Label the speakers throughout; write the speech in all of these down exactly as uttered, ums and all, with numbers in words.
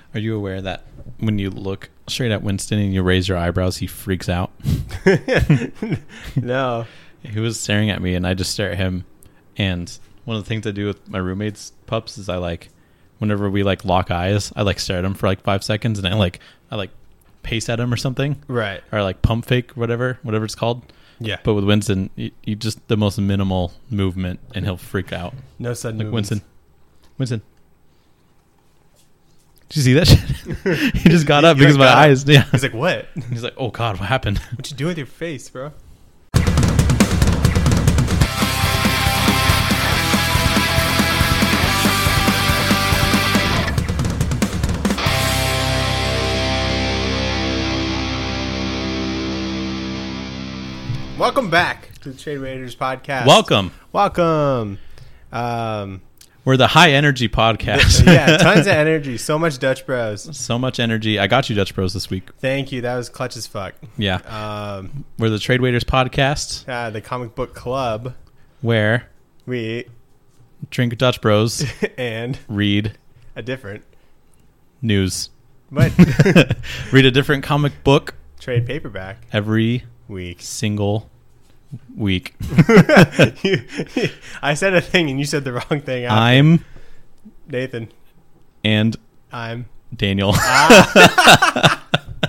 Speaker 1: Are you aware that when you look straight at Winston and you raise your eyebrows, he freaks out?
Speaker 2: No.
Speaker 1: He was staring at me and I just stare at him. And one of the things I do with my roommates' pups is I like, whenever we like lock eyes, I like stare at him for like five seconds and I like, I like pace at him or something.
Speaker 2: Right.
Speaker 1: Or like pump fake, whatever, whatever it's called.
Speaker 2: Yeah.
Speaker 1: But with Winston, you, you just the most minimal movement and he'll freak out.
Speaker 2: No sudden
Speaker 1: Like
Speaker 2: movements.
Speaker 1: Winston. Winston. Did you see that shit? He just got up
Speaker 2: He,
Speaker 1: because
Speaker 2: like,
Speaker 1: my
Speaker 2: got
Speaker 1: eyes. Yeah.
Speaker 2: He's like, what?
Speaker 1: He's like, oh God, what happened?
Speaker 2: What you doing with your face, bro? Welcome back to the Trade Raiders podcast.
Speaker 1: Welcome.
Speaker 2: Welcome. Um,
Speaker 1: We're the high energy podcast.
Speaker 2: yeah, tons of energy. So much Dutch Bros.
Speaker 1: So much energy. I got you Dutch Bros this week.
Speaker 2: Thank you. That was clutch as fuck.
Speaker 1: Yeah.
Speaker 2: Um,
Speaker 1: We're the Trade Waiters podcast
Speaker 2: uh, the comic book club.
Speaker 1: where
Speaker 2: We
Speaker 1: drink Dutch Bros,
Speaker 2: and
Speaker 1: read
Speaker 2: a different,
Speaker 1: news.
Speaker 2: but
Speaker 1: Read a different comic book
Speaker 2: trade paperback
Speaker 1: every
Speaker 2: week.
Speaker 1: single week.
Speaker 2: You- I said a thing and you said the wrong thing. After.
Speaker 1: I'm
Speaker 2: Nathan.
Speaker 1: and
Speaker 2: I'm
Speaker 1: Daniel.
Speaker 2: ah,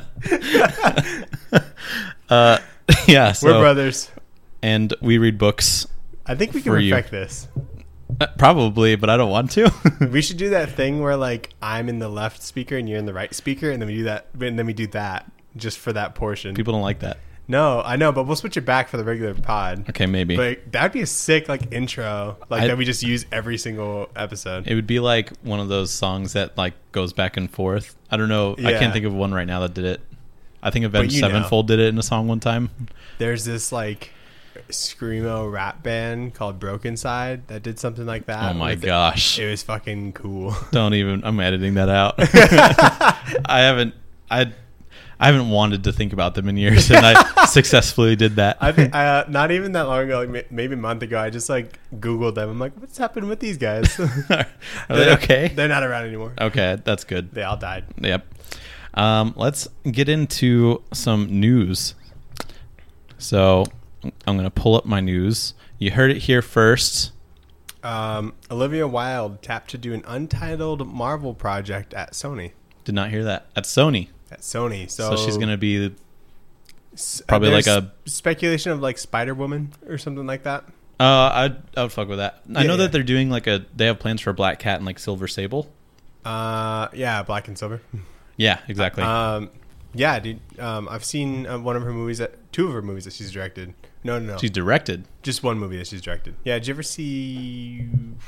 Speaker 1: uh, yeah. So,
Speaker 2: we're brothers.
Speaker 1: and we read books.
Speaker 2: I think we can
Speaker 1: for you.
Speaker 2: perfect this.
Speaker 1: Uh, Probably, but I don't want to.
Speaker 2: We should do that thing where like I'm in the left speaker and you're in the right speaker, and then we do that. And then we do that just for that portion.
Speaker 1: People don't like that.
Speaker 2: No, I know, but we'll switch it back for the regular pod.
Speaker 1: Okay, maybe.
Speaker 2: But that'd be a sick like intro, like
Speaker 1: I-
Speaker 2: that we just use every single episode.
Speaker 1: It would be like one of those songs that like goes back and forth. I don't know. I
Speaker 2: Yeah.
Speaker 1: can't think of one right now that did it. I think
Speaker 2: But
Speaker 1: Avenged
Speaker 2: you know.
Speaker 1: Sevenfold did it in a song one time.
Speaker 2: There's this like screamo rap band called Broken Side that did something like that.
Speaker 1: Oh my
Speaker 2: with it.
Speaker 1: gosh.
Speaker 2: It was fucking cool.
Speaker 1: Don't even. I'm editing that out. I haven't. I. I haven't wanted to think about them in years, and I successfully did that.
Speaker 2: I think uh, not even that long ago, like ma- maybe a month ago, I just like Googled them. I'm like, what's happened with these guys?
Speaker 1: Are
Speaker 2: They're
Speaker 1: they
Speaker 2: not-
Speaker 1: okay?
Speaker 2: They're not around anymore.
Speaker 1: Okay, that's good.
Speaker 2: They all died.
Speaker 1: Yep. Um, let's get into some news. So I'm going to pull up my news. You heard it here first.
Speaker 2: Um, Olivia Wilde tapped to do an untitled Marvel project at Sony.
Speaker 1: Did not hear that. At Sony.
Speaker 2: At Sony, so,
Speaker 1: So, she's going to be
Speaker 2: s-
Speaker 1: probably
Speaker 2: there's
Speaker 1: like a-
Speaker 2: speculation of like Spider Woman or something like that.
Speaker 1: Uh, I'd, I would fuck with that. I
Speaker 2: Yeah,
Speaker 1: know
Speaker 2: yeah.
Speaker 1: that they're doing like a. They have plans for Black Cat and like Silver Sable.
Speaker 2: Uh, yeah, Black and Silver.
Speaker 1: Yeah, exactly.
Speaker 2: Um, yeah, dude. Um, I've seen uh, one of her movies that two of her movies that she's directed. No, no, no,
Speaker 1: She's directed.
Speaker 2: just one movie that she's directed. Yeah, did you ever see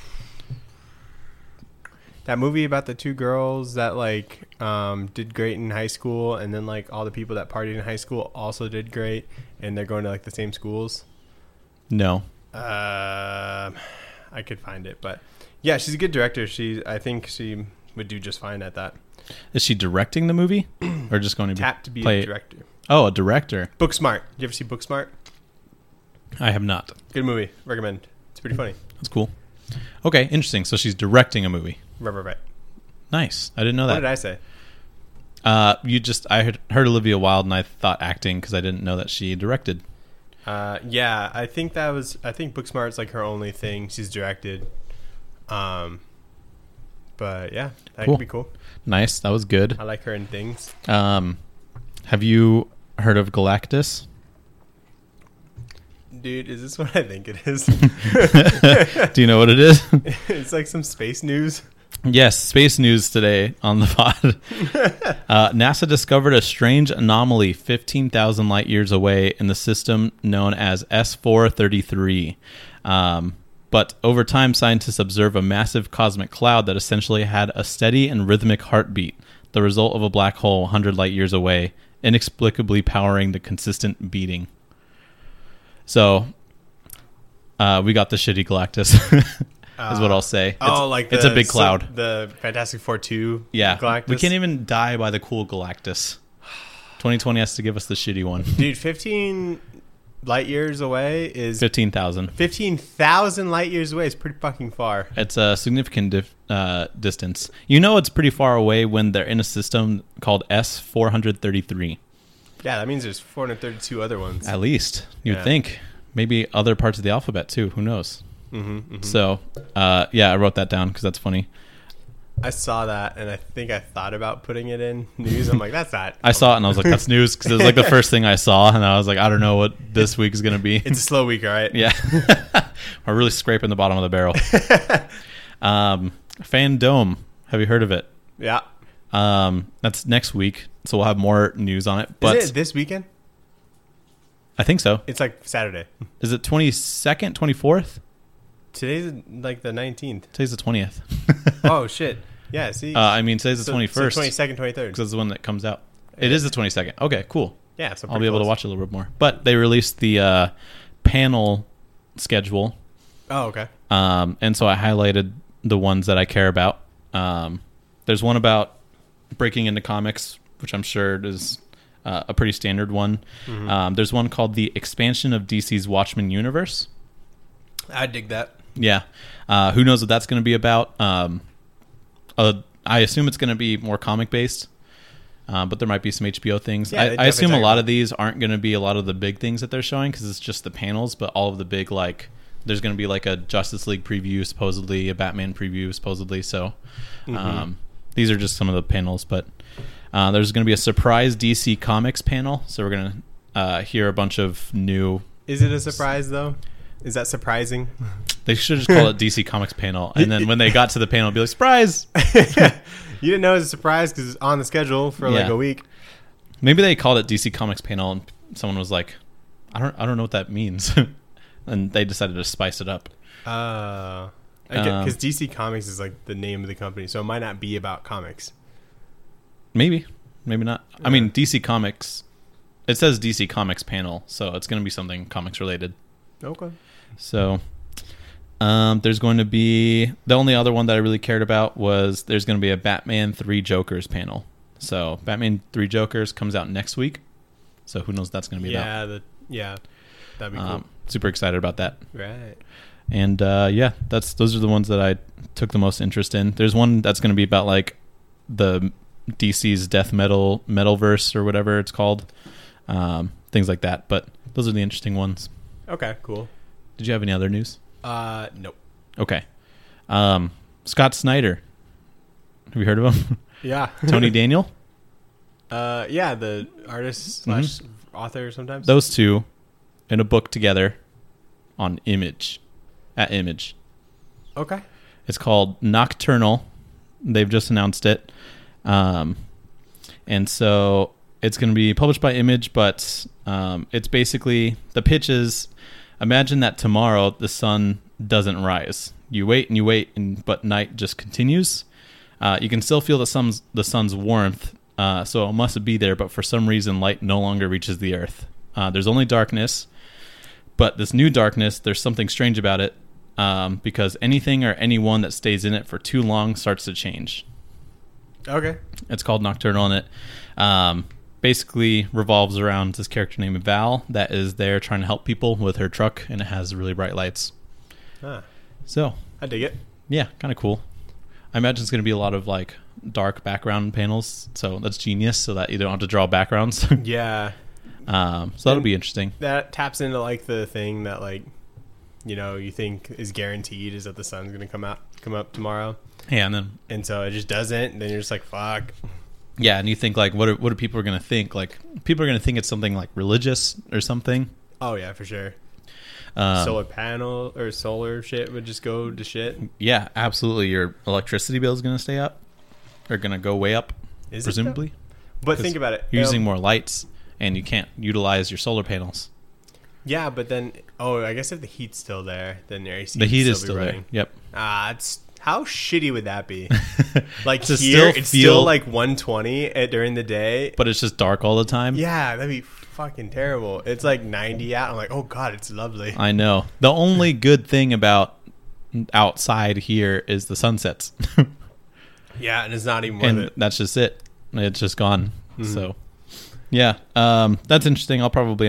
Speaker 2: that movie about the two girls that like um, did great in high school, and then like all the people that partied in high school also did great, and they're going to like the same schools?
Speaker 1: No.
Speaker 2: Um, I could find it, but yeah, she's a good director. She, I think she would do just fine at that.
Speaker 1: Is she directing the movie, or just going to be
Speaker 2: Tap to be
Speaker 1: play
Speaker 2: a
Speaker 1: it?
Speaker 2: director.
Speaker 1: Oh, a director.
Speaker 2: Booksmart. You ever see Booksmart?
Speaker 1: I have not.
Speaker 2: Good movie. Recommend. It's pretty funny.
Speaker 1: That's cool. Okay, interesting. So she's directing a movie.
Speaker 2: Right, right, right.
Speaker 1: Nice. I didn't know
Speaker 2: What
Speaker 1: that.
Speaker 2: did I say?
Speaker 1: Uh, you just I heard, heard Olivia Wilde and I thought acting because I didn't know that she directed.
Speaker 2: Uh, yeah, I think that was. I think Booksmart's like her only thing she's directed. Um, but yeah, that
Speaker 1: Cool.
Speaker 2: could be cool.
Speaker 1: Nice. That was good.
Speaker 2: I like her in things.
Speaker 1: Um, have you heard of Galactus?
Speaker 2: Dude, is this what I think it is?
Speaker 1: Do you know what it is?
Speaker 2: It's like some space news.
Speaker 1: Yes, space news today on the pod. uh, NASA discovered a strange anomaly fifteen thousand light years away in the system known as S four thirty-three. Um, but over time, scientists observed a massive cosmic cloud that essentially had a steady and rhythmic heartbeat, the result of a black hole one hundred light years away, inexplicably powering the consistent beating. So, uh, we got the shitty Galactus. Is what I'll say. It's,
Speaker 2: Oh, like
Speaker 1: it's
Speaker 2: the,
Speaker 1: a big
Speaker 2: so-
Speaker 1: cloud.
Speaker 2: the Fantastic Four two.
Speaker 1: Yeah,
Speaker 2: Galactus.
Speaker 1: we can't even die by the cool Galactus. twenty twenty has to give us the shitty one.
Speaker 2: Dude, fifteen light years away is
Speaker 1: fifteen thousand.
Speaker 2: fifteen thousand light years away. Is pretty fucking far.
Speaker 1: It's a significant dif- uh, distance. You know it's pretty far away when they're in a system called S four thirty-three.
Speaker 2: Yeah, that means there's four hundred thirty-two other ones.
Speaker 1: At least, you'd
Speaker 2: Yeah.
Speaker 1: think. Maybe other parts of the alphabet, too. Who knows?
Speaker 2: Mm-hmm, mm-hmm.
Speaker 1: So, uh, yeah, I wrote that down because that's funny.
Speaker 2: I saw that, and I think I thought about putting it in news. I'm like, that's not.
Speaker 1: I saw it, and I was like, that's news, because it was like the first thing I saw, and I was like, I don't know what this week is going to be.
Speaker 2: It's a slow week, all right?
Speaker 1: Yeah. We're really scraping the bottom of the barrel. um, Fandome. Have you heard of it?
Speaker 2: Yeah.
Speaker 1: Um, that's next week, so we'll have more news on it. But
Speaker 2: Is it this weekend?
Speaker 1: I think so.
Speaker 2: It's like Saturday.
Speaker 1: Is it twenty-second, twenty-fourth?
Speaker 2: Today's like the nineteenth.
Speaker 1: Today's the twentieth.
Speaker 2: Oh, shit. Yeah, see?
Speaker 1: Uh, I mean, today's the
Speaker 2: So-
Speaker 1: twenty-first.
Speaker 2: So twenty-second, twenty-third.
Speaker 1: Because that's the one that comes out. It is the twenty-second. Okay, cool.
Speaker 2: Yeah, so
Speaker 1: I'll be able to
Speaker 2: close.
Speaker 1: watch it a little bit more. But they released the uh, panel schedule.
Speaker 2: Oh, okay.
Speaker 1: Um, and so I highlighted the ones that I care about. Um, there's one about breaking into comics, which I'm sure is uh, a pretty standard one.
Speaker 2: Mm-hmm.
Speaker 1: Um, there's one called The Expansion of D C's Watchmen Universe.
Speaker 2: I dig that.
Speaker 1: Yeah. Uh, who knows what that's going to be about? Um, uh, I assume it's going to be more comic-based. Uh, but there might be some H B O things.
Speaker 2: Yeah, they
Speaker 1: I, I
Speaker 2: definitely
Speaker 1: assume a
Speaker 2: talk
Speaker 1: lot
Speaker 2: about-
Speaker 1: of these aren't going to be a lot of the big things that they're showing because it's just the panels, but all of the big, like, there's going to be like a Justice League preview, supposedly, a Batman preview, supposedly. So
Speaker 2: Mm-hmm.
Speaker 1: um, these are just some of the panels, but uh, there's going to be a surprise D C Comics panel. So we're going to uh, hear a bunch of new.
Speaker 2: Is it a surprise, though? Is that surprising?
Speaker 1: They should just call it D C Comics panel. And then when they got to the panel, it'd be like, surprise!
Speaker 2: You didn't know it was a surprise because it's on the schedule for like
Speaker 1: Yeah.
Speaker 2: a week.
Speaker 1: Maybe they called it D C Comics panel and someone was like, I don't I don't know what that means. And they decided to spice it up.
Speaker 2: Uh,
Speaker 1: Um,
Speaker 2: because D C Comics is like the name of the company, so it might not be about comics.
Speaker 1: Maybe. Maybe not. I mean,
Speaker 2: Yeah.
Speaker 1: D C Comics, it says D C Comics panel, so it's going to be something comics related.
Speaker 2: Okay.
Speaker 1: So um, there's going to be, the only other one that I really cared about was there's going to be a Batman three Jokers panel. So Batman three Jokers comes out next week. So who knows what that's going to be about.
Speaker 2: Yeah, the yeah, that'd be cool.
Speaker 1: Um, super excited about that.
Speaker 2: Right.
Speaker 1: And uh, yeah, that's those are the ones that I took the most interest in. There's one that's going to be about like the D C's death metal metalverse or whatever it's called, um, things like that. But those are the interesting ones.
Speaker 2: Okay. Cool.
Speaker 1: Did you have any other news?
Speaker 2: Uh, nope.
Speaker 1: Okay, um, Scott Snyder. Have you heard of him?
Speaker 2: Yeah.
Speaker 1: Tony Daniel.
Speaker 2: Uh, yeah, the artist slash author sometimes.
Speaker 1: Those two in a book together on Image, at Image.
Speaker 2: Okay.
Speaker 1: It's called Nocturnal. They've just announced it. Um, and so it's going to be published by Image, but um, it's basically, the pitch is, imagine that tomorrow the sun doesn't rise. You wait and you wait, and but night just continues. Uh, you can still feel the sun's, the sun's warmth, uh, so it must be there, but for some reason light no longer reaches the earth. Uh, there's only darkness, but this new darkness, there's something strange about it. Um, because anything or anyone that stays in it for too long starts to change.
Speaker 2: Okay.
Speaker 1: It's called Nocturnal, and it um, basically revolves around this character named Val that is there trying to help people with her truck, and it has really bright lights.
Speaker 2: Ah,
Speaker 1: So,
Speaker 2: I dig it.
Speaker 1: yeah, kind of cool. I imagine it's going to be a lot of like dark background panels, so that's genius, so that you don't have to draw backgrounds.
Speaker 2: Yeah.
Speaker 1: um, so that'll be interesting.
Speaker 2: That taps into like the thing that like, you know, you think is guaranteed is that the sun's gonna come out, come up tomorrow,
Speaker 1: Yeah, and then
Speaker 2: and so it just doesn't. And then you're just like, fuck.
Speaker 1: yeah, and you think like, what are, what are people going to think? Like, people are going to think it's something like religious or something.
Speaker 2: Oh yeah, for sure.
Speaker 1: Um,
Speaker 2: Solar panel or solar shit would just go to shit.
Speaker 1: Yeah, absolutely. Your electricity bill is going to stay up, or going to go way up,
Speaker 2: Is
Speaker 1: presumably.
Speaker 2: it? though? But
Speaker 1: 'Cause
Speaker 2: think about it.
Speaker 1: You're using
Speaker 2: Um,
Speaker 1: more lights, and you can't utilize your solar panels.
Speaker 2: Yeah, but then oh, I guess if the heat's still there, then your A C
Speaker 1: The
Speaker 2: would
Speaker 1: heat
Speaker 2: still
Speaker 1: is
Speaker 2: be
Speaker 1: still
Speaker 2: running.
Speaker 1: there. Yep.
Speaker 2: Ah, it's how shitty would that be? Like
Speaker 1: To
Speaker 2: here,
Speaker 1: still
Speaker 2: it's
Speaker 1: feel-
Speaker 2: still like one twenty at, during the day.
Speaker 1: But it's just dark all the time.
Speaker 2: Yeah, that'd be fucking terrible. It's like ninety out. I'm like, oh god, it's lovely.
Speaker 1: I know. The only good thing about outside here is the sunsets.
Speaker 2: Yeah, and it's not even worth
Speaker 1: And
Speaker 2: it.
Speaker 1: that's just it. It's just gone.
Speaker 2: Mhm.
Speaker 1: So, yeah, um, that's interesting. I'll probably end up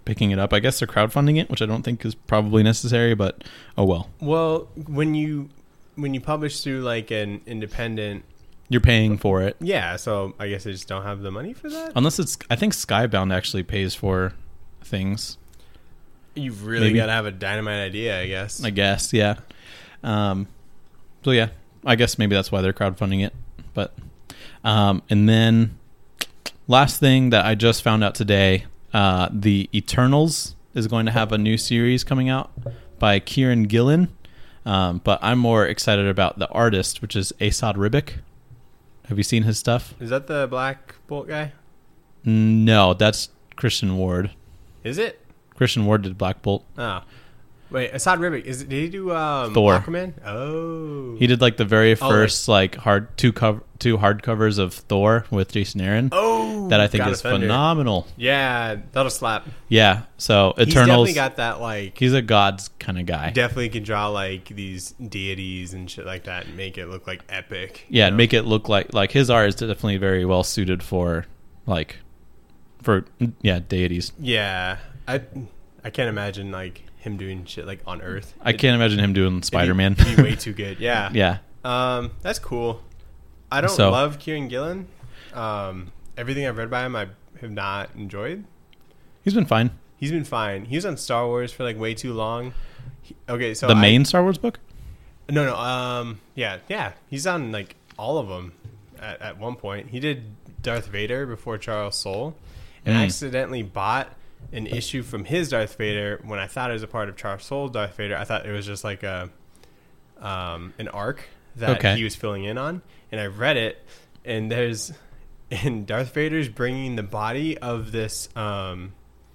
Speaker 1: picking it up. I guess they're crowdfunding it, which I don't think is probably necessary, but oh well.
Speaker 2: Well, when you when you publish through like an independent,
Speaker 1: you're paying for it.
Speaker 2: Yeah, so I guess they just don't have the money for that.
Speaker 1: Unless it's, I think Skybound actually pays for things.
Speaker 2: You've really got to have a dynamite idea, I guess.
Speaker 1: I guess, yeah. Um, so yeah, I guess maybe that's why they're crowdfunding it. But um, and then last thing that I just found out today, uh, the Eternals is going to have a new series coming out by Kieran Gillen. Um, but I'm more excited about the artist, which is Asad Ribic. Have you seen his stuff?
Speaker 2: Is that the Black Bolt guy?
Speaker 1: No, that's Christian Ward.
Speaker 2: Is it?
Speaker 1: Christian Ward did Black Bolt.
Speaker 2: Oh. Wait, Asad Ribic, is it, did he do um,
Speaker 1: Thor?
Speaker 2: Aquaman? Oh.
Speaker 1: He did like the very first
Speaker 2: oh,
Speaker 1: like, like hard two cover two hard covers of Thor with Jason Aaron.
Speaker 2: Oh,
Speaker 1: that I think
Speaker 2: God
Speaker 1: is
Speaker 2: Offender.
Speaker 1: phenomenal.
Speaker 2: Yeah, that'll slap.
Speaker 1: Yeah, so
Speaker 2: He's
Speaker 1: Eternals.
Speaker 2: definitely got that like.
Speaker 1: He's a gods kind of guy.
Speaker 2: Definitely can draw like these deities and shit like that and make it look like epic.
Speaker 1: Yeah,
Speaker 2: you know?
Speaker 1: make it look like like his art is definitely very well suited for like for yeah deities.
Speaker 2: Yeah, I I can't imagine like him doing shit like on Earth.
Speaker 1: I can't imagine him doing Spider-Man.
Speaker 2: It'd be, it'd be way too good. Yeah.
Speaker 1: Yeah.
Speaker 2: Um, that's cool. I don't
Speaker 1: So-
Speaker 2: love Kieran Gillen. Um, everything I've read by him, I have not enjoyed.
Speaker 1: He's been fine.
Speaker 2: He's been fine. He was on Star Wars for like way too long. He, okay, so
Speaker 1: the
Speaker 2: I-
Speaker 1: main Star Wars book?
Speaker 2: No, no. Um, yeah, yeah. He's on like all of them at, at one point. He did Darth Vader before Charles Soule, and I
Speaker 1: Mm.
Speaker 2: accidentally bought an issue from his Darth Vader when I thought it was a part of Charles Soule's Darth Vader. I thought it was just like a um, an arc that
Speaker 1: Okay.
Speaker 2: he was filling in on, and I read it, and there's and Darth Vader's bringing the body of this, um,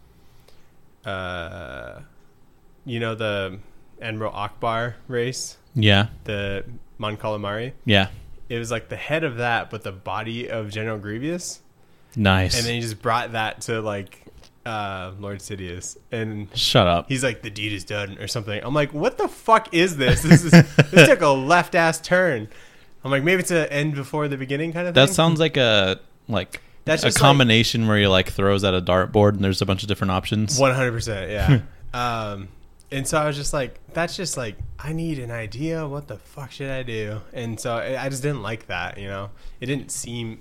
Speaker 2: uh, you know, the Admiral Akbar race,
Speaker 1: Yeah.
Speaker 2: the Mon Calamari.
Speaker 1: Yeah.
Speaker 2: It was like the head of that, but the body of General Grievous.
Speaker 1: Nice.
Speaker 2: And then he just brought that to like uh, Lord Sidious, and
Speaker 1: Shut up.
Speaker 2: he's like, "The deed is done" or something. I'm like, "What the fuck is this? This is this took a left ass turn." I'm like, maybe it's an end before the beginning kind of thing.
Speaker 1: That sounds like a like
Speaker 2: That's
Speaker 1: a
Speaker 2: just
Speaker 1: combination where he like throws at a dartboard and there's a bunch of different options.
Speaker 2: One hundred percent, yeah. um, and so I was just like, that's just like, I need an idea. What the fuck should I do? And so I I just didn't like that. You know, it didn't seem.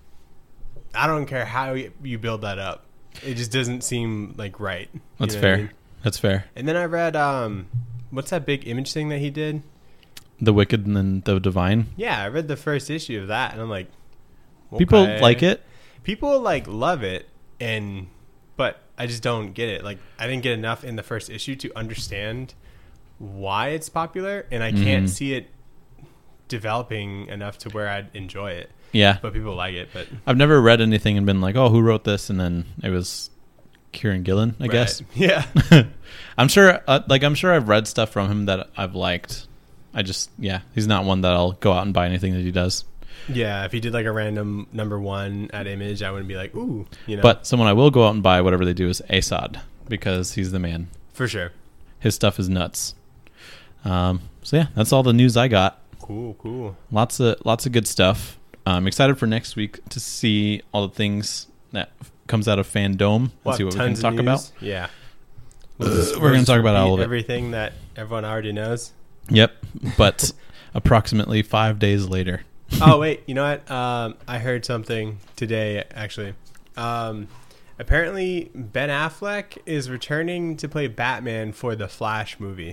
Speaker 2: I don't care how you you build that up. It just doesn't seem like right. You
Speaker 1: That's
Speaker 2: know what I
Speaker 1: fair.
Speaker 2: mean?
Speaker 1: That's fair.
Speaker 2: And then I read, um, what's that big image thing that he did?
Speaker 1: The Wicked and then the Divine.
Speaker 2: Yeah, I read the first issue of that, and I'm like,
Speaker 1: People
Speaker 2: okay.
Speaker 1: like it.
Speaker 2: People like love it, and but I just don't get it. Like, I didn't get enough in the first issue to understand why it's popular, and I can't
Speaker 1: Mhm.
Speaker 2: see it developing enough to where I'd enjoy it.
Speaker 1: Yeah.
Speaker 2: But people like it. But
Speaker 1: I've never read anything and been like, oh, who wrote this? And then it was Kieran Gillen, I
Speaker 2: Right.
Speaker 1: guess.
Speaker 2: Yeah.
Speaker 1: I'm sure, uh, like, I'm sure I've read stuff from him that I've liked. I just, yeah, he's not one that I'll go out and buy anything that he does.
Speaker 2: Yeah, if he did like a random number one at Image, I wouldn't be like, ooh, you know.
Speaker 1: But someone I will go out and buy whatever they do is Asad because he's the man.
Speaker 2: For sure.
Speaker 1: His stuff is nuts. Um, so yeah, that's all the news I got.
Speaker 2: Cool, cool.
Speaker 1: Lots of lots of good stuff. I'm excited for next week to see all the things that comes out of Fandom and
Speaker 2: We'll
Speaker 1: see
Speaker 2: have
Speaker 1: what we can
Speaker 2: tons of
Speaker 1: talk
Speaker 2: news.
Speaker 1: about.
Speaker 2: Yeah.
Speaker 1: We're going to talk about all of it.
Speaker 2: Everything that everyone already knows.
Speaker 1: Yep, but approximately five days later.
Speaker 2: Oh wait, you know what? Um, I heard something today. Actually, um, apparently Ben Affleck is returning to play Batman for the Flash movie.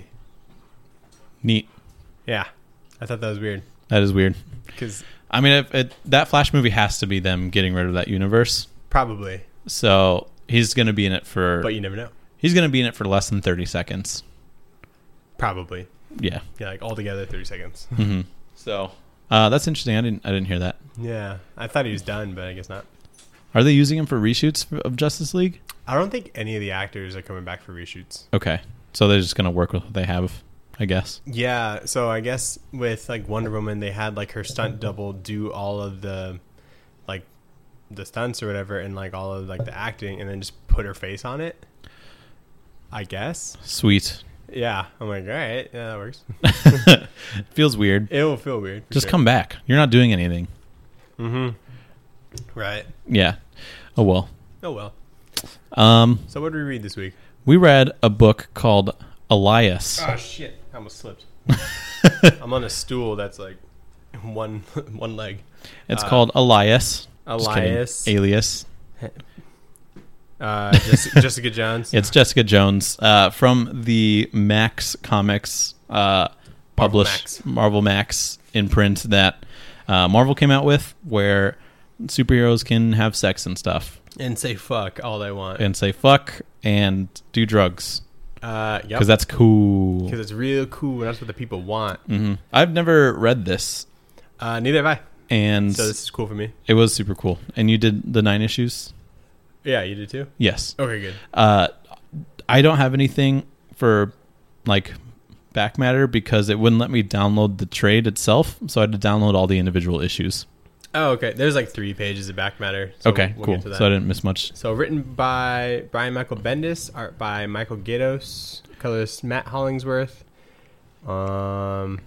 Speaker 1: Neat.
Speaker 2: Yeah, I thought that was weird
Speaker 1: That is weird.
Speaker 2: because
Speaker 1: I mean, if it, that Flash movie has to be them getting rid of that universe.
Speaker 2: probably,
Speaker 1: So he's going to be in it for.
Speaker 2: but you never know.
Speaker 1: He's going to be in it for less than thirty seconds.
Speaker 2: Probably,
Speaker 1: Yeah.
Speaker 2: yeah, like altogether thirty seconds.
Speaker 1: hmm So uh, that's interesting. I didn't. I didn't hear that.
Speaker 2: Yeah, I thought he was done, but I guess not.
Speaker 1: Are they using him for reshoots of Justice League?
Speaker 2: I don't think any of the actors are coming back for reshoots.
Speaker 1: Okay, so they're just going to work with what they have, I guess.
Speaker 2: Yeah, so I guess with like Wonder Woman, they had like her stunt double do all of the like the stunts or whatever, and like all of like the acting, and then just put her face on it. I guess.
Speaker 1: Sweet.
Speaker 2: Yeah, I'm like, all right, yeah, that works.
Speaker 1: Feels weird.
Speaker 2: It will feel weird.
Speaker 1: Just come back. You're not doing anything.
Speaker 2: Mm-hmm. Right.
Speaker 1: Yeah. Oh well.
Speaker 2: Oh well.
Speaker 1: Um,
Speaker 2: So what did we read this week?
Speaker 1: we read a book called Elias.
Speaker 2: Oh shit! I almost slipped. I'm on a stool that's like one one leg.
Speaker 1: It's
Speaker 2: uh,
Speaker 1: called Elias. Just kidding.
Speaker 2: Elias.
Speaker 1: Alias.
Speaker 2: Uh, Jessica, Jessica Jones.
Speaker 1: It's Jessica Jones uh, from the Max Comics uh, published
Speaker 2: Max.
Speaker 1: Marvel Max imprint that uh, Marvel came out with, where superheroes can have sex and stuff
Speaker 2: And say fuck all they want.
Speaker 1: and say fuck and do drugs
Speaker 2: Uh, yep.
Speaker 1: because that's cool.
Speaker 2: Because it's real cool. And that's what the people want.
Speaker 1: hmm I've never read this,
Speaker 2: Uh, neither have I.
Speaker 1: and
Speaker 2: So this is cool for me.
Speaker 1: it was super cool. And you did the nine issues?
Speaker 2: Yeah, you did too.
Speaker 1: Yes.
Speaker 2: Okay, good.
Speaker 1: Uh, I don't have anything for like back matter because it wouldn't let me download the trade itself, so I had to download all the individual issues.
Speaker 2: Oh, okay. There's like three pages of back matter. So
Speaker 1: Okay,
Speaker 2: we'll
Speaker 1: cool.
Speaker 2: get to that.
Speaker 1: So I didn't miss much.
Speaker 2: So written by Brian Michael Bendis, art by Michael Gaydos, colorist Matt Hollingsworth. Um,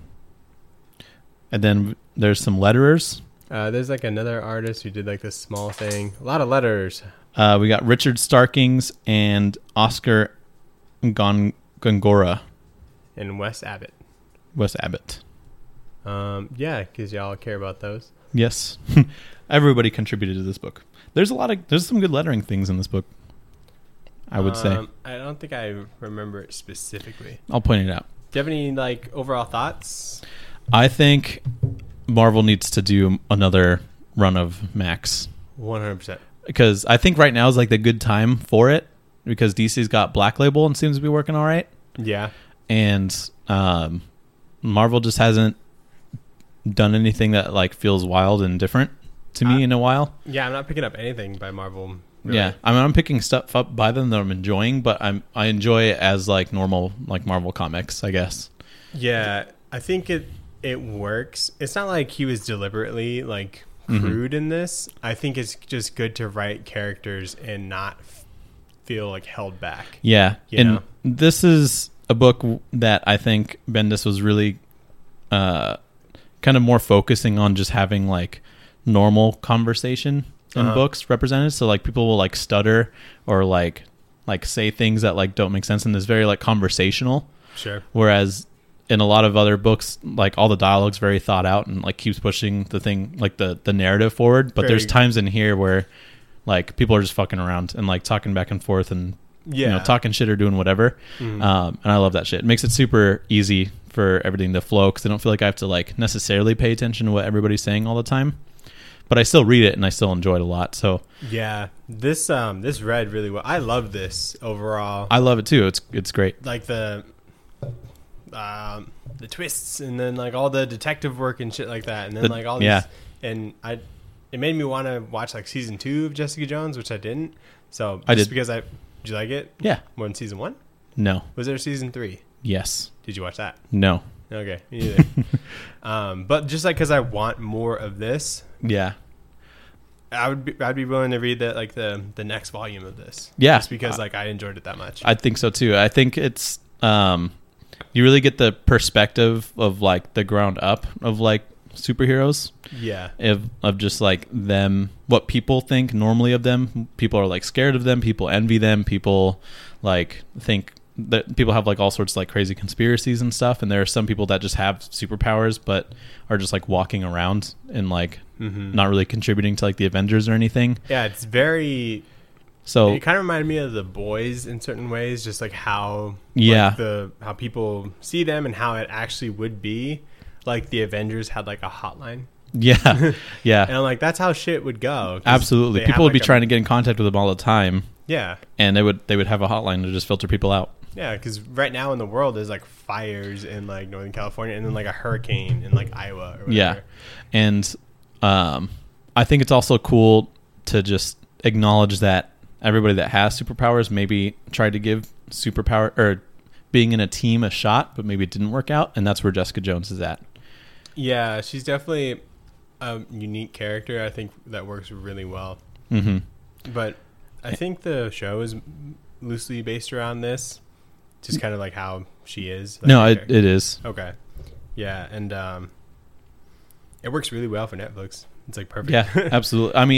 Speaker 1: And then there's some letterers.
Speaker 2: uh, there's like another artist who did like this small thing. A lot of letters.
Speaker 1: Uh, we got Richard Starkings and Oscar Gon- Gongora,
Speaker 2: And Wes Abbott.
Speaker 1: Wes Abbott.
Speaker 2: Um, yeah, because y'all care about those.
Speaker 1: Yes, everybody contributed to this book. There's a lot of there's some good lettering things in this book. I would say.
Speaker 2: Um, I don't think I remember it specifically.
Speaker 1: I'll point it out.
Speaker 2: Do you have any like overall thoughts?
Speaker 1: I think Marvel needs to do another run of Max.
Speaker 2: one hundred percent.
Speaker 1: Because I think right now is like the good time for it because D C's got Black Label and seems to be working all right.
Speaker 2: Yeah.
Speaker 1: And um, Marvel just hasn't done anything that like feels wild and different to me
Speaker 2: Uh,
Speaker 1: in a while.
Speaker 2: Yeah, I'm not picking up anything by Marvel. Really.
Speaker 1: Yeah, I mean I'm picking stuff up by them that I'm enjoying, but I'm I enjoy it as like normal like Marvel comics, I guess.
Speaker 2: Yeah, I think it it works. It's not like he was deliberately like
Speaker 1: Mhm.
Speaker 2: crude in this. I think it's just good to write characters and not f- feel like held back.
Speaker 1: Yeah,
Speaker 2: You
Speaker 1: and
Speaker 2: know?
Speaker 1: this is a book w- that I think Bendis was really uh, kind of more focusing on just having like normal conversation in
Speaker 2: Uh-huh.
Speaker 1: books represented. So like people will like stutter or like like say things that like don't make sense, and it's very like conversational.
Speaker 2: Sure.
Speaker 1: Whereas in a lot of other books, like all the dialogue's very thought out and like keeps pushing the thing like the the narrative forward. But
Speaker 2: Very-
Speaker 1: there's times in here where like people are just fucking around and like talking back and forth and
Speaker 2: Yeah.
Speaker 1: you know talking shit or doing whatever.
Speaker 2: Mhm.
Speaker 1: Um, and I love that shit. It makes it super easy for everything to flow because I don't feel like I have to like necessarily pay attention to what everybody's saying all the time. But I still read it and I still enjoy it a lot. So
Speaker 2: Yeah, this um this read really well. I love this overall.
Speaker 1: I love it too. It's it's great.
Speaker 2: like the um the twists and then like all the detective work and shit like that, and then
Speaker 1: The-
Speaker 2: like all these,
Speaker 1: yeah.
Speaker 2: and I it made me want to watch like season two of Jessica Jones, which I didn't. So
Speaker 1: I
Speaker 2: just
Speaker 1: did.
Speaker 2: because I did you like it
Speaker 1: Yeah.
Speaker 2: more than season one?
Speaker 1: No.
Speaker 2: Was there season three?
Speaker 1: Yes.
Speaker 2: Did you watch that?
Speaker 1: No.
Speaker 2: Okay, me neither. um, but just like because I want more of this,
Speaker 1: Yeah.
Speaker 2: I would be I'd be willing to read the like the the next volume of this.
Speaker 1: Yeah.
Speaker 2: just because like I enjoyed it that much.
Speaker 1: I think so too. I think it's um you really get the perspective of like the ground up of like superheroes
Speaker 2: yeah,
Speaker 1: of of just like them, what people think normally of them. People are like scared of them, people envy them, people like think that people have like all sorts of like crazy conspiracies and stuff, and there are some people that just have superpowers but are just like walking around and like
Speaker 2: mm-hmm.
Speaker 1: not really contributing to like the Avengers or anything.
Speaker 2: yeah, it's very.
Speaker 1: So
Speaker 2: It kind of reminded me of The Boys in certain ways, just like how
Speaker 1: Yeah.
Speaker 2: like, the how people see them and how it actually would be. Like the Avengers had like a hotline,
Speaker 1: yeah, yeah.
Speaker 2: and like that's how shit would go. 'cause
Speaker 1: Absolutely.
Speaker 2: they
Speaker 1: People
Speaker 2: have,
Speaker 1: would be
Speaker 2: like, a-
Speaker 1: trying to get in contact with them all the time,
Speaker 2: Yeah,
Speaker 1: and they would they would have a hotline to just filter people out.
Speaker 2: yeah. Because right now in the world, there's like fires in like Northern California, and then like a hurricane in like Iowa. Or whatever.
Speaker 1: Yeah. And um, I think it's also cool to just acknowledge that everybody that has superpowers maybe tried to give superpower or being in a team a shot, but maybe it didn't work out, and that's where Jessica Jones is at.
Speaker 2: yeah. She's definitely a unique character. I think that works really well.
Speaker 1: Mm-hmm.
Speaker 2: But I think the show is loosely based around this, just kind of like how she is. like
Speaker 1: No,
Speaker 2: her
Speaker 1: it,
Speaker 2: character.
Speaker 1: it is.
Speaker 2: Okay. Yeah, and um, it works really well for Netflix. It's like perfect.
Speaker 1: Yeah, absolutely. I mean,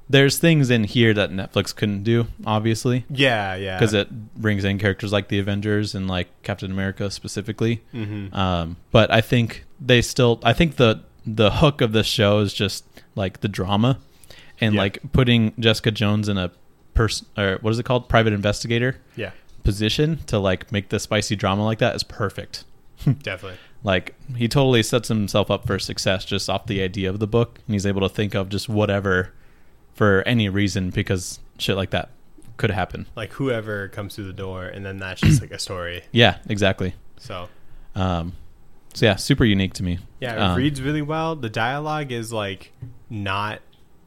Speaker 1: there's things in here that Netflix couldn't do, obviously.
Speaker 2: Yeah, yeah.
Speaker 1: Because it brings in characters like the Avengers and like Captain America specifically.
Speaker 2: Mm-hmm.
Speaker 1: Um, but I think they still, I think the the hook of the show is just like the drama and
Speaker 2: Yeah.
Speaker 1: like putting Jessica Jones in a person, or what is it called? Private investigator
Speaker 2: Yeah,
Speaker 1: position to like make the spicy drama like that is perfect.
Speaker 2: definitely.
Speaker 1: Like he totally sets himself up for success just off the idea of the book, and he's able to think of just whatever for any reason because shit like that could happen.
Speaker 2: Like whoever comes through the door, and then that's just like a story.
Speaker 1: Yeah, exactly.
Speaker 2: So,
Speaker 1: Um, so yeah, super unique to me.
Speaker 2: yeah, it
Speaker 1: Um,
Speaker 2: reads really well. The dialogue is like not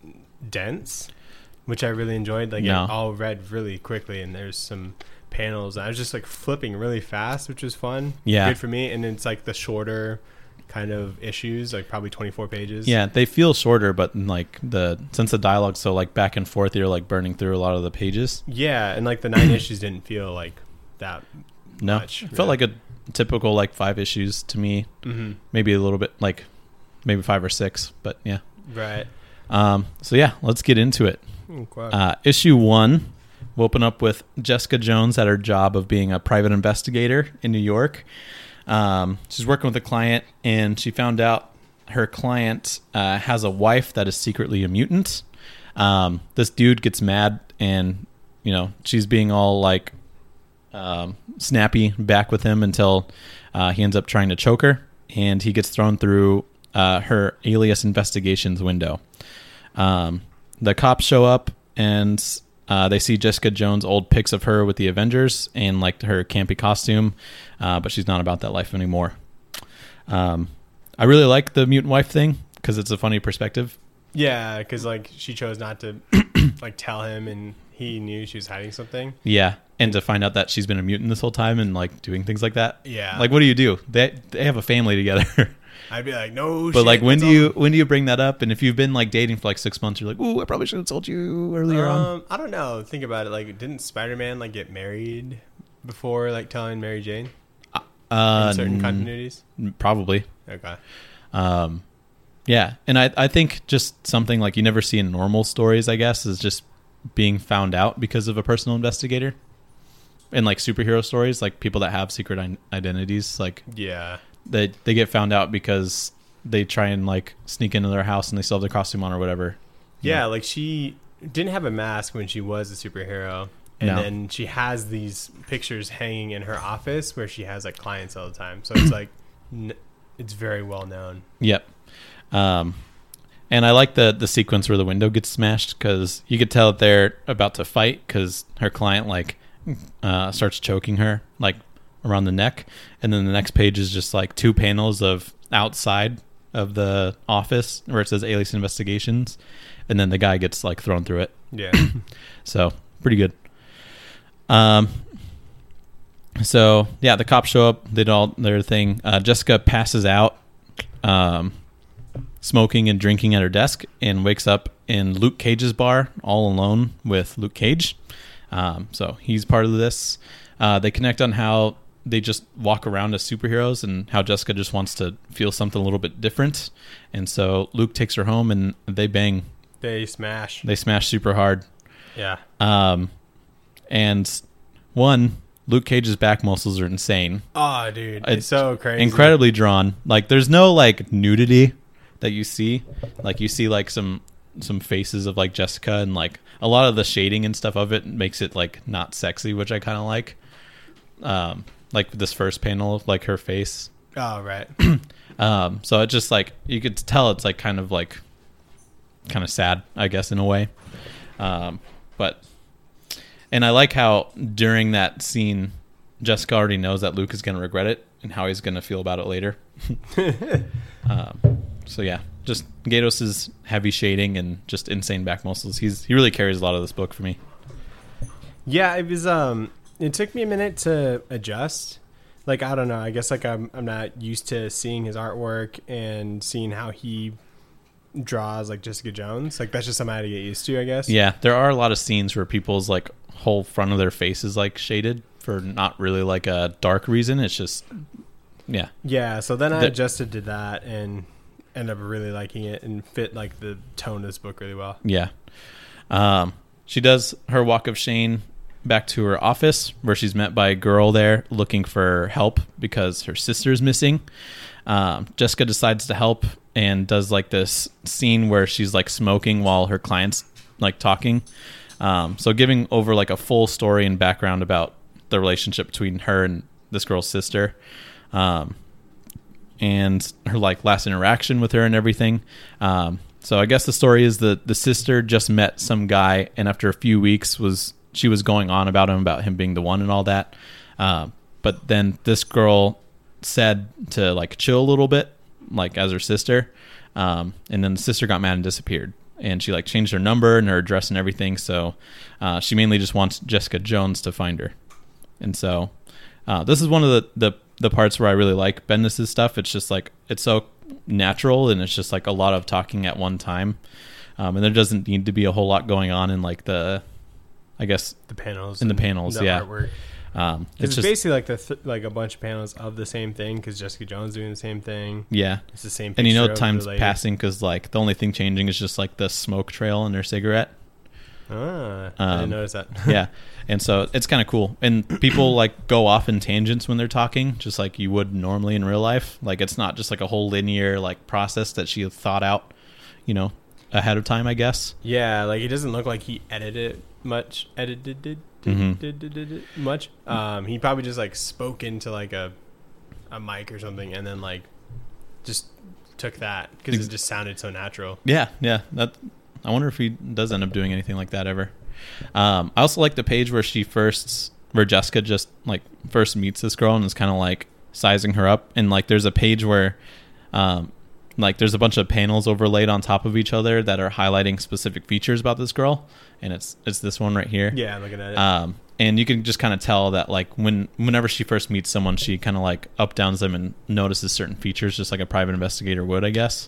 Speaker 2: dense, which I really enjoyed. Like
Speaker 1: No.
Speaker 2: it all read really quickly, and there's some panels. I was just like flipping really fast, which was fun.
Speaker 1: Yeah.
Speaker 2: Good for me. And it's like the shorter kind of issues, like probably twenty-four pages.
Speaker 1: Yeah, they feel shorter, but like the since the dialogue's so like back and forth, you're like burning through a lot of the pages.
Speaker 2: Yeah, and like the nine issues didn't feel like that
Speaker 1: No,
Speaker 2: much.
Speaker 1: it felt like a typical like five issues to me.
Speaker 2: Mm-hmm.
Speaker 1: Maybe a little bit like maybe five or six, but yeah.
Speaker 2: Right.
Speaker 1: Um, so yeah, let's get into it.
Speaker 2: Okay.
Speaker 1: Uh, issue one, we'll open up with Jessica Jones at her job of being a private investigator in New York. Um, she's working with a client, and she found out her client uh, has a wife that is secretly a mutant. Um, this dude gets mad, and you know she's being all like um, snappy back with him until uh, he ends up trying to choke her, and he gets thrown through uh, her Alias Investigations window. Um, the cops show up, and uh, they see Jessica Jones' old pics of her with the Avengers and like her campy costume, uh, but she's not about that life anymore. Um, I really like the mutant wife thing because it's a funny perspective.
Speaker 2: Yeah, because like she chose not to like tell him, and he knew she was hiding something.
Speaker 1: Yeah, and to find out that she's been a mutant this whole time and like doing things like that.
Speaker 2: Yeah,
Speaker 1: Like, what do you do? They they have a family together.
Speaker 2: I'd be like, no.
Speaker 1: But
Speaker 2: shit,
Speaker 1: like, when
Speaker 2: that's
Speaker 1: do you
Speaker 2: all-
Speaker 1: when do you bring that up? And if you've been like dating for like six months, you're like, ooh, I probably should have told you earlier on.
Speaker 2: Um, I don't know. Think about it. Like, didn't Spider-Man like get married before like telling Mary Jane
Speaker 1: Uh,
Speaker 2: in certain
Speaker 1: n-
Speaker 2: continuities?
Speaker 1: Probably.
Speaker 2: Okay.
Speaker 1: Um, yeah, and I I think just something like you never see in normal stories, I guess, is just being found out because of a personal investigator. In like superhero stories, like people that have secret i- identities, like
Speaker 2: Yeah.
Speaker 1: they they get found out because they try and like sneak into their house and they still have their costume on or whatever.
Speaker 2: Yeah, like she didn't have a mask when she was a superhero. And
Speaker 1: No.
Speaker 2: then she has these pictures hanging in her office where she has like clients all the time. So it's like, n- it's very well known.
Speaker 1: Yep. Um, and I like the the sequence where the window gets smashed because you could tell that they're about to fight because her client like uh, starts choking her like around the neck, and then the next page is just like two panels of outside of the office where it says Alias Investigations, and then the guy gets like thrown through it.
Speaker 2: Yeah.
Speaker 1: So pretty good. Um. So yeah, the cops show up, did all their thing. Uh, Jessica passes out, um, smoking and drinking at her desk, and wakes up in Luke Cage's bar, all alone with Luke Cage. Um, so he's part of this. Uh, they connect on how they just walk around as superheroes, and how Jessica just wants to feel something a little bit different. And so Luke takes her home, and they bang.
Speaker 2: They smash.
Speaker 1: They smash super hard.
Speaker 2: Yeah.
Speaker 1: Um, and one, Luke Cage's back muscles are insane.
Speaker 2: Oh, dude. It's,
Speaker 1: It's
Speaker 2: so crazy.
Speaker 1: Incredibly drawn. Like, there's no like nudity that you see. Like, you see like some some faces of like Jessica, and like a lot of the shading and stuff of it makes it like not sexy, which I kind of like. Um, like this first panel of like her face.
Speaker 2: Oh, right.
Speaker 1: Um, so it just like you could tell it's like kind of like kind of sad, I guess, in a way. Um, but and I like how during that scene, Jessica already knows that Luke is going to regret it and how he's going to feel about it later. um, so yeah, just Gatos's heavy shading and just insane back muscles. He's he really carries a lot of this book for me.
Speaker 2: Yeah, it was. Um, it took me a minute to adjust. Like, I don't know. I guess like I'm I'm not used to seeing his artwork and seeing how he draws like Jessica Jones. Like, that's just something I had to get used to, I guess.
Speaker 1: Yeah, there are a lot of scenes where people's like whole front of their face is like shaded for not really like a dark reason. It's just yeah.
Speaker 2: Yeah. So then I
Speaker 1: The-
Speaker 2: adjusted to that and ended up really liking it and fit like the tone of this book really well.
Speaker 1: Yeah. Um, she does her walk of shame back to her office, where she's met by a girl there looking for help because her sister's missing. Um, Jessica decides to help and does like this scene where she's like smoking while her client's like talking. Um, so giving over like a full story and background about the relationship between her and this girl's sister, um, and her like last interaction with her and everything. Um, so I guess the story is that the sister just met some guy, and after a few weeks was she was going on about him, about him being the one and all that. Uh, but then this girl said to like chill a little bit, like as her sister. Um, and then the sister got mad and disappeared, and she like changed her number and her address and everything. So, uh, she mainly just wants Jessica Jones to find her. And so, uh, this is one of the, the, the parts where I really like Bendis' stuff. It's just like, it's so natural, and it's just like a lot of talking at one time. Um, and there doesn't need to be a whole lot going on in like the, I guess
Speaker 2: the panels
Speaker 1: in the panels,
Speaker 2: the
Speaker 1: yeah.
Speaker 2: artwork.
Speaker 1: Um,
Speaker 2: It's,
Speaker 1: it's just
Speaker 2: basically like the th- like a bunch of panels of the same thing, because Jessica Jones doing the same thing.
Speaker 1: yeah,
Speaker 2: It's the same.
Speaker 1: and you know
Speaker 2: picture of
Speaker 1: time's
Speaker 2: the lady.
Speaker 1: passing because like the only thing changing is just like the smoke trail in their cigarette.
Speaker 2: Ah, I
Speaker 1: Um,
Speaker 2: didn't notice that.
Speaker 1: Yeah, and so it's kind of cool, and people like go off in tangents when they're talking, just like you would normally in real life. Like it's not just like a whole linear like process that she thought out, you know, ahead of time, I guess.
Speaker 2: Yeah, like it doesn't look like he edited it much. Edited it
Speaker 1: Mhm.
Speaker 2: did, did, did it much. Um, he probably just like spoke into like a a mic or something, and then like just took that because
Speaker 1: Ex-
Speaker 2: it just sounded so natural.
Speaker 1: Yeah, yeah. That I wonder if he does end up doing anything like that ever. Um, I also like the page where she first, where Jessica just like first meets this girl and is kind of like sizing her up, and like there's a page where, um, like there's a bunch of panels overlaid on top of each other that are highlighting specific features about this girl, and it's it's this one right here.
Speaker 2: Yeah, I'm looking at it.
Speaker 1: Um, and you can just kind of tell that like when whenever she first meets someone, she kind of like up downs them and notices certain features, just like a private investigator would, I guess.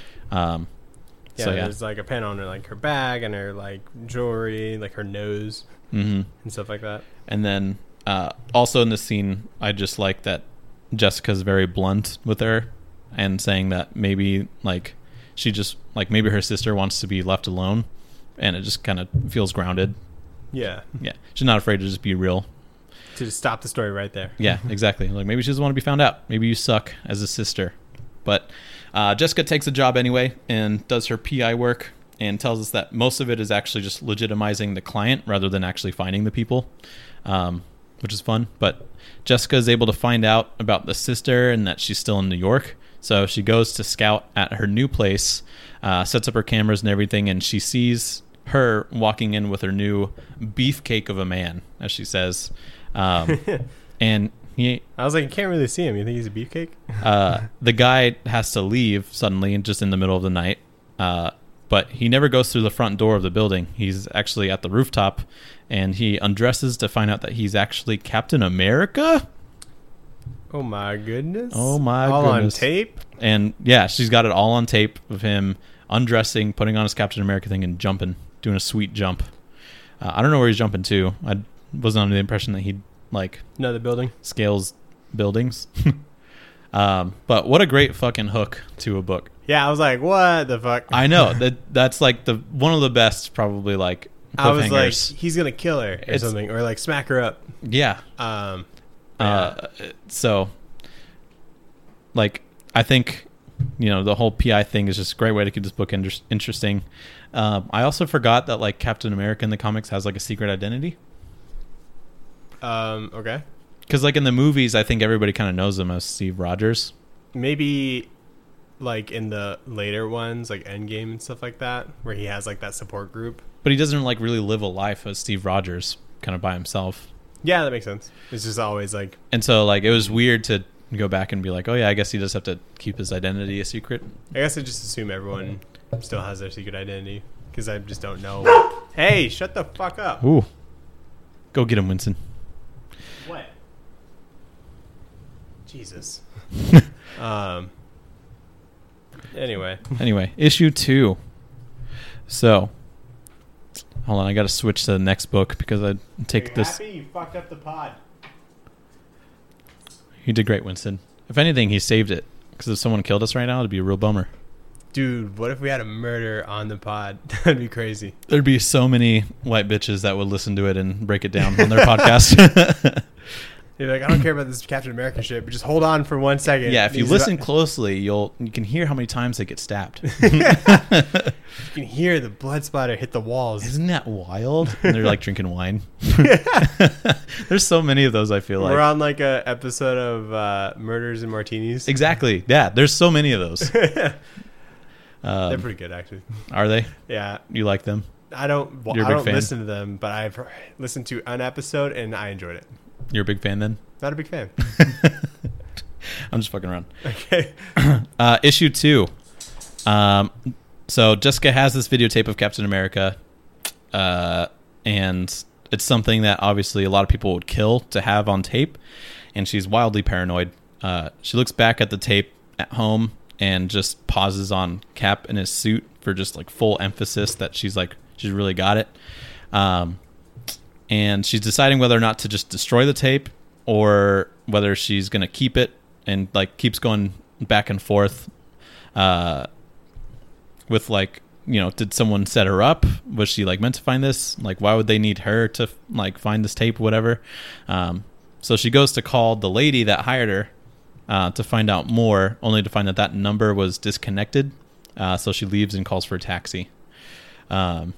Speaker 1: Um,
Speaker 2: yeah,
Speaker 1: so yeah.
Speaker 2: there's like a panel on her like her bag and her like jewelry, like her nose
Speaker 1: Mm-hmm.
Speaker 2: and stuff like that.
Speaker 1: And then uh, also in this scene, I just like that Jessica's very blunt with her and saying that maybe like she just like maybe her sister wants to be left alone, and it just kind of feels grounded.
Speaker 2: Yeah,
Speaker 1: Yeah, she's not afraid to just be real.
Speaker 2: to just stop the story right there.
Speaker 1: Yeah, exactly. Like maybe she doesn't want to be found out. Maybe you suck as a sister. But uh, Jessica takes the job anyway and does her P I work and tells us that most of it is actually just legitimizing the client rather than actually finding the people, um, which is fun. But Jessica is able to find out about the sister and that she's still in New York. So she goes to scout at her new place, uh, sets up her cameras and everything, and she sees her walking in with her new beefcake of a man, as she says. Um, and he,
Speaker 2: I was like, you can't really see him. You think he's a beefcake?
Speaker 1: uh, the guy has to leave suddenly and just in the middle of the night. Uh, but he never goes through the front door of the building. He's actually at the rooftop, and he undresses to find out that he's actually Captain America.
Speaker 2: Oh my goodness!
Speaker 1: Oh my
Speaker 2: All
Speaker 1: goodness.
Speaker 2: on tape.
Speaker 1: And yeah, she's got it all on tape of him undressing, putting on his Captain America thing, and jumping, doing a sweet jump. Uh, I don't know where he's jumping to. I wasn't under the impression that he'd like
Speaker 2: Another building.
Speaker 1: scales buildings. um, but what a great fucking hook to a book.
Speaker 2: Yeah, I was like, what the fuck?
Speaker 1: I know that that's like the one of the best, probably like
Speaker 2: I was like,
Speaker 1: cliffhangers.
Speaker 2: he's gonna kill her or
Speaker 1: It's-
Speaker 2: something, or like smack her up.
Speaker 1: Yeah.
Speaker 2: Um,
Speaker 1: Uh, so, like, I think, you know, the whole P I thing is just a great way to keep this book inter- interesting. Um, I also forgot that, like, Captain America in the comics has, like, a secret identity.
Speaker 2: um, okay,
Speaker 1: Because, like, in the movies, I think everybody kind of knows him as Steve Rogers.
Speaker 2: maybe like in the later ones, like Endgame and stuff like that, where he has like that support group.
Speaker 1: But he doesn't, like, really live a life as Steve Rogers kind of by himself.
Speaker 2: Yeah, that makes sense. It's just always like,
Speaker 1: And so, like, it was weird to go back and be like, oh, yeah, I guess he does have to keep his identity a secret.
Speaker 2: I guess I just assume everyone still has their secret identity because I just don't know. Hey, shut the fuck up!
Speaker 1: Ooh. Go get him, Winston.
Speaker 2: What? Jesus. um. Anyway,
Speaker 1: Anyway, issue two. So, hold on, I got to switch to the next book because I take this.
Speaker 2: Happy you fucked up the pod.
Speaker 1: He did great, Winston. If anything, he saved it because if someone killed us right now, it'd be a real bummer.
Speaker 2: Dude, what if we had a murder on the pod? That'd be crazy.
Speaker 1: There'd be so many white bitches that would listen to it and break it down on their podcast.
Speaker 2: You're like, I don't care about this Captain America shit, but just hold on for one second.
Speaker 1: Yeah, if you
Speaker 2: These
Speaker 1: listen
Speaker 2: about-
Speaker 1: closely, you'll you can hear how many times they get stabbed.
Speaker 2: You can hear the blood splatter hit the walls.
Speaker 1: Isn't that wild? And they're like drinking wine. There's so many of those, I feel like.
Speaker 2: We're on like a episode of uh, Murders and Martinis.
Speaker 1: Exactly. Yeah, there's so many of those. Um,
Speaker 2: They're pretty good, actually.
Speaker 1: Are they?
Speaker 2: Yeah.
Speaker 1: You like them?
Speaker 2: I don't. Well,
Speaker 1: You're a
Speaker 2: I
Speaker 1: big
Speaker 2: don't
Speaker 1: fan?
Speaker 2: listen to them, but I've listened to an episode and I enjoyed it.
Speaker 1: You're a big fan then?
Speaker 2: Not a big fan.
Speaker 1: I'm just fucking around.
Speaker 2: Okay.
Speaker 1: Uh, issue two. Um, so Jessica has this videotape of Captain America, uh, and it's something that obviously a lot of people would kill to have on tape, and she's wildly paranoid. Uh, she looks back at the tape at home and just pauses on Cap in his suit for just like full emphasis that she's like she's really got it. Um, and she's deciding whether or not to just destroy the tape or whether she's going to keep it, and like keeps going back and forth uh, with like, you know, did someone set her up? Was she like meant to find this? Like, why would they need her to like find this tape, whatever? Um, so she goes to call the lady that hired her uh, to find out more, only to find that that number was disconnected. Uh, so she leaves and calls for a taxi. Um,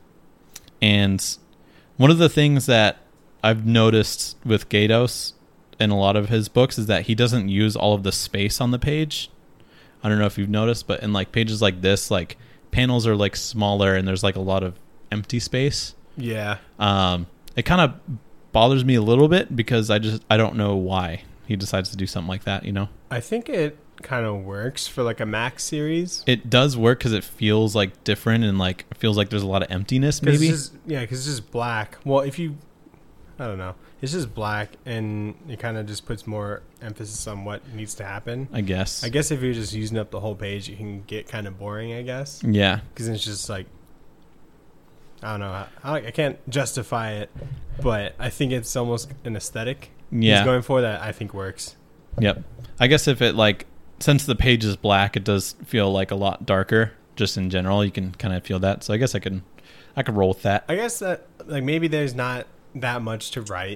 Speaker 1: and one of the things that I've noticed with Gaydos in a lot of his books is that he doesn't use all of the space on the page. I don't know if you've noticed, but in like pages like this, like panels are like smaller and there's like a lot of empty space.
Speaker 2: Yeah.
Speaker 1: Um, it kind of bothers me a little bit because I just I don't know why he decides to do something like that. You know,
Speaker 2: I think it kind of works for like a Max series.
Speaker 1: it does work because it feels like different and like it feels like there's a lot of emptiness.
Speaker 2: 'Cause
Speaker 1: Maybe
Speaker 2: it's just, yeah, because it's just black. Well, if you, I don't know, it's just black, and it kind of just puts more emphasis on what needs to happen.
Speaker 1: I guess.
Speaker 2: I guess if you're just using up the whole page, it can get kind of boring. I guess
Speaker 1: Yeah.
Speaker 2: because it's just like, I don't know, I, I can't justify it, but I think it's almost an aesthetic
Speaker 1: Yeah.
Speaker 2: he's going for that I think works.
Speaker 1: Yep. I guess if it like, since the page is black, it does feel like a lot darker. Just in general, you can kind of feel that. So I guess I can, I could roll with that.
Speaker 2: I guess that like maybe there's not that much to write,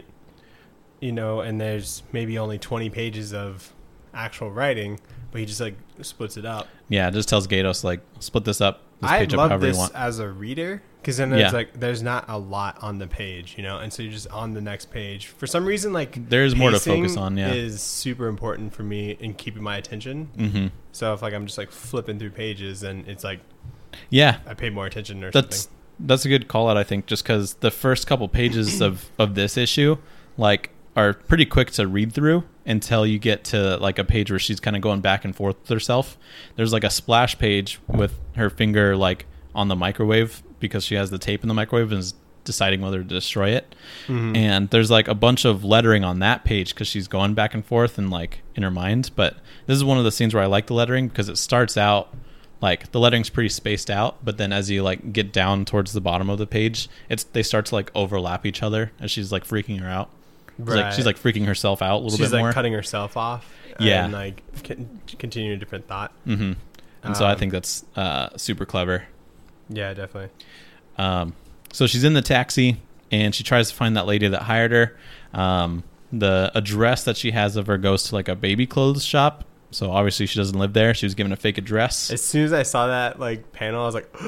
Speaker 2: you know, and there's maybe only twenty pages of actual writing, but he just like splits it up.
Speaker 1: Yeah, it just tells Gaydos like split this up, this
Speaker 2: I
Speaker 1: page up
Speaker 2: love
Speaker 1: however you
Speaker 2: this
Speaker 1: want.
Speaker 2: as a reader because then
Speaker 1: Yeah.
Speaker 2: it's like there's not a lot on the page, you know, and so you're just on the next page. For some reason, like
Speaker 1: There is more to
Speaker 2: pacing
Speaker 1: focus on, yeah.
Speaker 2: is super important for me in keeping my attention.
Speaker 1: Mm-hmm.
Speaker 2: So if like I'm just like flipping through pages, then it's like
Speaker 1: Yeah,
Speaker 2: I pay more attention or
Speaker 1: that's
Speaker 2: something.
Speaker 1: that's a good call out. I think just because the first couple pages of of this issue like are pretty quick to read through until you get to like a page where she's kind of going back and forth with herself. There's like a splash page with her finger like on the microwave because she has the tape in the microwave and is deciding whether to destroy it.
Speaker 2: Mhm.
Speaker 1: And there's like a bunch of lettering on that page because she's going back and forth and like in her mind. But this is one of the scenes where I like the lettering because it starts out like the lettering's pretty spaced out, but then as you like get down towards the bottom of the page, it's they start to like overlap each other as she's like freaking her out. It's like she's like freaking herself out a little
Speaker 2: she's
Speaker 1: bit
Speaker 2: like
Speaker 1: more.
Speaker 2: cutting herself off.
Speaker 1: Yeah.
Speaker 2: and like con- continue a different thought.
Speaker 1: Mm-hmm. And so I
Speaker 2: Um,
Speaker 1: think that's uh, super clever.
Speaker 2: Yeah, definitely.
Speaker 1: Um, so she's in the taxi and she tries to find that lady that hired her. Um, the address that she has of her goes to like a baby clothes shop. So obviously she doesn't live there. She was given a fake address.
Speaker 2: As soon as I saw that like panel, I was like,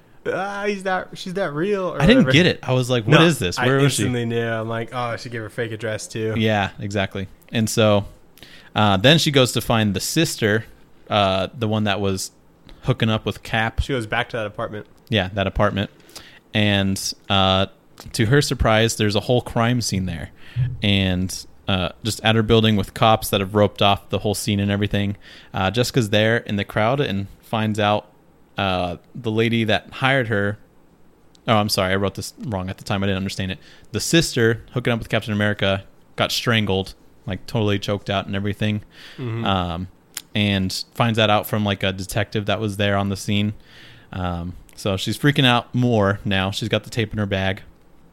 Speaker 2: ah, he's that she's that real. Or
Speaker 1: I didn't
Speaker 2: whatever.
Speaker 1: get it. I was like, "What
Speaker 2: No,
Speaker 1: is this? Where
Speaker 2: I
Speaker 1: was she?"
Speaker 2: instantly knew. I'm like, oh, I should give her a fake address too.
Speaker 1: Yeah, exactly. And so uh, then she goes to find the sister, uh, the one that was hooking up with Cap.
Speaker 2: She goes back to that apartment.
Speaker 1: Yeah, that apartment. And uh, to her surprise, there's a whole crime scene there. And uh, just at her building with cops that have roped off the whole scene and everything. Uh, Jessica's there in the crowd and finds out uh, the lady that hired her. Oh, I'm sorry. I wrote this wrong at the time. I didn't understand it. The sister hooking up with Captain America got strangled, like totally choked out and everything.
Speaker 2: Mhm.
Speaker 1: Um, and finds that out from like a detective that was there on the scene. Um, so she's freaking out more now. She's got the tape in her bag.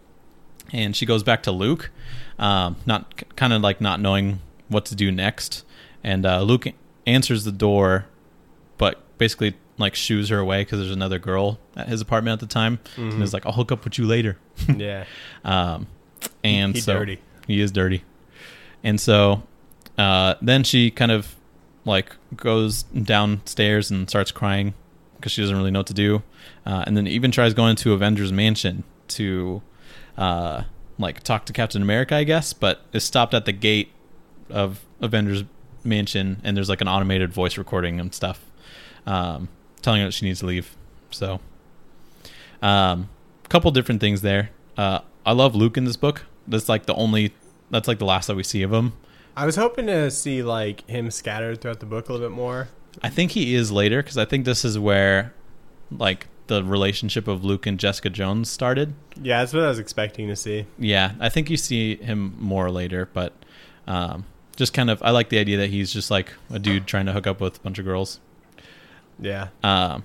Speaker 1: And she goes back to Luke, um, not kind of like not knowing what to do next. And uh, Luke answers the door, but basically like shoos her away because there's another girl at his apartment at the time, mm-hmm. and he's like, "I'll hook up with you later."
Speaker 2: Yeah.
Speaker 1: Um, and
Speaker 2: He's
Speaker 1: so
Speaker 2: dirty.
Speaker 1: He is dirty, and so uh, then she kind of like goes downstairs and starts crying because she doesn't really know what to do, uh, and then even tries going to Avengers Mansion to uh, like talk to Captain America, I guess, but is stopped at the gate of Avengers Mansion, and there's like an automated voice recording and stuff, um, telling her that she needs to leave. So, um, a couple different things there. Uh, I love Luke in this book. That's like the only. That's like the last that we see of him.
Speaker 2: I was hoping to see like him scattered throughout the book a little bit more.
Speaker 1: I think he is later because I think this is where, like, the relationship of Luke and Jessica Jones started.
Speaker 2: Yeah, that's what I was expecting to see.
Speaker 1: Yeah, I think you see him more later, but um, just kind of, I like the idea that he's just like a dude trying to hook up with a bunch of girls.
Speaker 2: Yeah.
Speaker 1: Um.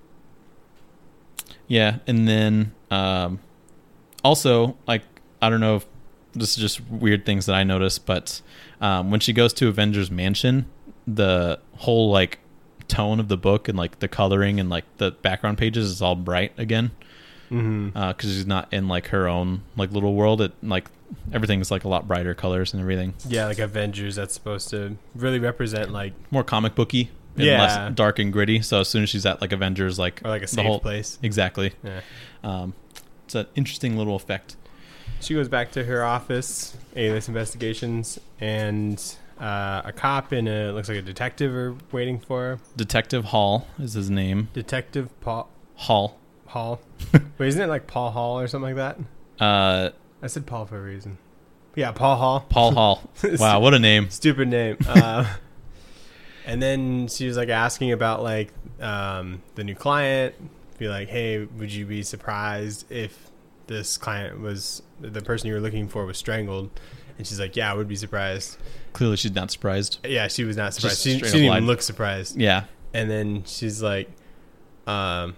Speaker 1: Yeah, and then um, also, like, I don't know if this is just weird things that I noticed, but um, when she goes to Avengers Mansion, the whole like tone of the book and like the coloring and like the background pages is all bright again, because
Speaker 2: mm-hmm.
Speaker 1: uh, she's not in like her own like little world. It like everything's like a lot brighter colors and everything.
Speaker 2: Yeah, like Avengers, that's supposed to really represent like
Speaker 1: more comic booky and
Speaker 2: yeah.
Speaker 1: less dark and gritty. So as soon as she's at like Avengers, like
Speaker 2: or like a
Speaker 1: the
Speaker 2: safe
Speaker 1: whole
Speaker 2: place,
Speaker 1: exactly.
Speaker 2: Yeah,
Speaker 1: um, it's an interesting little effect.
Speaker 2: She goes back to her office, Alias Investigations, and uh, a cop and a looks like a detective are waiting for her.
Speaker 1: Detective Hall is his name.
Speaker 2: Detective Paul
Speaker 1: Hall.
Speaker 2: Hall. Wait, isn't it like Paul Hall or something like that?
Speaker 1: Uh,
Speaker 2: I said Paul for a reason. Yeah, Paul Hall.
Speaker 1: Paul Hall. Wow, what a name.
Speaker 2: Stupid name. Uh, and then she was like asking about like um, the new client. Be like, hey, would you be surprised if this client was the person you were looking for was strangled? And she's like, yeah, I would be surprised.
Speaker 1: Clearly she's not surprised.
Speaker 2: Yeah, she was not surprised.
Speaker 1: Just
Speaker 2: She, she
Speaker 1: straight
Speaker 2: didn't
Speaker 1: up
Speaker 2: even
Speaker 1: lied.
Speaker 2: look surprised.
Speaker 1: Yeah.
Speaker 2: And then she's like, um,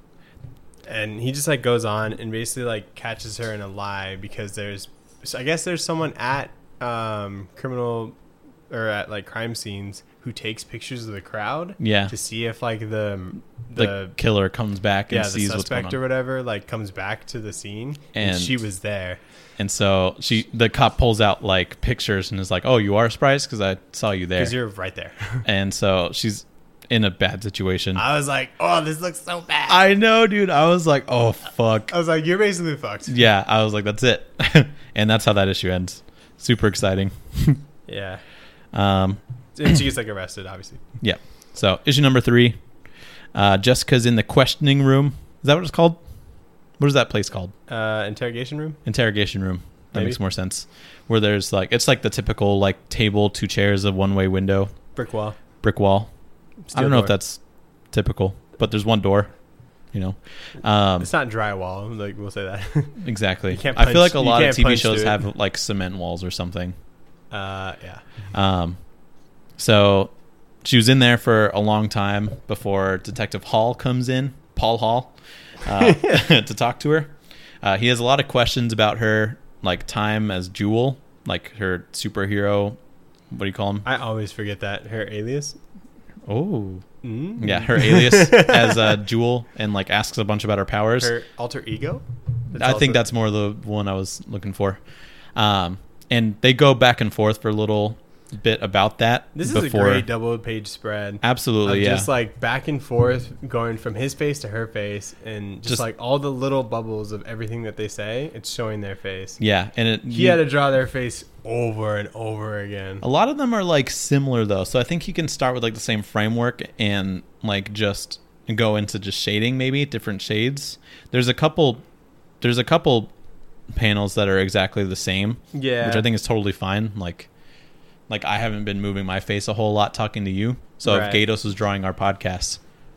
Speaker 2: and he just like goes on and basically like catches her in a lie because there's, so I guess there's someone at um, criminal or at like crime scenes who takes pictures of the crowd.
Speaker 1: Yeah.
Speaker 2: To see if like the
Speaker 1: The,
Speaker 2: the
Speaker 1: killer comes back and
Speaker 2: yeah the
Speaker 1: sees what's going
Speaker 2: suspect
Speaker 1: on.
Speaker 2: or whatever like comes back to the scene and,
Speaker 1: And-
Speaker 2: she was there.
Speaker 1: And so she, the cop pulls out like pictures and is like, "Oh, you are surprised because I saw you there."
Speaker 2: Because you're right there.
Speaker 1: And so she's in a bad situation.
Speaker 2: I was like, oh, this looks so bad.
Speaker 1: I know, dude. I was like, "Oh fuck."
Speaker 2: I was like, you're basically fucked.
Speaker 1: Yeah, I was like, "That's it," and that's how that issue ends. Super exciting.
Speaker 2: Yeah.
Speaker 1: Um,
Speaker 2: And she gets like arrested, obviously.
Speaker 1: yeah. So issue number three, uh, Jessica's in the questioning room. Is that what it's called? What is that place called?
Speaker 2: Uh, interrogation room.
Speaker 1: Interrogation room. That
Speaker 2: Maybe.
Speaker 1: makes more sense. Where there's like, it's like the typical like table, two chairs, a one way window,
Speaker 2: Brick wall.
Speaker 1: brick wall.
Speaker 2: Steel
Speaker 1: I don't know
Speaker 2: door.
Speaker 1: if that's typical, but there's one door. You know, um,
Speaker 2: It's not drywall. Like we'll say that.
Speaker 1: exactly.
Speaker 2: You can't
Speaker 1: I feel
Speaker 2: punch-
Speaker 1: like a
Speaker 2: you
Speaker 1: lot of
Speaker 2: can't
Speaker 1: T V
Speaker 2: punch
Speaker 1: shows
Speaker 2: through it.
Speaker 1: have like cement walls or something.
Speaker 2: uh, yeah.
Speaker 1: Um, so she was in there for a long time before Detective Hall comes in, Paul Hall, uh, to talk to her. Uh, he has a lot of questions about her, like time as Jewel, like her superhero. What do you call him?
Speaker 2: I always forget that her alias.
Speaker 1: Oh,
Speaker 2: Mm.
Speaker 1: yeah, her alias as uh, Jewel, and like asks a bunch about her powers.
Speaker 2: Her alter ego. That's
Speaker 1: I think
Speaker 2: also-
Speaker 1: that's more the one I was looking for. Um, and they go back and forth for a little bit about that.
Speaker 2: This
Speaker 1: before.
Speaker 2: is a great double page spread.
Speaker 1: Absolutely,
Speaker 2: Of
Speaker 1: yeah.
Speaker 2: Just like back and forth, going from his face to her face, and just,
Speaker 1: Just-
Speaker 2: like all the little bubbles of everything that they say, it's showing their face.
Speaker 1: yeah, and it,
Speaker 2: He
Speaker 1: you-
Speaker 2: had to draw their face over and over again.
Speaker 1: a lot of them are like similar though, so I think you can start with like the same framework and like just go into just shading, maybe different shades. There's a couple, there's a couple panels that are exactly the same,
Speaker 2: Yeah.
Speaker 1: which I think is totally fine. Like, like I haven't been moving my face a whole lot talking to you, so
Speaker 2: Right.
Speaker 1: if Gatos was drawing our podcast,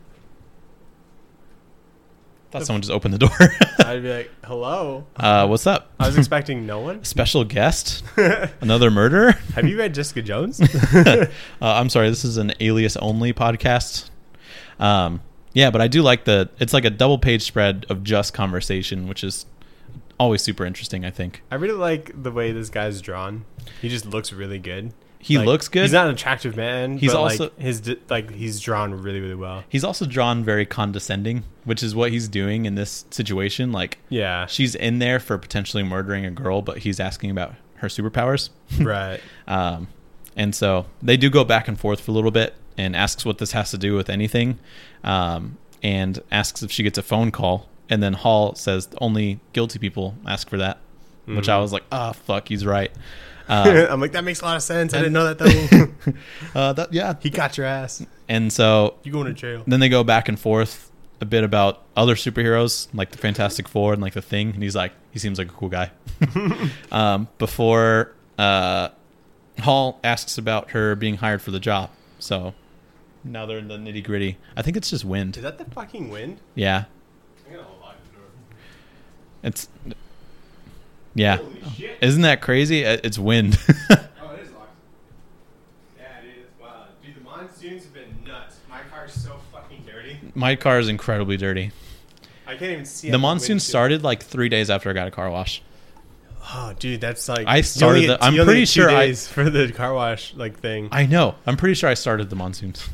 Speaker 1: thought someone just opened the door.
Speaker 2: I'd be like, hello.
Speaker 1: uh, what's up?
Speaker 2: I was expecting no one.
Speaker 1: Special guest, another murderer.
Speaker 2: Have you read Jessica Jones?
Speaker 1: uh, I'm sorry, this is an alias only podcast. Um, yeah, but I do like the. It's like a double page spread of just conversation, which is always super interesting. I think
Speaker 2: I really like the way this guy's drawn. He just looks really good.
Speaker 1: He
Speaker 2: Like,
Speaker 1: looks good.
Speaker 2: He's not an attractive man.
Speaker 1: He's
Speaker 2: but
Speaker 1: also-
Speaker 2: like his di- like he's drawn really really well.
Speaker 1: He's also drawn very condescending, which is what he's doing in this situation. Like,
Speaker 2: Yeah.
Speaker 1: she's in there for potentially murdering a girl, but he's asking about her superpowers.
Speaker 2: Right.
Speaker 1: Um, and so they do go back and forth for a little bit and asks what this has to do with anything, um, and asks if she gets a phone call. And then Hall says only guilty people ask for that, mm-hmm. which I was like, ah, oh, fuck, he's right. Uh,
Speaker 2: I'm like, that makes a lot of sense. I didn't know that though.
Speaker 1: uh, that, yeah.
Speaker 2: He got your ass.
Speaker 1: And so
Speaker 2: You going to jail.
Speaker 1: then they go back and forth a bit about other superheroes, like the Fantastic Four and like the Thing. And he's like, he seems like a cool guy. um, before uh, Hall asks about her being hired for the job. So now they're in the nitty gritty. I think it's just wind.
Speaker 2: Is that the fucking wind?
Speaker 1: Yeah.
Speaker 2: I'm gonna lock the door.
Speaker 1: It's, yeah.
Speaker 2: Holy shit.
Speaker 1: Isn't that crazy? It's wind.
Speaker 2: Oh, it is locked. Yeah, dude, it's wild. Dude, the monsoons have been nuts. My car's so fucking dirty.
Speaker 1: My car is incredibly dirty.
Speaker 2: I can't even see.
Speaker 1: The
Speaker 2: out
Speaker 1: monsoon
Speaker 2: windshield.
Speaker 1: started like three days after I got a car wash.
Speaker 2: Oh, dude, that's like
Speaker 1: I
Speaker 2: you
Speaker 1: started
Speaker 2: only
Speaker 1: the-
Speaker 2: get-
Speaker 1: I'm
Speaker 2: you only
Speaker 1: pretty
Speaker 2: get two
Speaker 1: sure I-
Speaker 2: days for the car wash like thing.
Speaker 1: I know. I'm pretty sure I started the monsoons.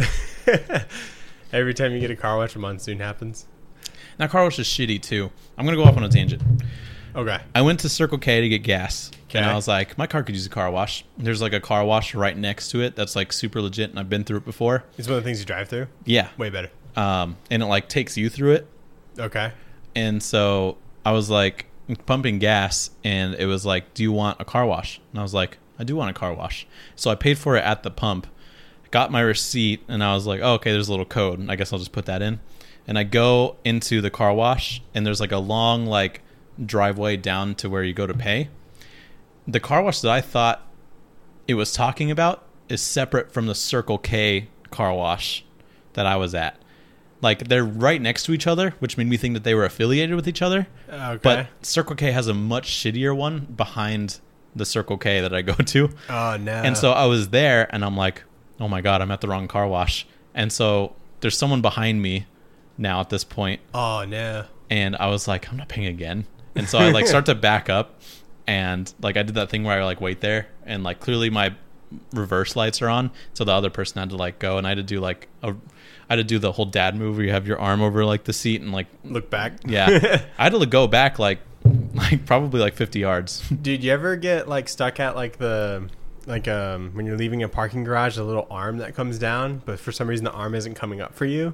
Speaker 2: Every time you get a car wash, a monsoon happens.
Speaker 1: That car wash is shitty too. I'm gonna go off on a tangent.
Speaker 2: Okay.
Speaker 1: I went to Circle K to get gas, and
Speaker 2: Okay.
Speaker 1: I was like, my car could use a car wash. There's like a car wash right next to it that's like super legit, and I've been through it before.
Speaker 2: It's one of the things you drive through.
Speaker 1: Yeah,
Speaker 2: Way better.
Speaker 1: um, and it like takes you through it.
Speaker 2: Okay.
Speaker 1: And so I was like pumping gas, and it was like, do you want a car wash? And I was like, I do want a car wash. So I paid for it at the pump, got my receipt, and I was like, oh, okay, there's a little code. I guess I'll just put that in. And I go into the car wash, and there's like a long like driveway down to where you go to pay. The car wash that I thought it was talking about is separate from the Circle K car wash that I was at. Like, they're right next to each other, which made me think that they were affiliated with each other.
Speaker 2: Okay.
Speaker 1: But Circle K has a much shittier one behind the Circle K that I go to.
Speaker 2: Oh no.
Speaker 1: And so I was there, and I'm like, oh my God, I'm at the wrong car wash. And so there's someone behind me now at this point,
Speaker 2: Oh no.
Speaker 1: and I was like, I'm not paying again. And so I like start to back up, and like I did that thing where I like wait there, and like clearly my reverse lights are on, so the other person had to like go, and I had to do like a I had to do the whole dad move where you have your arm over like the seat and like
Speaker 2: Look back.
Speaker 1: yeah. I had to go back like like probably like fifty yards.
Speaker 2: Dude, you ever get like stuck at like the like um when you're leaving a parking garage, a little arm that comes down, but for some reason the arm isn't coming up for you?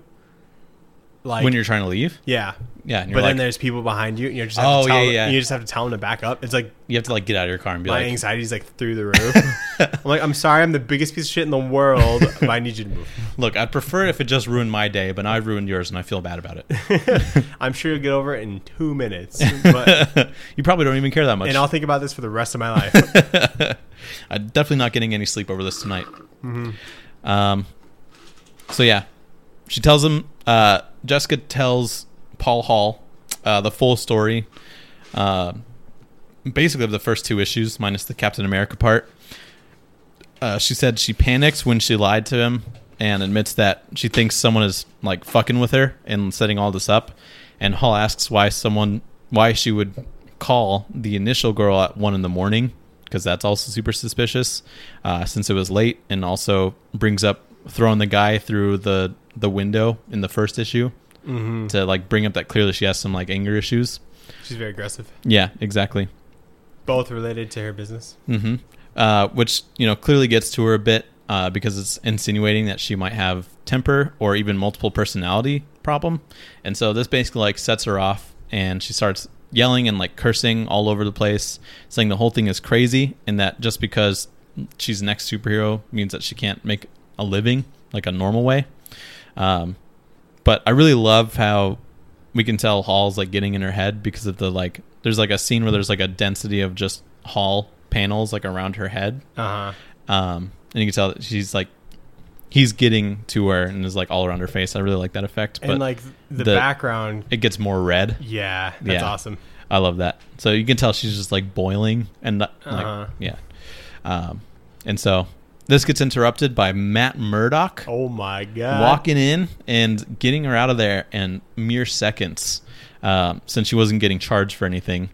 Speaker 2: Like
Speaker 1: When you're trying to leave?
Speaker 2: yeah.
Speaker 1: Yeah, and you're
Speaker 2: But
Speaker 1: like
Speaker 2: then there's people behind you, and you just have
Speaker 1: Oh,
Speaker 2: to tell
Speaker 1: yeah,
Speaker 2: them,
Speaker 1: yeah.
Speaker 2: you just have to tell them to back up. It's like
Speaker 1: you have to like get out of your car and be
Speaker 2: my
Speaker 1: like
Speaker 2: anxiety's like through the roof. I'm like, I'm sorry, I'm the biggest piece of shit in the world, but I need you to move.
Speaker 1: look, I'd prefer if it just ruined my day, but now I've ruined yours and I feel bad about it.
Speaker 2: I'm sure you'll get over it in two minutes, but
Speaker 1: You probably don't even care that much.
Speaker 2: and I'll think about this for the rest of my life.
Speaker 1: I'm definitely not getting any sleep over this tonight. Mm-hmm. Um, so yeah, she tells him. Uh, Jessica tells Paul Hall uh, the full story, uh, basically of the first two issues, minus the Captain America part. Uh, she said she panics when she lied to him and admits that she thinks someone is like fucking with her and setting all this up. And Hall asks why someone, why she would call the initial girl at one in the morning, because that's also super suspicious, uh, since it was late, and also brings up throwing the guy through the the window in the first issue
Speaker 2: Mm-hmm.
Speaker 1: to like bring up that clearly she has some like anger issues.
Speaker 2: She's very aggressive.
Speaker 1: Yeah, exactly.
Speaker 2: Both related to her business.
Speaker 1: Mm-hmm. Uh, which, you know, clearly gets to her a bit uh, because it's insinuating that she might have temper or even multiple personality problem. And so this basically like sets her off, and she starts yelling and like cursing all over the place, saying the whole thing is crazy, and that just because she's the next superhero means that she can't make a living like a normal way. Um, but I really love how we can tell Hall's like getting in her head because of the like, there's like a scene where there's like a density of just Hall panels like around her head.
Speaker 2: Uh huh.
Speaker 1: Um, and you can tell that she's like, he's getting to her and is like all around her face. I really like that effect. But
Speaker 2: And like the,
Speaker 1: the-
Speaker 2: background.
Speaker 1: it gets more red.
Speaker 2: Yeah, that's
Speaker 1: Yeah.
Speaker 2: awesome.
Speaker 1: I love that. So you can tell she's just like boiling and like,
Speaker 2: Uh-huh.
Speaker 1: yeah. Um, and so this gets interrupted by Matt Murdock
Speaker 2: Oh my god.
Speaker 1: walking in and getting her out of there in mere seconds, um, since she wasn't getting charged for anything.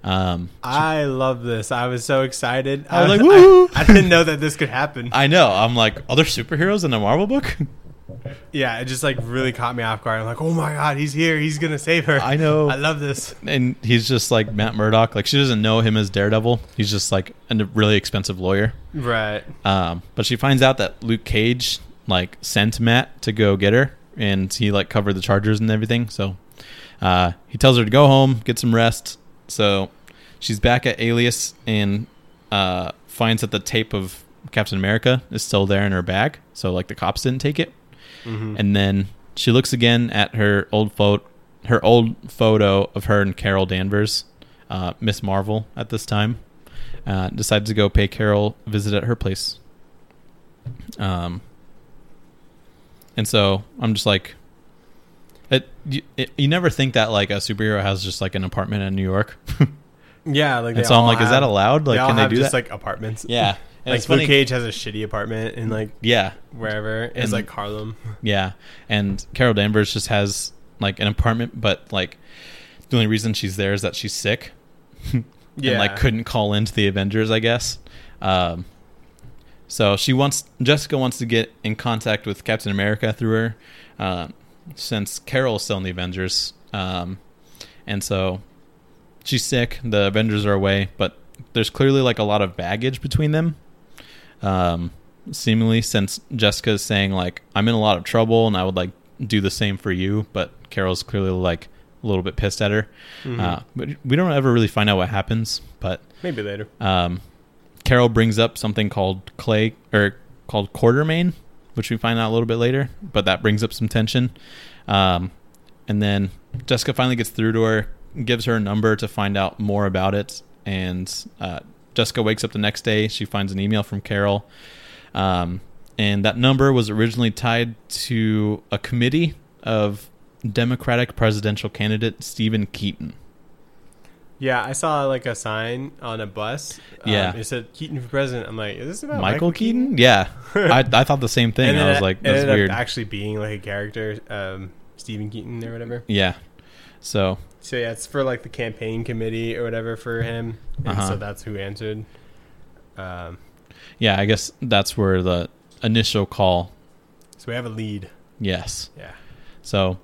Speaker 1: Um,
Speaker 2: I love this. I was so excited.
Speaker 1: I was
Speaker 2: I,
Speaker 1: like, woo!
Speaker 2: I, I didn't know that this could happen.
Speaker 1: I know. I'm like, other superheroes in a Marvel book?
Speaker 2: Yeah, it just like really caught me off guard. I'm like, oh my god, he's here. He's gonna save her.
Speaker 1: I know.
Speaker 2: I love this.
Speaker 1: And he's just like Matt Murdock. Like, she doesn't know him as Daredevil. He's just like a really expensive lawyer.
Speaker 2: Right.
Speaker 1: Um, but she finds out that Luke Cage like sent Matt to go get her, and he like covered the charges and everything. So uh, he tells her to go home, get some rest. So she's back at Alias and uh, finds that the tape of Captain America is still there in her bag. So like the cops didn't take it. Mm-hmm. And then she looks again at her old photo, her old photo of her and Carol Danvers, uh, Miss Marvel at this time. Uh, decides to go pay Carol a visit at her place. Um, and so I'm just like, it you, it, you never think that like a superhero has just like an apartment in New York.
Speaker 2: Yeah, like
Speaker 1: and so I'm like, is that allowed? Like,
Speaker 2: they all
Speaker 1: can they
Speaker 2: have
Speaker 1: do
Speaker 2: just
Speaker 1: that?
Speaker 2: like apartments.
Speaker 1: Yeah, and
Speaker 2: like
Speaker 1: it's funny.
Speaker 2: Luke Cage has a shitty apartment in like
Speaker 1: Yeah,
Speaker 2: wherever. It's
Speaker 1: And-
Speaker 2: like Harlem.
Speaker 1: yeah, and Carol Danvers just has like an apartment, but like the only reason she's there is that she's sick.
Speaker 2: Yeah,
Speaker 1: And like couldn't call into the Avengers, I guess. Um, so she wants Jessica wants to get in contact with Captain America through her, uh, since Carol's still in the Avengers, um, and so she's sick. The Avengers are away, but there's clearly like a lot of baggage between them. Um, seemingly, since Jessica's saying like, "I'm in a lot of trouble, and I would like do the same for you," but Carol's clearly like a little bit pissed at her. Mm-hmm. Uh, but we don't ever really find out what happens, but
Speaker 2: maybe later.
Speaker 1: Um, Carol brings up something called Clay or called Quartermain, which we find out a little bit later, but that brings up some tension. Um, and then Jessica finally gets through to her, gives her a number to find out more about it. And uh, Jessica wakes up the next day. She finds an email from Carol. Um, and that number was originally tied to a committee of Democratic presidential candidate Stephen Keaton.
Speaker 2: Yeah, I saw like a sign on a bus. Um,
Speaker 1: Yeah.
Speaker 2: it said Keaton for president. I'm like, is this about
Speaker 1: Michael,
Speaker 2: Michael
Speaker 1: Keaton?
Speaker 2: Keaton?
Speaker 1: Yeah. I, I thought the same thing.
Speaker 2: And
Speaker 1: I was
Speaker 2: it-
Speaker 1: like,
Speaker 2: it
Speaker 1: that's
Speaker 2: ended
Speaker 1: weird.
Speaker 2: up actually being like a character, um, Stephen Keaton or whatever.
Speaker 1: Yeah. So,
Speaker 2: So yeah, it's for like the campaign committee or whatever for him, and
Speaker 1: Uh-huh.
Speaker 2: so that's who answered. Um,
Speaker 1: yeah, I guess that's where the initial call.
Speaker 2: so we have a lead.
Speaker 1: Yes.
Speaker 2: Yeah.
Speaker 1: So,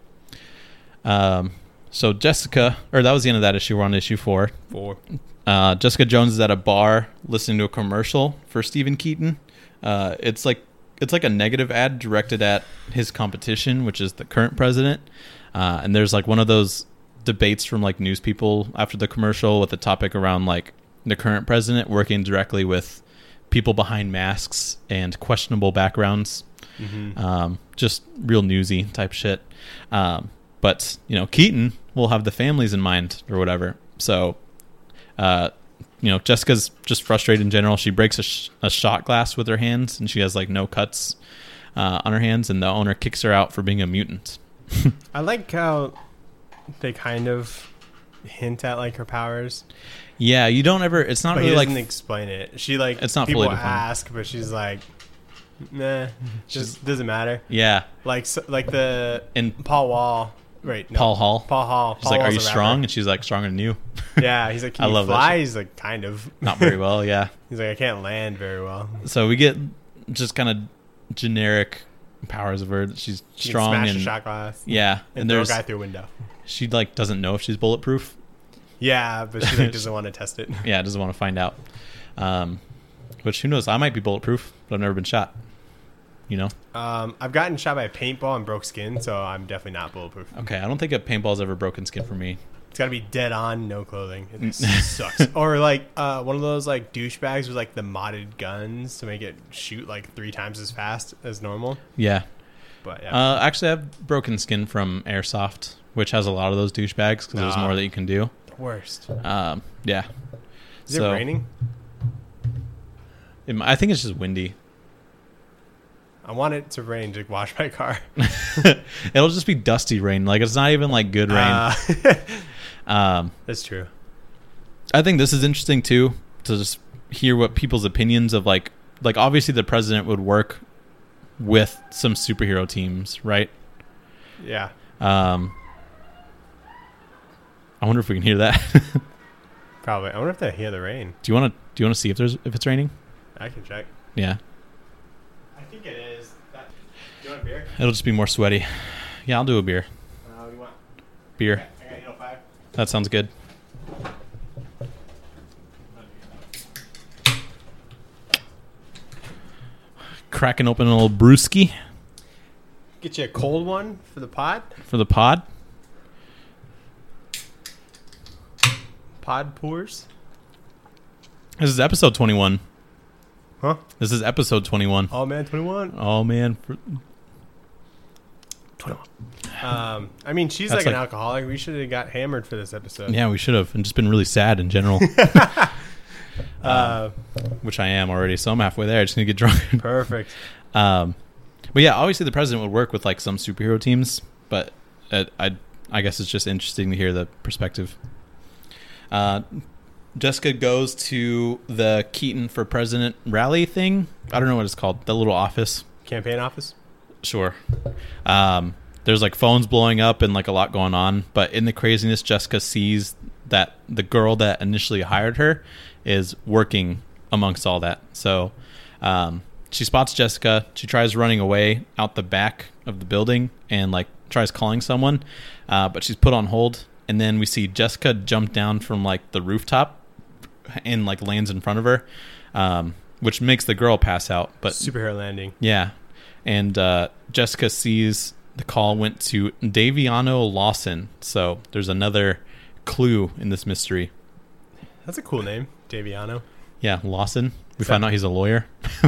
Speaker 1: um, so Jessica, or that was the end of that issue. We're on issue four.
Speaker 2: Four.
Speaker 1: Uh, Jessica Jones is at a bar listening to a commercial for Stephen Keaton. Uh, it's like it's like a negative ad directed at his competition, which is the current president. Uh, and there's like one of those debates from like news people after the commercial with the topic around like the current president working directly with people behind masks and questionable backgrounds.
Speaker 2: Mm-hmm.
Speaker 1: Um, just real newsy type shit. Um, but you know, Keaton will have the families in mind or whatever. So, uh, you know, Jessica's just frustrated in general. She breaks a, sh- a shot glass with her hands, and she has like no cuts uh, on her hands. And the owner kicks her out for being a mutant.
Speaker 2: I like how they kind of hint at like her powers,
Speaker 1: Yeah, you don't ever. It's not
Speaker 2: but he
Speaker 1: really
Speaker 2: doesn't
Speaker 1: like.
Speaker 2: explain it. She like
Speaker 1: It's not
Speaker 2: people
Speaker 1: fully defined.
Speaker 2: ask, but she's like, nah, just doesn't matter.
Speaker 1: Yeah,
Speaker 2: Like so, like the
Speaker 1: and
Speaker 2: Paul Wall, right? No,
Speaker 1: Paul Hall.
Speaker 2: Paul Hall.
Speaker 1: She's
Speaker 2: Paul
Speaker 1: like, "Are
Speaker 2: Wall's
Speaker 1: you
Speaker 2: a rapper.
Speaker 1: strong?" And she's like, "Stronger than you."
Speaker 2: Yeah, he's like, can
Speaker 1: I
Speaker 2: you
Speaker 1: love that
Speaker 2: fly?
Speaker 1: shit.
Speaker 2: He's like, kind of.
Speaker 1: Not very well. Yeah.
Speaker 2: He's like, I can't land very well.
Speaker 1: So we get just kind of generic powers of her. She's
Speaker 2: She
Speaker 1: strong
Speaker 2: can smash
Speaker 1: and
Speaker 2: a shot glass.
Speaker 1: yeah,
Speaker 2: and,
Speaker 1: and
Speaker 2: throw a
Speaker 1: there's
Speaker 2: guy through a window.
Speaker 1: she like doesn't know if she's bulletproof.
Speaker 2: Yeah, but she like, doesn't want to test it.
Speaker 1: Yeah, doesn't want to find out. Um, which who knows? I might be bulletproof, but I've never been shot. You know?
Speaker 2: Um, I've gotten shot by a paintball and broke skin, so I'm definitely not bulletproof.
Speaker 1: Okay, I don't think a paintball's ever broken skin for me.
Speaker 2: It's got to be dead on, no clothing. It sucks. Or like uh, one of those like douchebags with like the modded guns to make it shoot like three times as fast as normal.
Speaker 1: Yeah.
Speaker 2: But yeah,
Speaker 1: Uh, actually, I've broken skin from airsoft, which has a lot of those douchebags because there's
Speaker 2: Nah.
Speaker 1: more that you can do.
Speaker 2: the worst.
Speaker 1: Um, yeah.
Speaker 2: Is
Speaker 1: So,
Speaker 2: it raining?
Speaker 1: it, I think it's just windy.
Speaker 2: I want it to rain to wash my car.
Speaker 1: It'll just be dusty rain. Like it's not even like good rain.
Speaker 2: Uh,
Speaker 1: um,
Speaker 2: that's true.
Speaker 1: I think this is interesting too to just hear what people's opinions of like like obviously the president would work with some superhero teams, right?
Speaker 2: Yeah.
Speaker 1: Um, I wonder if we can hear that.
Speaker 2: Probably. I wonder if they hear the rain.
Speaker 1: Do you want to? Do you want to see if there's if it's raining?
Speaker 2: I can check.
Speaker 1: Yeah.
Speaker 2: I think it is. That, do you want a beer?
Speaker 1: It'll just be more sweaty. Yeah, I'll do a beer.
Speaker 2: Uh, you want?
Speaker 1: Beer.
Speaker 2: I got eight oh five.
Speaker 1: That sounds good. Cracking open a little brewski
Speaker 2: Get you a cold one for the pod.
Speaker 1: for the pod.
Speaker 2: Pod pours.
Speaker 1: This is episode twenty-one.
Speaker 2: Huh?
Speaker 1: This is episode twenty-one.
Speaker 2: Oh man, twenty-one.
Speaker 1: Oh man. For-
Speaker 2: twenty-one. Um, I mean, she's
Speaker 1: That's
Speaker 2: like, an
Speaker 1: like-
Speaker 2: alcoholic. We should have got hammered for this episode.
Speaker 1: yeah, we should have, and just been really sad in general,
Speaker 2: Uh,
Speaker 1: which I am already. So I'm halfway there. I just need to get drunk.
Speaker 2: perfect.
Speaker 1: Um, but yeah, obviously the president would work with like some superhero teams, but uh, I I guess it's just interesting to hear the perspective. Uh, Jessica goes to the Keaton for President rally thing. I don't know what it's called. The little office.
Speaker 2: Campaign office.
Speaker 1: Sure. Um, there's like phones blowing up and like a lot going on, but in the craziness, Jessica sees that the girl that initially hired her is working amongst all that. So um, she spots Jessica. She tries running away out the back of the building and like tries calling someone, uh, but she's put on hold. And then we see Jessica jump down from like the rooftop and like lands in front of her, um, which makes the girl pass out. But
Speaker 2: Superhero landing.
Speaker 1: yeah. And uh, Jessica sees the call went to Daviano Lawson. So there's another clue in this mystery.
Speaker 2: That's a cool name, Daviano.
Speaker 1: Yeah, Lawson. We
Speaker 2: So-
Speaker 1: find out he's a lawyer.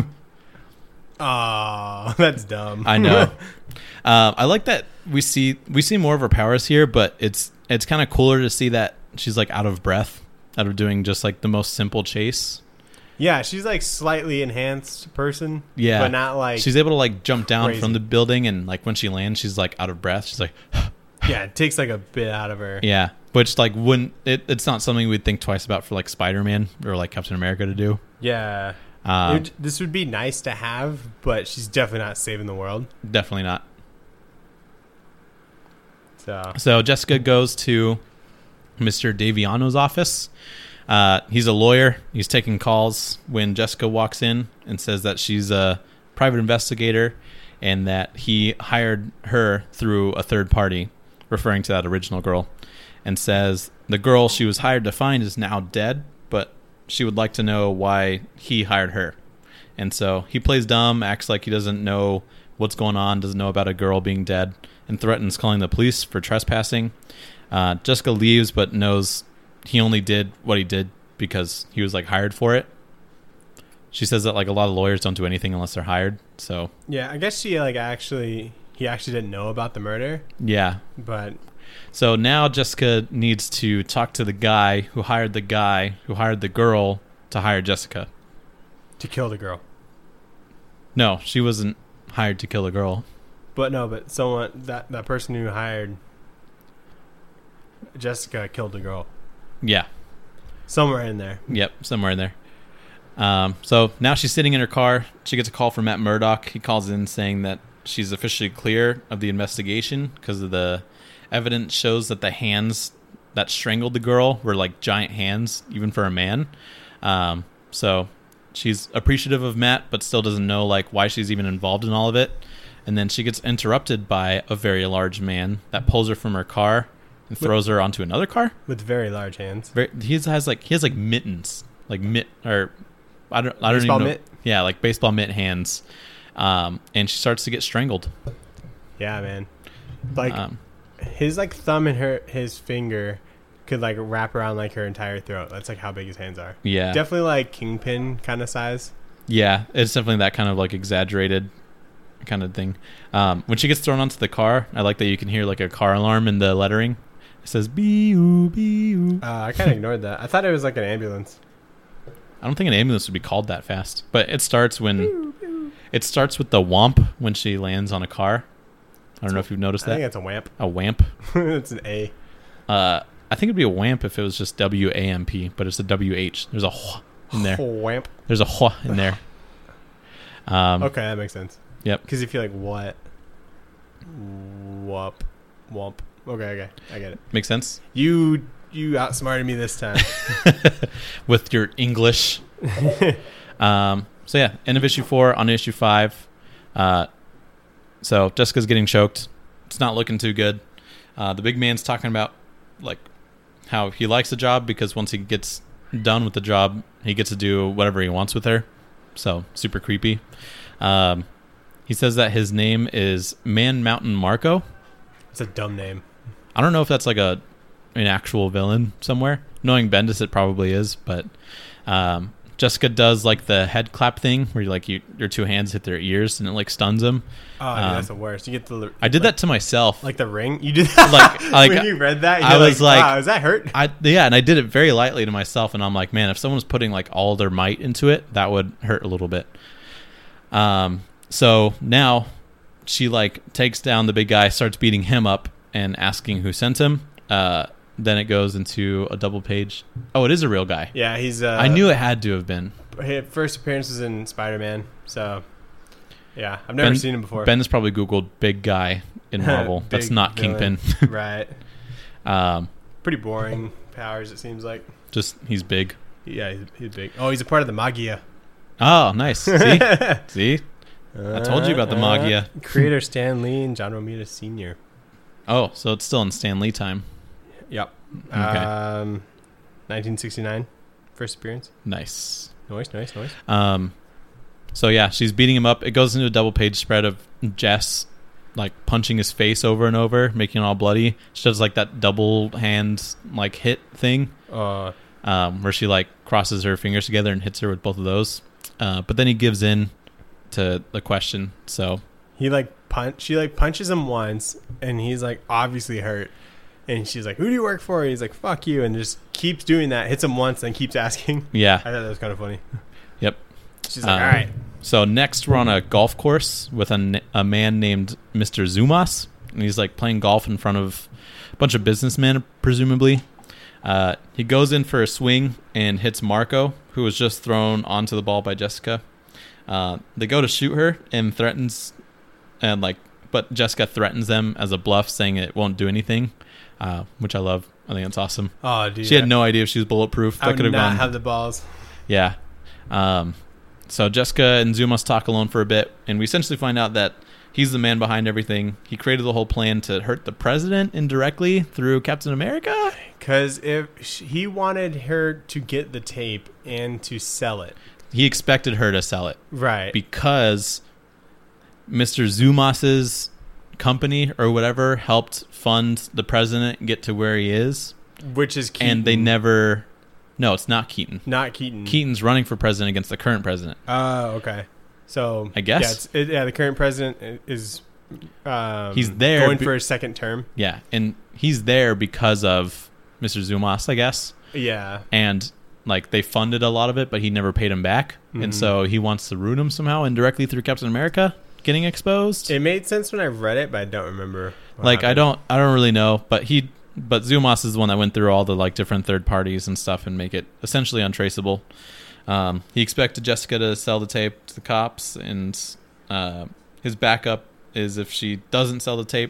Speaker 2: Oh, that's dumb.
Speaker 1: I know. uh, I like that we see we see more of her powers here, but it's it's kind of cooler to see that she's like out of breath, out of doing just like the most simple chase.
Speaker 2: Yeah, she's like slightly enhanced person.
Speaker 1: Yeah.
Speaker 2: But not like.
Speaker 1: She's able to like jump down
Speaker 2: crazy.
Speaker 1: from the building, and like when she lands, she's like out of breath. She's like,
Speaker 2: Yeah, it takes like a bit out of her.
Speaker 1: yeah, which like wouldn't it, it's not something we'd think twice about for like Spider-Man or like Captain America to do.
Speaker 2: Yeah.
Speaker 1: Um,
Speaker 2: It would- this would be nice to have, but she's definitely not saving the world.
Speaker 1: definitely not.
Speaker 2: So.
Speaker 1: So Jessica goes to Mister Daviano's office. Uh, he's a lawyer. He's taking calls when Jessica walks in and says that she's a private investigator and that he hired her through a third party, referring to that original girl, and says the girl she was hired to find is now dead, but she would like to know why he hired her. And so he plays dumb, acts like he doesn't know what's going on, doesn't know about a girl being dead, and threatens calling the police for trespassing. Uh, Jessica leaves, but knows he only did what he did because he was like hired for it. She says that like a lot of lawyers don't do anything unless they're hired. So
Speaker 2: Yeah, I guess she like actually he actually didn't know about the murder,
Speaker 1: yeah.
Speaker 2: but
Speaker 1: So now Jessica needs to talk to the guy who hired the guy who hired the girl to hire Jessica.
Speaker 2: to kill the girl.
Speaker 1: No, she wasn't hired to kill the girl.
Speaker 2: But no, but someone that that person who hired Jessica killed the girl.
Speaker 1: Yeah.
Speaker 2: Somewhere in there.
Speaker 1: Yep, somewhere in there. Um, so now she's sitting in her car. She gets a call from Matt Murdock. He calls in saying that she's officially clear of the investigation because of the evidence shows that the hands that strangled the girl were like giant hands, even for a man. Um, so she's appreciative of Matt, but still doesn't know like why she's even involved in all of it. And then she gets interrupted by a very large man that pulls her from her car and throws her onto another car.
Speaker 2: With very large hands.
Speaker 1: Very, he has like he has like mittens, like mitt or I don't I don't
Speaker 2: Baseball
Speaker 1: even know.
Speaker 2: mitt?
Speaker 1: Yeah, like baseball mitt hands. Um, and she starts to get strangled.
Speaker 2: Yeah, man. Like
Speaker 1: Um,
Speaker 2: his like thumb and her his finger could like wrap around like her entire throat. That's like how big his hands are.
Speaker 1: yeah,
Speaker 2: Definitely like kingpin kind of size.
Speaker 1: yeah, it's definitely that kind of like exaggerated kind of thing. Um, when she gets thrown onto the car, I like that you can hear like a car alarm in the lettering. It says "bee oo bee oo."
Speaker 2: Uh, I kind of ignored that. I thought it was like an ambulance.
Speaker 1: I don't think an ambulance would be called that fast, but it starts when it starts with the whomp when she lands on a car. I don't know if you've noticed
Speaker 2: I think
Speaker 1: that.
Speaker 2: it's a wamp.
Speaker 1: A whamp.
Speaker 2: It's an A.
Speaker 1: Uh, I think it'd be a whamp if it was just W A M P, but it's a W H. There's a wh in there.
Speaker 2: Wamp.
Speaker 1: There's a wh in there. Um,
Speaker 2: Okay, that makes sense.
Speaker 1: Yep.
Speaker 2: Because you feel like what? Whoop. Womp. Okay, okay. I get it.
Speaker 1: Makes sense.
Speaker 2: You you outsmarted me this time.
Speaker 1: With your English. um, so yeah, end of issue four on issue five. Uh, so Jessica's getting choked. It's not looking too good. Uh, the big man's talking about like how he likes the job because once he gets done with the job, he gets to do whatever he wants with her. So super creepy. Um, he says that his name is Man Mountain Marco.
Speaker 2: It's a dumb name.
Speaker 1: I don't know if that's like a an actual villain somewhere. Knowing Bendis, it probably is, but um, Jessica does like the head clap thing where you like you, your two hands hit their ears and it like stuns them.
Speaker 2: Oh,
Speaker 1: um,
Speaker 2: yeah, that's the worst. You get the.
Speaker 1: I did
Speaker 2: like,
Speaker 1: that to myself.
Speaker 2: Like the ring. You did that.
Speaker 1: Like, like
Speaker 2: when you read that, you're
Speaker 1: I was like,
Speaker 2: "Wow, does that hurt?"
Speaker 1: I yeah, and I did it very lightly to myself, and I'm like, man, if someone was putting like all their might into it, that would hurt a little bit. Um. So now she like takes down the big guy, starts beating him up, and asking who sent him. Uh. Then it goes into a double page. Oh, it is a real guy.
Speaker 2: Yeah, he's. Uh,
Speaker 1: I knew it had to have been.
Speaker 2: His first appearance was in Spider-Man, so yeah, I've never
Speaker 1: Ben,
Speaker 2: seen him before.
Speaker 1: Ben has probably Googled big guy in Marvel. That's not
Speaker 2: villain.
Speaker 1: Kingpin.
Speaker 2: Right.
Speaker 1: Um,
Speaker 2: Pretty boring powers, it seems like.
Speaker 1: just he's big.
Speaker 2: Yeah, he's, he's big. Oh, he's a part of the Magia.
Speaker 1: Oh, nice. See, see, I told you about the Magia.
Speaker 2: Uh, creator Stan Lee and John Romita Senior
Speaker 1: Oh, so it's still in Stan Lee time.
Speaker 2: Yep.
Speaker 1: Okay.
Speaker 2: Um, nineteen sixty-nine, first appearance.
Speaker 1: Nice.
Speaker 2: Nice, nice, nice.
Speaker 1: Um, so yeah, she's beating him up. It goes into a double page spread of Jess like punching his face over and over, making it all bloody. She does like that double hand like hit thing,
Speaker 2: Uh,
Speaker 1: um, where she like crosses her fingers together and hits her with both of those. Uh, but then he gives in to the question. So
Speaker 2: he like punch. She like punches him once, and he's like obviously hurt. And she's like, "Who do you work for?" He's like, "Fuck you," and just keeps doing that. Hits him once, and keeps asking.
Speaker 1: yeah,
Speaker 2: I thought that was kind of funny.
Speaker 1: yep.
Speaker 2: She's like,
Speaker 1: Um,
Speaker 2: "All right."
Speaker 1: So next we're on a golf course with a, a man named Mister Zumas, and he's like playing golf in front of a bunch of businessmen, presumably. Uh, he goes in for a swing and hits Marco, who was just thrown onto the ball by Jessica. Uh, they go to shoot her and threatens, and like, but Jessica threatens them as a bluff, saying it won't do anything, uh, which I love. I think that's awesome.
Speaker 2: Oh, dude,
Speaker 1: She had no idea if she was bulletproof.
Speaker 2: I
Speaker 1: That
Speaker 2: would
Speaker 1: could have
Speaker 2: not
Speaker 1: gone.
Speaker 2: have the balls.
Speaker 1: Yeah. Um, so Jessica and Zumas talk alone for a bit, and we essentially find out that he's the man behind everything. He created the whole plan to hurt the president indirectly through Captain America.
Speaker 2: Because if sh- he wanted her to get the tape and to sell it,
Speaker 1: He expected her to sell it
Speaker 2: right?
Speaker 1: because Mister Zumas's company or whatever helped fund the president get to where he is,
Speaker 2: Which is Keaton.
Speaker 1: and they never. No, it's not Keaton.
Speaker 2: Not Keaton.
Speaker 1: Keaton's running for president against the current president.
Speaker 2: Oh, okay. So
Speaker 1: I guess.
Speaker 2: yeah, it's, it, yeah. The current president is um,
Speaker 1: He's there
Speaker 2: going
Speaker 1: be-
Speaker 2: for his second term.
Speaker 1: Yeah, and he's there because of Mister Zumas, I guess.
Speaker 2: Yeah,
Speaker 1: And like they funded a lot of it, but he never paid him back,
Speaker 2: Mhm.
Speaker 1: and so he wants to ruin him somehow indirectly through Captain America getting exposed.
Speaker 2: it made sense when I read it, but I don't remember. what
Speaker 1: like I
Speaker 2: happened.
Speaker 1: don't, I don't really know, but he, but Zumas is the one that went through all the like different third parties and stuff and make it essentially untraceable. Um, he expected Jessica to sell the tape to the cops, and uh, his backup is if she doesn't sell the tape.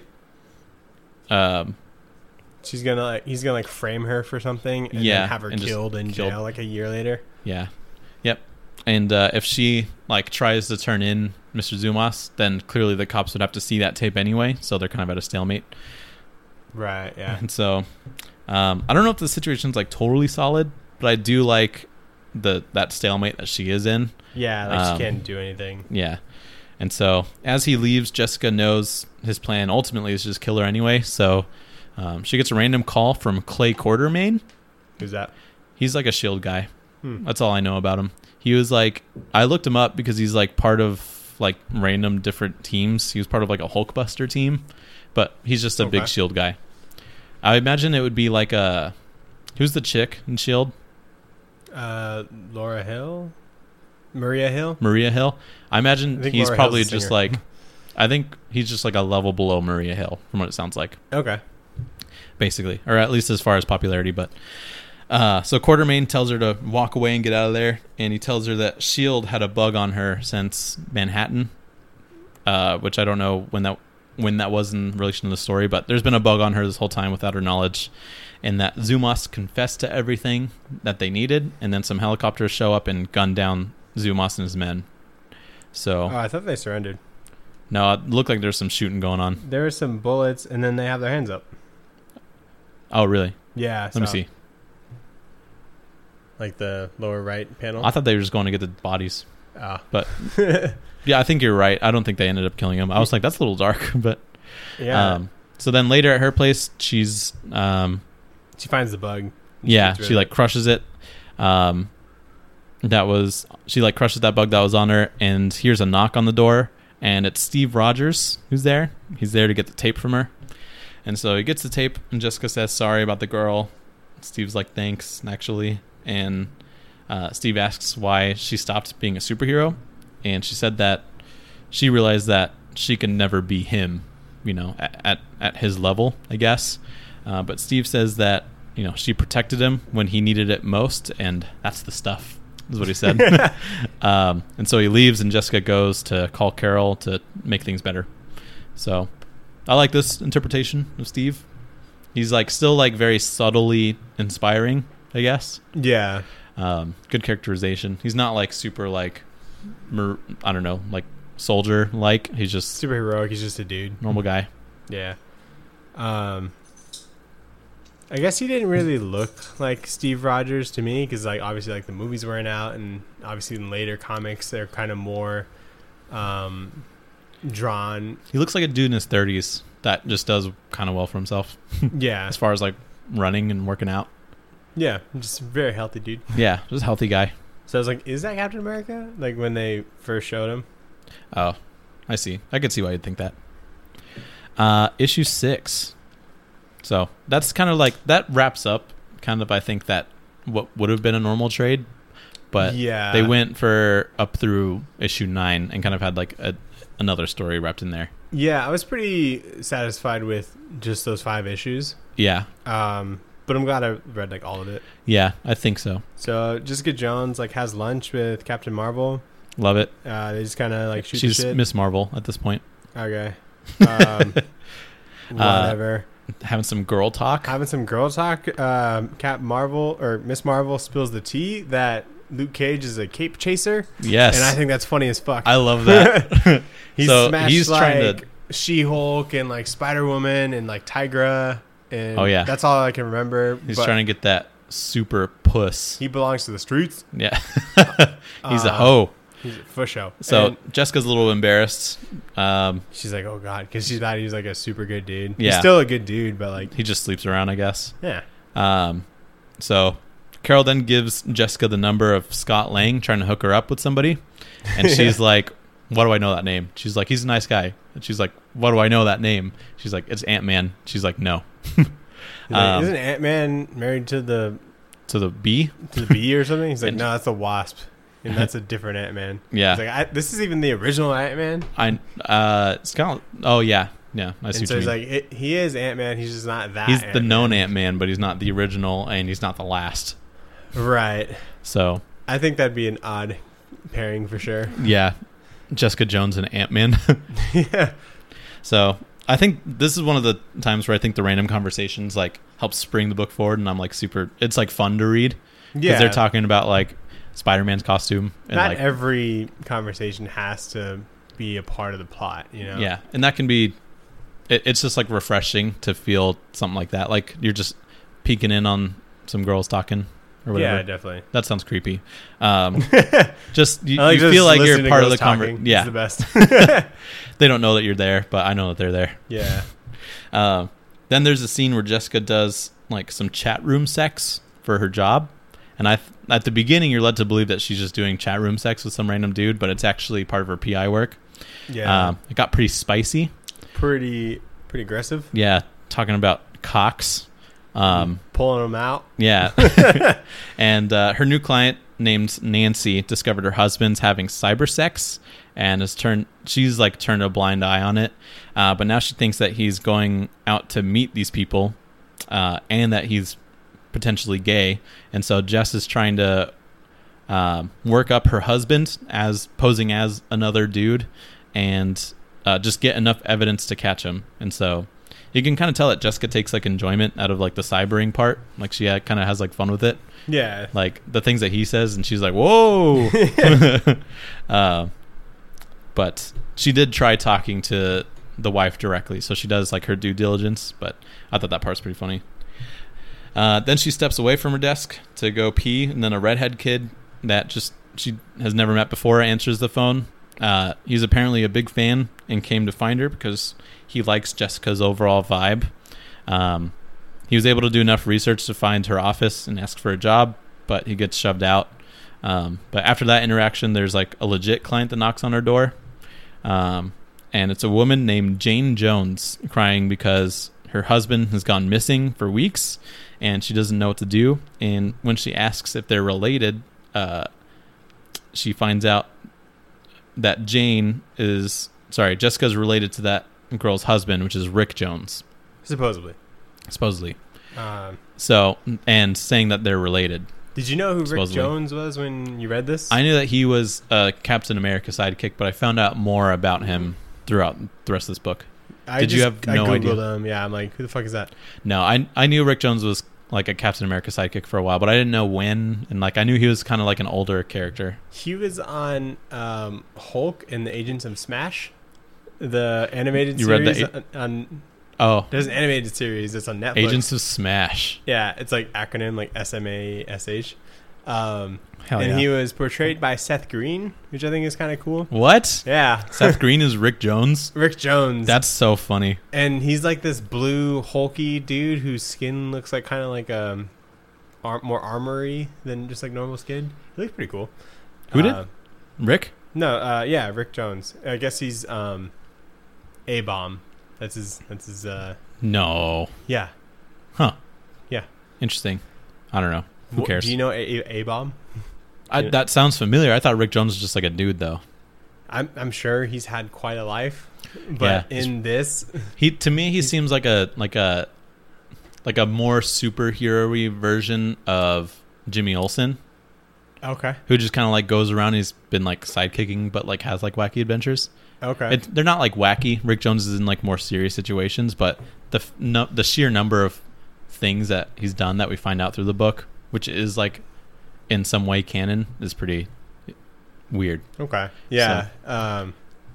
Speaker 1: Um,
Speaker 2: She's gonna like he's gonna like frame her for something and
Speaker 1: Yeah,
Speaker 2: then have her
Speaker 1: and just
Speaker 2: killed in
Speaker 1: killed.
Speaker 2: jail like a year later.
Speaker 1: Yeah. Yep. And uh, if she like tries to turn in Mister Zumas, then clearly the cops would have to see that tape anyway. So they're kind of at a stalemate.
Speaker 2: Right. Yeah.
Speaker 1: And so um, I don't know if the situation's like totally solid, but I do like the that stalemate that she is in.
Speaker 2: Yeah. Like
Speaker 1: Um,
Speaker 2: she can't do anything.
Speaker 1: Yeah. And so as he leaves, Jessica knows his plan ultimately is just kill her anyway. So um, she gets a random call from Clay Quartermain.
Speaker 2: Who's that?
Speaker 1: He's like a shield guy.
Speaker 2: Hmm.
Speaker 1: That's all I know about him. He was like, I looked him up because he's like part of like random different teams. He was part of like a Hulkbuster team, but he's just a
Speaker 2: Okay.
Speaker 1: big shield guy. I imagine it would be like a, who's the chick in Shield?
Speaker 2: Uh, Laura Hill, Maria Hill.
Speaker 1: Maria Hill. I imagine
Speaker 2: I think
Speaker 1: he's
Speaker 2: Laura
Speaker 1: probably
Speaker 2: Hill's the
Speaker 1: just
Speaker 2: singer.
Speaker 1: like, I think he's just like a level below Maria Hill from what it sounds like.
Speaker 2: Okay.
Speaker 1: Basically, or at least as far as popularity. But uh, so Quartermain tells her to walk away and get out of there, and he tells her that Shield had a bug on her since Manhattan, uh, which I don't know when that when that was in relation to the story, but there's been a bug on her this whole time without her knowledge, and that Zumos confessed to everything that they needed, and then some helicopters show up and gun down Zumos and his men. So,
Speaker 2: Oh, I thought they surrendered.
Speaker 1: no, it looked like there's some shooting going on.
Speaker 2: There were some bullets, and then they have their hands up.
Speaker 1: Oh, really?
Speaker 2: Yeah.
Speaker 1: Let me see.
Speaker 2: Like the lower right panel.
Speaker 1: I thought they were just going to get the bodies.
Speaker 2: Ah.
Speaker 1: But, yeah, I think you're right. I don't think they ended up killing him. I was like, that's a little dark, but...
Speaker 2: Yeah.
Speaker 1: Um, so then later at her place, she's... Um,
Speaker 2: she finds the bug.
Speaker 1: yeah,
Speaker 2: gets rid
Speaker 1: she,
Speaker 2: of
Speaker 1: like,
Speaker 2: it.
Speaker 1: crushes it. Um, that was... She, like, crushes that bug that was on her, and hears a knock on the door, and it's Steve Rogers who's there. He's there to get the tape from her. And so he gets the tape, and Jessica says sorry about the girl. Steve's like, thanks, actually. And uh, Steve asks why she stopped being a superhero. And she said that she realized that she can never be him, you know, at, at, at his level, I guess. Uh, but Steve says that, you know, she protected him when he needed it most, and that's the stuff, is what he said. um, and so he leaves, and Jessica goes to call Carol to make things better. So I like this interpretation of Steve. He's like still like very subtly inspiring, I guess.
Speaker 2: Yeah.
Speaker 1: Um, good characterization. He's not like super like, mer- I don't know, like soldier like. He's just
Speaker 2: Super heroic. He's just a dude.
Speaker 1: normal guy.
Speaker 2: Yeah. Um. I guess he didn't really look like Steve Rogers to me because, like, obviously, like the movies weren't out, and obviously in later comics they're kind of more um, drawn.
Speaker 1: He looks like a dude in his thirties that just does kind of well for himself
Speaker 2: Yeah.
Speaker 1: as far as like running and working out.
Speaker 2: Yeah. Just a very healthy dude.
Speaker 1: Yeah, just a healthy guy.
Speaker 2: So I was like, is that Captain America? Like when they first showed him.
Speaker 1: Oh, I see. I could see why you'd think that. Uh, issue six. So that's kind of like, that wraps up kind of, I think, that what would have been a normal trade. But
Speaker 2: Yeah.
Speaker 1: they went for up through issue nine and kind of had like a, another story wrapped in there.
Speaker 2: Yeah, I was pretty satisfied with just those five issues.
Speaker 1: Yeah.
Speaker 2: Um, but I'm glad I read like all of it.
Speaker 1: Yeah, I think so.
Speaker 2: So Jessica Jones like has lunch with Captain Marvel.
Speaker 1: Love it.
Speaker 2: Uh, they just kind of like shoot
Speaker 1: She's
Speaker 2: the shit.
Speaker 1: Miss Marvel at this point.
Speaker 2: Okay. Um, whatever.
Speaker 1: Having some girl talk.
Speaker 2: Having some girl talk. Um, Cap Marvel or Miss Marvel spills the tea that Luke Cage is a cape chaser.
Speaker 1: Yes.
Speaker 2: And I think that's funny as fuck.
Speaker 1: I love that.
Speaker 2: He's
Speaker 1: So
Speaker 2: smashed
Speaker 1: he's
Speaker 2: like
Speaker 1: trying to-
Speaker 2: She-Hulk and like Spider-Woman and like Tigra. And
Speaker 1: Oh, yeah.
Speaker 2: that's all I can remember.
Speaker 1: He's
Speaker 2: but
Speaker 1: trying to get that super puss.
Speaker 2: He belongs to the streets.
Speaker 1: Yeah. He's a
Speaker 2: Uh,
Speaker 1: hoe.
Speaker 2: He's for show.
Speaker 1: So
Speaker 2: And
Speaker 1: Jessica's a little embarrassed. Um,
Speaker 2: she's like, oh god, because she's thought he was like a super good dude.
Speaker 1: Yeah.
Speaker 2: He's still a good dude, but like,
Speaker 1: he just sleeps around, I guess.
Speaker 2: yeah.
Speaker 1: Um, so Carol then gives Jessica the number of Scott Lang trying to hook her up with somebody. And she's like, what do I know that name? She's like, he's a nice guy. And she's like, what do I know that name? She's like, it's Ant-Man. She's like, no.
Speaker 2: He's like,
Speaker 1: Um,
Speaker 2: isn't Ant-Man married to the
Speaker 1: To the B?
Speaker 2: to the bee or something? He's like,
Speaker 1: And-
Speaker 2: no, that's the Wasp, and that's a different Ant-Man.
Speaker 1: Yeah.
Speaker 2: He's like, I, this is even the original Ant-Man.
Speaker 1: I, uh, Scott, oh yeah. Yeah. I see
Speaker 2: And
Speaker 1: what
Speaker 2: so
Speaker 1: you
Speaker 2: he's
Speaker 1: mean.
Speaker 2: like, it, he is Ant-Man. He's just not that.
Speaker 1: He's the
Speaker 2: Ant-Man.
Speaker 1: known Ant-Man, but he's not the original, and he's not the last.
Speaker 2: Right.
Speaker 1: So
Speaker 2: I think that'd be an odd pairing for sure.
Speaker 1: yeah, Jessica Jones and Ant-Man.
Speaker 2: Yeah.
Speaker 1: So I think this is one of the times where I think the random conversations like help spring the book forward, and I'm like super. It's like fun to read because
Speaker 2: Yeah.
Speaker 1: they're talking about like Spider-Man's costume and
Speaker 2: Not
Speaker 1: like
Speaker 2: every conversation has to be a part of the plot, you know?
Speaker 1: yeah, and that can be. It, it's just like refreshing to feel something like that. Like you're just peeking in on some girls talking or whatever.
Speaker 2: Yeah, definitely.
Speaker 1: That sounds creepy. Um, just you,
Speaker 2: I like
Speaker 1: you
Speaker 2: just
Speaker 1: feel like you're
Speaker 2: listening to
Speaker 1: part of the
Speaker 2: girls talking.
Speaker 1: conversation. Yeah,
Speaker 2: It's the best.
Speaker 1: they don't know that you're there, but I know that they're there.
Speaker 2: Yeah.
Speaker 1: Uh, then there's a scene where Jessica does like some chat room sex for her job, and I at the beginning you're led to believe that she's just doing chat room sex with some random dude, but it's actually part of her P I work.
Speaker 2: Yeah.
Speaker 1: Um, it got pretty spicy.
Speaker 2: pretty pretty aggressive.
Speaker 1: Yeah, talking about cocks. Um,
Speaker 2: Pulling them out.
Speaker 1: yeah, and uh, her new client named Nancy discovered her husband's having cyber sex and has turned. She's like turned a blind eye on it, uh, but now she thinks that he's going out to meet these people, uh, and that he's potentially gay. And so Jess is trying to um, work up her husband as posing as another dude, and uh, just get enough evidence to catch him. And so you can kind of tell that Jessica takes like enjoyment out of like the cybering part. Like she uh, kind of has like fun with it.
Speaker 2: Yeah.
Speaker 1: Like the things that he says, and she's like, "Whoa!" uh, but she did try talking to the wife directly, so she does like her due diligence. But I thought that part's pretty funny. Uh, then she steps away from her desk to go pee, and then a redhead kid that just she has never met before answers the phone. Uh, he's apparently a big fan and came to find her because he likes Jessica's overall vibe. Um, he was able to do enough research to find her office and ask for a job, but he gets shoved out. Um, but after that interaction, there's like a legit client that knocks on her door. Um, and it's a woman named Jane Jones crying because her husband has gone missing for weeks and she doesn't know what to do. And when she asks if they're related, uh, she finds out that Jane is, sorry, Jessica's related to that girl's husband, which is Rick Jones.
Speaker 2: Supposedly.
Speaker 1: Supposedly.
Speaker 2: Um,
Speaker 1: so, and saying that they're related.
Speaker 2: Did you know who Rick
Speaker 1: Supposedly.
Speaker 2: Jones was when you read this?
Speaker 1: I knew that he was a Captain America sidekick, but I found out more about him throughout the rest of this book.
Speaker 2: I
Speaker 1: Did
Speaker 2: just,
Speaker 1: you have no
Speaker 2: I
Speaker 1: idea?
Speaker 2: Googled him. Yeah, I'm like, who the fuck is that?
Speaker 1: No, I I knew Rick Jones was like a Captain America sidekick for a while, but I didn't know when. And like I knew he was kind of like an older character.
Speaker 2: He was on um, Hulk and the Agents of Smash, the animated
Speaker 1: You read
Speaker 2: series.
Speaker 1: the
Speaker 2: on, on
Speaker 1: Oh,
Speaker 2: There's an animated series that's on Netflix.
Speaker 1: Agents of Smash.
Speaker 2: Yeah, it's like acronym like S M A S H. Um,
Speaker 1: Hell
Speaker 2: and
Speaker 1: yeah.
Speaker 2: he was portrayed by Seth Green, which I think is kind of cool.
Speaker 1: What?
Speaker 2: Yeah.
Speaker 1: Seth Green is Rick Jones?
Speaker 2: Rick Jones.
Speaker 1: That's so funny.
Speaker 2: And he's like this blue hulky dude whose skin looks like kind of like um ar- more armory than just like normal skin. He looks pretty cool.
Speaker 1: Who did?
Speaker 2: Uh,
Speaker 1: Rick?
Speaker 2: No, uh, yeah, Rick Jones. I guess he's um A-bomb. That's his that's his uh
Speaker 1: No.
Speaker 2: yeah.
Speaker 1: Huh.
Speaker 2: Yeah.
Speaker 1: Interesting. I don't know. Who
Speaker 2: Wh-
Speaker 1: cares?
Speaker 2: Do you know A- A- A-bomb?
Speaker 1: I, that sounds familiar. I thought Rick Jones was just like a dude, though.
Speaker 2: I'm I'm sure he's had quite a life, but
Speaker 1: Yeah.
Speaker 2: in this,
Speaker 1: He to me, he seems like a like a like a more superhero-y version of Jimmy Olsen,
Speaker 2: okay,
Speaker 1: who just kind of like goes around. He's been like sidekicking, but like has like wacky adventures.
Speaker 2: okay,
Speaker 1: It, they're not like wacky. Rick Jones is in like more serious situations, but the f- no, the sheer number of things that he's done that we find out through the book, which is like in some way canon, is pretty weird.
Speaker 2: okay, yeah. So, um,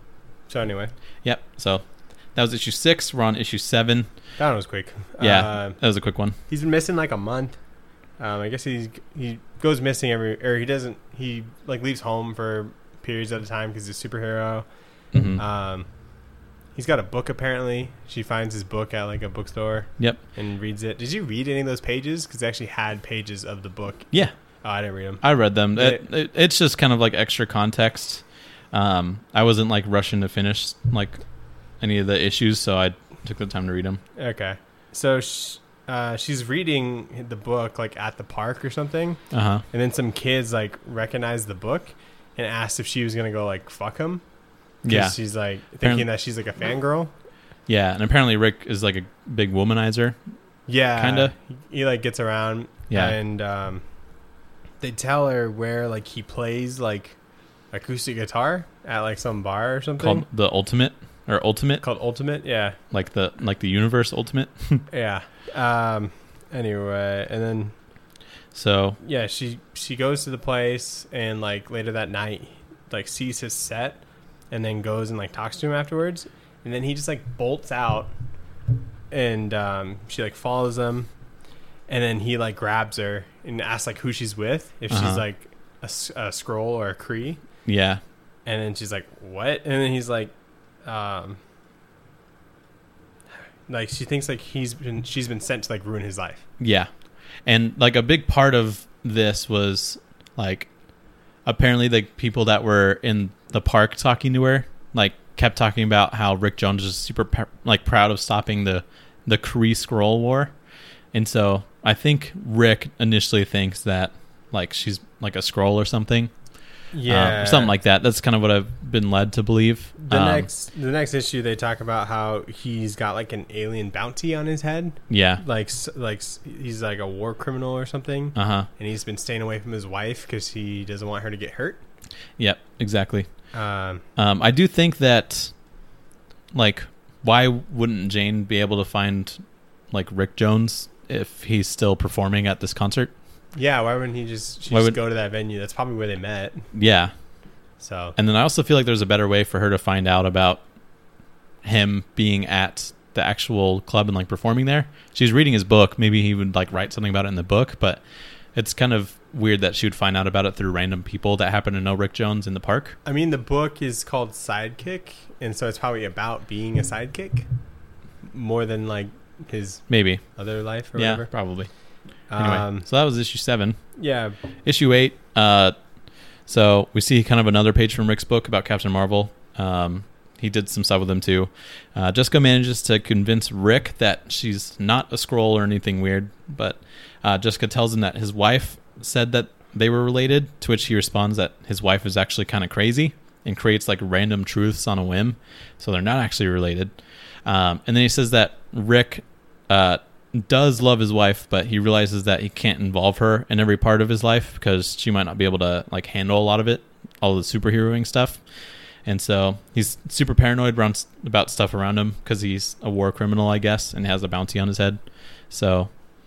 Speaker 2: so anyway,
Speaker 1: Yep. So that was issue six. We're on issue seven.
Speaker 2: that one was quick.
Speaker 1: Yeah,
Speaker 2: Uh,
Speaker 1: that was a quick one.
Speaker 2: he's been missing like a month. Um, I guess he's he goes missing every, or he doesn't. He like leaves home for periods at a time because he's a superhero.
Speaker 1: hmm
Speaker 2: Um, he's got a book apparently. She finds his book at like a bookstore
Speaker 1: Yep.
Speaker 2: and reads it. Did you read any of those pages? Because they actually had pages of the book.
Speaker 1: Yeah,
Speaker 2: Oh, I didn't read them.
Speaker 1: I read them.
Speaker 2: Did
Speaker 1: It, it, it's just kind of like extra context. Um, I wasn't like rushing to finish like any of the issues, so I took the time to read them.
Speaker 2: Okay. So sh- uh, she's reading the book like at the park or something,
Speaker 1: Uh huh.
Speaker 2: and then some kids like recognize the book and asked if she was gonna go like fuck him.
Speaker 1: Yeah.
Speaker 2: She's like thinking
Speaker 1: Apparently-
Speaker 2: that she's like a fangirl.
Speaker 1: Yeah, and apparently Rick is like a big womanizer.
Speaker 2: Yeah.
Speaker 1: Kinda.
Speaker 2: He, he like gets around.
Speaker 1: Yeah.
Speaker 2: And um, they tell her where like he plays like acoustic guitar at like some bar or something
Speaker 1: Called the Ultimate or Ultimate,
Speaker 2: called Ultimate. Yeah.
Speaker 1: like the like the Universe Ultimate.
Speaker 2: Yeah. Um. Anyway, and then
Speaker 1: So
Speaker 2: yeah, she she goes to the place and like later that night, like sees his set, and then goes and like talks to him afterwards, and then he just like bolts out, and um, she like follows him, and then he like grabs her and asks like who she's with, if
Speaker 1: Uh-huh.
Speaker 2: she's like a, s- a scroll or a Kree,
Speaker 1: yeah,
Speaker 2: and then she's like what, and then he's like, um, like she thinks like he's been she's been sent to like ruin his life.
Speaker 1: yeah, and like a big part of this was like apparently the people that were in the park talking to her like kept talking about how Rick Jones is super pr- like proud of stopping the the Kree Skrull War, and so I think Rick initially thinks that like she's like a Skrull or something.
Speaker 2: Yeah,
Speaker 1: Um, or something like that. That's kind of what I've been led to believe.
Speaker 2: The
Speaker 1: Um,
Speaker 2: next, the next issue, they talk about how he's got like an alien bounty on his head,
Speaker 1: yeah,
Speaker 2: like s- like s- he's like a war criminal or something,
Speaker 1: uh huh,
Speaker 2: and he's been staying away from his wife because he doesn't want her to get hurt.
Speaker 1: yep, exactly.
Speaker 2: Um,
Speaker 1: Um, I do think that, like, why wouldn't Jane be able to find like Rick Jones if he's still performing at this concert?
Speaker 2: Yeah, why wouldn't he just, she
Speaker 1: Why
Speaker 2: just
Speaker 1: would-
Speaker 2: go to that venue? That's probably where they met.
Speaker 1: Yeah.
Speaker 2: So
Speaker 1: And then I also feel like there's a better way for her to find out about him being at the actual club and like performing there. She's reading his book. Maybe he would like write something about it in the book, but it's kind of weird that she would find out about it through random people that happen to know Rick Jones in the park.
Speaker 2: I mean, the book is called Sidekick, and so it's probably about being a sidekick more than like his
Speaker 1: Maybe.
Speaker 2: other life or
Speaker 1: Yeah,
Speaker 2: whatever.
Speaker 1: probably. Anyway,
Speaker 2: Um,
Speaker 1: so that was issue seven.
Speaker 2: yeah,
Speaker 1: Issue eight. Uh, so we see kind of another page from Rick's book about Captain Marvel. Um, he did some stuff with him too. Uh, Jessica manages to convince Rick that she's not a Skrull or anything weird, but uh, Jessica tells him that his wife said that they were related, to which he responds that his wife is actually kind of crazy and creates like random truths on a whim, so they're not actually related. Um, and then he says that Rick uh, does love his wife, but he realizes that he can't involve her in every part of his life because she might not be able to like handle a lot of it, all the superheroing stuff. And so he's super paranoid around, about stuff around him because he's a war criminal, I guess, and has a bounty on his head. So,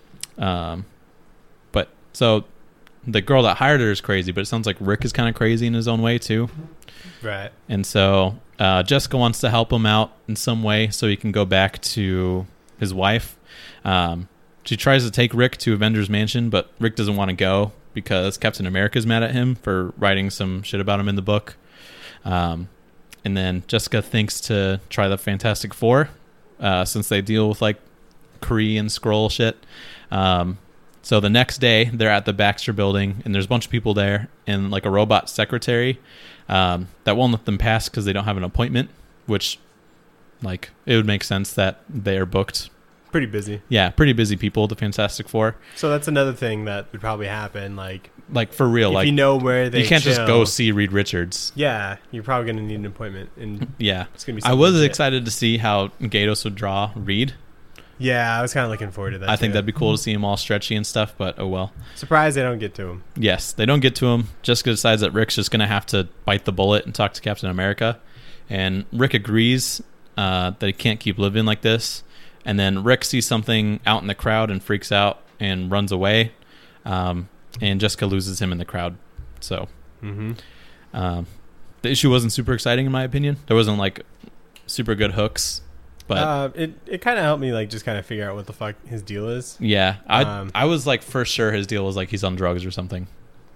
Speaker 1: um, but so the girl that hired her is crazy, but it sounds like Rick is kind of crazy in his own way too.
Speaker 2: right.
Speaker 1: And so uh, Jessica wants to help him out in some way so he can go back to his wife. Um, she tries to take Rick to Avengers Mansion, but Rick doesn't want to go because Captain America's mad at him for writing some shit about him in the book. Um, and then Jessica thinks to try the Fantastic Four uh, since they deal with like Kree and Skrull shit. Um, so the next day they're at the Baxter building and there's a bunch of people there and like a robot secretary um, that won't let them pass because they don't have an appointment, which like it would make sense that they are booked.
Speaker 2: Pretty busy.
Speaker 1: Yeah, pretty busy people, the Fantastic Four.
Speaker 2: So that's another thing that would probably happen. Like,
Speaker 1: Like for real,
Speaker 2: if
Speaker 1: like
Speaker 2: you know where they
Speaker 1: you can't just
Speaker 2: chill,
Speaker 1: go see Reed Richards.
Speaker 2: Yeah, you're probably going to need an appointment. And
Speaker 1: Yeah.
Speaker 2: it's going to be
Speaker 1: I
Speaker 2: something
Speaker 1: was
Speaker 2: legit.
Speaker 1: excited to see how Gatos would draw Reed.
Speaker 2: Yeah, I was kind of looking forward to that.
Speaker 1: I think
Speaker 2: too.
Speaker 1: that'd be cool to see him all stretchy and stuff, but oh well.
Speaker 2: Surprised they don't get to him.
Speaker 1: Yes, they don't get to him. Jessica decides that Rick's just going to have to bite the bullet and talk to Captain America. And Rick agrees uh, that he can't keep living like this. And then Rick sees something out in the crowd and freaks out and runs away. Um, and Jessica loses him in the crowd. So
Speaker 2: Mm-hmm.
Speaker 1: um, the issue wasn't super exciting in my opinion. There wasn't like super good hooks. But
Speaker 2: uh, it it kind of helped me like just kind of figure out what the fuck his deal is.
Speaker 1: yeah, I
Speaker 2: um,
Speaker 1: I was like for sure his deal was like he's on drugs or something,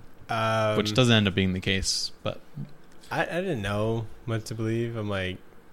Speaker 2: Um,
Speaker 1: which doesn't end up being the case. But
Speaker 2: I, I didn't know what to believe. I'm like,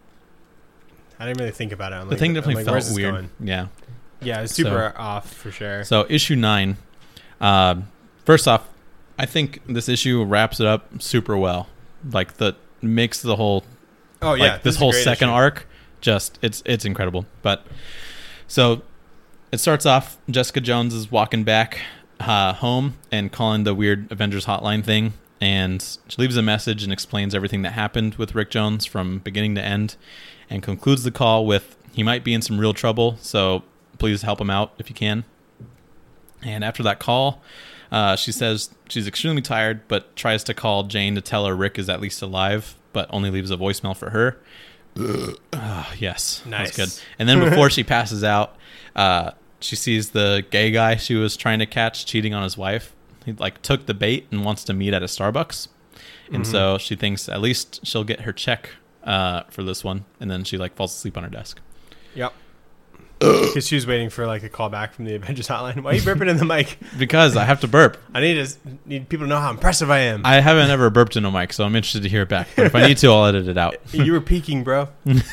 Speaker 2: I didn't really think about it. I'm
Speaker 1: the
Speaker 2: like,
Speaker 1: thing
Speaker 2: I'm
Speaker 1: definitely
Speaker 2: like, where's
Speaker 1: felt
Speaker 2: this
Speaker 1: weird.
Speaker 2: going?
Speaker 1: Yeah.
Speaker 2: Yeah, it's super off for sure.
Speaker 1: So issue nine. Uh, first off, I think this issue wraps it up super well. Like the makes the whole
Speaker 2: oh yeah,
Speaker 1: like this
Speaker 2: is a
Speaker 1: whole
Speaker 2: great
Speaker 1: second
Speaker 2: issue.
Speaker 1: arc just it's it's incredible. But so it starts off. Jessica Jones is walking back uh, home and calling the weird Avengers hotline thing, and she leaves a message and explains everything that happened with Rick Jones from beginning to end, and concludes the call with he might be in some real trouble, so please help him out if you can. And after that call, uh, she says she's extremely tired, but tries to call Jane to tell her Rick is at least alive, but only leaves a voicemail for her. Uh, yes,
Speaker 2: Nice.
Speaker 1: that's good. And then before she passes out, uh, she sees the gay guy she was trying to catch cheating on his wife. He like took the bait and wants to meet at a Starbucks, and
Speaker 2: Mhm.
Speaker 1: so she thinks at least she'll get her check uh, for this one. And then she like falls asleep on her desk.
Speaker 2: Yep. Because she was waiting for like a call back from the Avengers hotline. Why are you burping in the mic?
Speaker 1: Because I have to burp.
Speaker 2: I need to need people to know how impressive I am.
Speaker 1: I haven't ever burped in a mic, so I'm interested to hear it back. But if I need to, I'll edit it out.
Speaker 2: You were peeking, bro.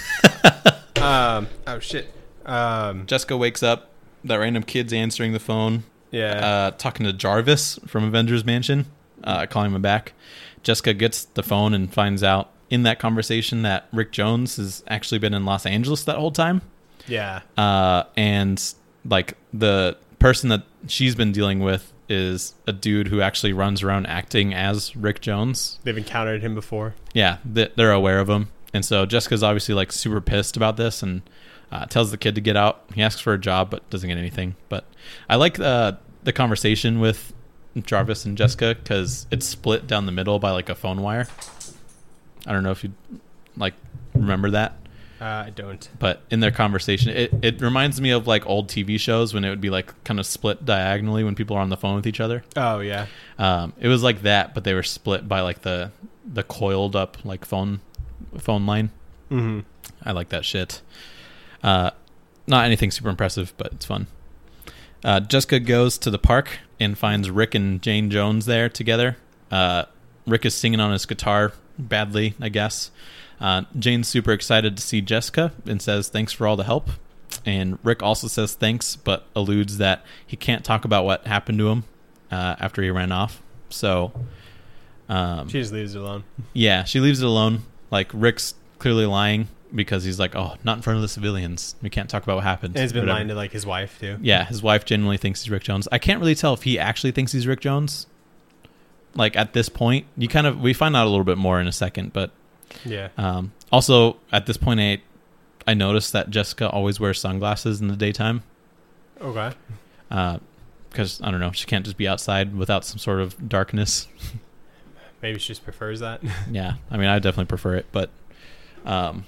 Speaker 2: um. Oh shit. Um.
Speaker 1: Jessica wakes up. That random kid's answering the phone,
Speaker 2: Yeah.
Speaker 1: uh, talking to Jarvis from Avengers Mansion, uh, calling him back. Jessica gets the phone and finds out in that conversation that Rick Jones has actually been in Los Angeles that whole time.
Speaker 2: yeah.
Speaker 1: Uh, and like the person that she's been dealing with is a dude who actually runs around acting as Rick Jones.
Speaker 2: They've encountered him before.
Speaker 1: Yeah, th- they're aware of him. And so Jessica's obviously like super pissed about this and uh, tells the kid to get out. He asks for a job, but doesn't get anything. But I like uh, the conversation with Jarvis and Jessica because it's split down the middle by like a phone wire. I don't know if you like remember that.
Speaker 2: Uh, I don't.
Speaker 1: But in their conversation, it, it reminds me of like old T V shows when it would be like kind of split diagonally when people are on the phone with each other.
Speaker 2: Oh yeah.
Speaker 1: Um, it was like that, but they were split by like the the coiled up like phone phone line.
Speaker 2: Mm-hmm.
Speaker 1: I like that shit. Uh, not anything super impressive, but it's fun. Uh, Jessica goes to the park and finds Rick and Jane Jones there together. Uh, Rick is singing on his guitar badly, I guess. Uh, Jane's super excited to see Jessica and says thanks for all the help. And Rick also says thanks, but alludes that he can't talk about what happened to him uh, after he ran off. So um,
Speaker 2: she just leaves it alone.
Speaker 1: Yeah, she leaves it alone. Like Rick's clearly lying because he's like, oh, not in front of the civilians. We can't talk about what happened.
Speaker 2: And he's been
Speaker 1: Whatever.
Speaker 2: lying to like his wife too.
Speaker 1: Yeah, his wife genuinely thinks he's Rick Jones. I can't really tell if he actually thinks he's Rick Jones. Like at this point, you kind of we find out a little bit more in a second, but
Speaker 2: yeah.
Speaker 1: Um, also, at this point, I I noticed that Jessica always wears sunglasses in the daytime.
Speaker 2: Okay.
Speaker 1: Because uh, I don't know, she can't just be outside without some sort of darkness.
Speaker 2: Maybe she just prefers that.
Speaker 1: Yeah, I mean, I definitely prefer it, but um,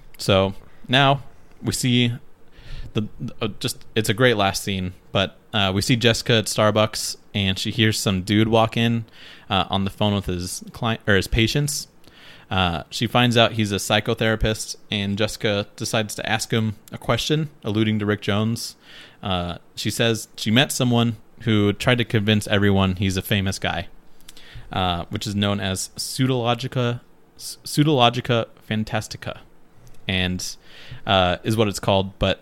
Speaker 1: so now we see the uh, just it's a great last scene, but uh, we see Jessica at Starbucks and she hears some dude walk in uh, on the phone with his client or his patients. Uh, she finds out he's a psychotherapist, and Jessica decides to ask him a question, alluding to Rick Jones. Uh, she says she met someone who tried to convince everyone he's a famous guy, uh, which is known as pseudologica, pseudologica fantastica, and uh, is what it's called. But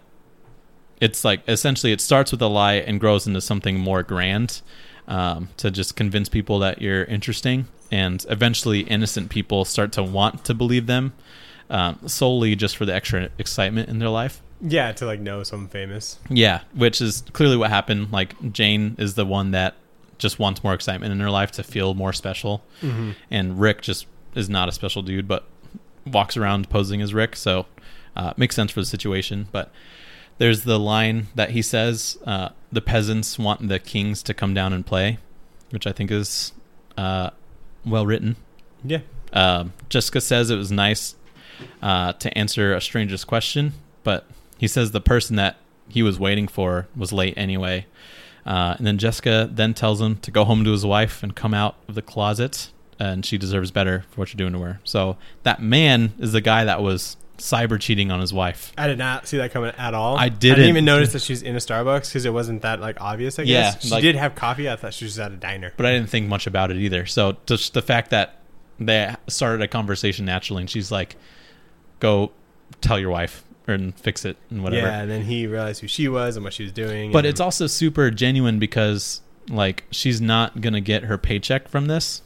Speaker 1: it's like essentially it starts with a lie and grows into something more grand um, to just convince people that you're interesting. And eventually innocent people start to want to believe them um, solely just for the extra excitement in their life.
Speaker 2: Yeah, to like know someone famous.
Speaker 1: Yeah, which is clearly what happened. Like Jane is the one that just wants more excitement in her life to feel more special. Mm-hmm. And Rick just is not a special dude, but walks around posing as Rick. So uh, makes sense for the situation. But there's the line that he says, uh, the peasants want the kings to come down and play, which I think is... Uh, well written.
Speaker 2: Yeah.
Speaker 1: Uh, Jessica says it was nice uh, to answer a stranger's question, but he says the person that he was waiting for was late anyway. Uh, and then Jessica then tells him to go home to his wife and come out of the closet, and she deserves better for what you're doing to her. So that man is the guy that was cyber cheating on his wife.
Speaker 2: I did not see that coming at all.
Speaker 1: I didn't,
Speaker 2: I didn't even notice that she was in a Starbucks because it wasn't that like obvious. I guess
Speaker 1: Yeah,
Speaker 2: she
Speaker 1: like-
Speaker 2: did have coffee. I thought she was at a diner.
Speaker 1: But I didn't think much about it either. So just the fact that they started a conversation naturally, and she's like, "Go tell your wife and fix it and whatever."
Speaker 2: Yeah, and then he realized who she was and what she was doing.
Speaker 1: But
Speaker 2: and
Speaker 1: it's also super genuine because like she's not gonna get her paycheck from this,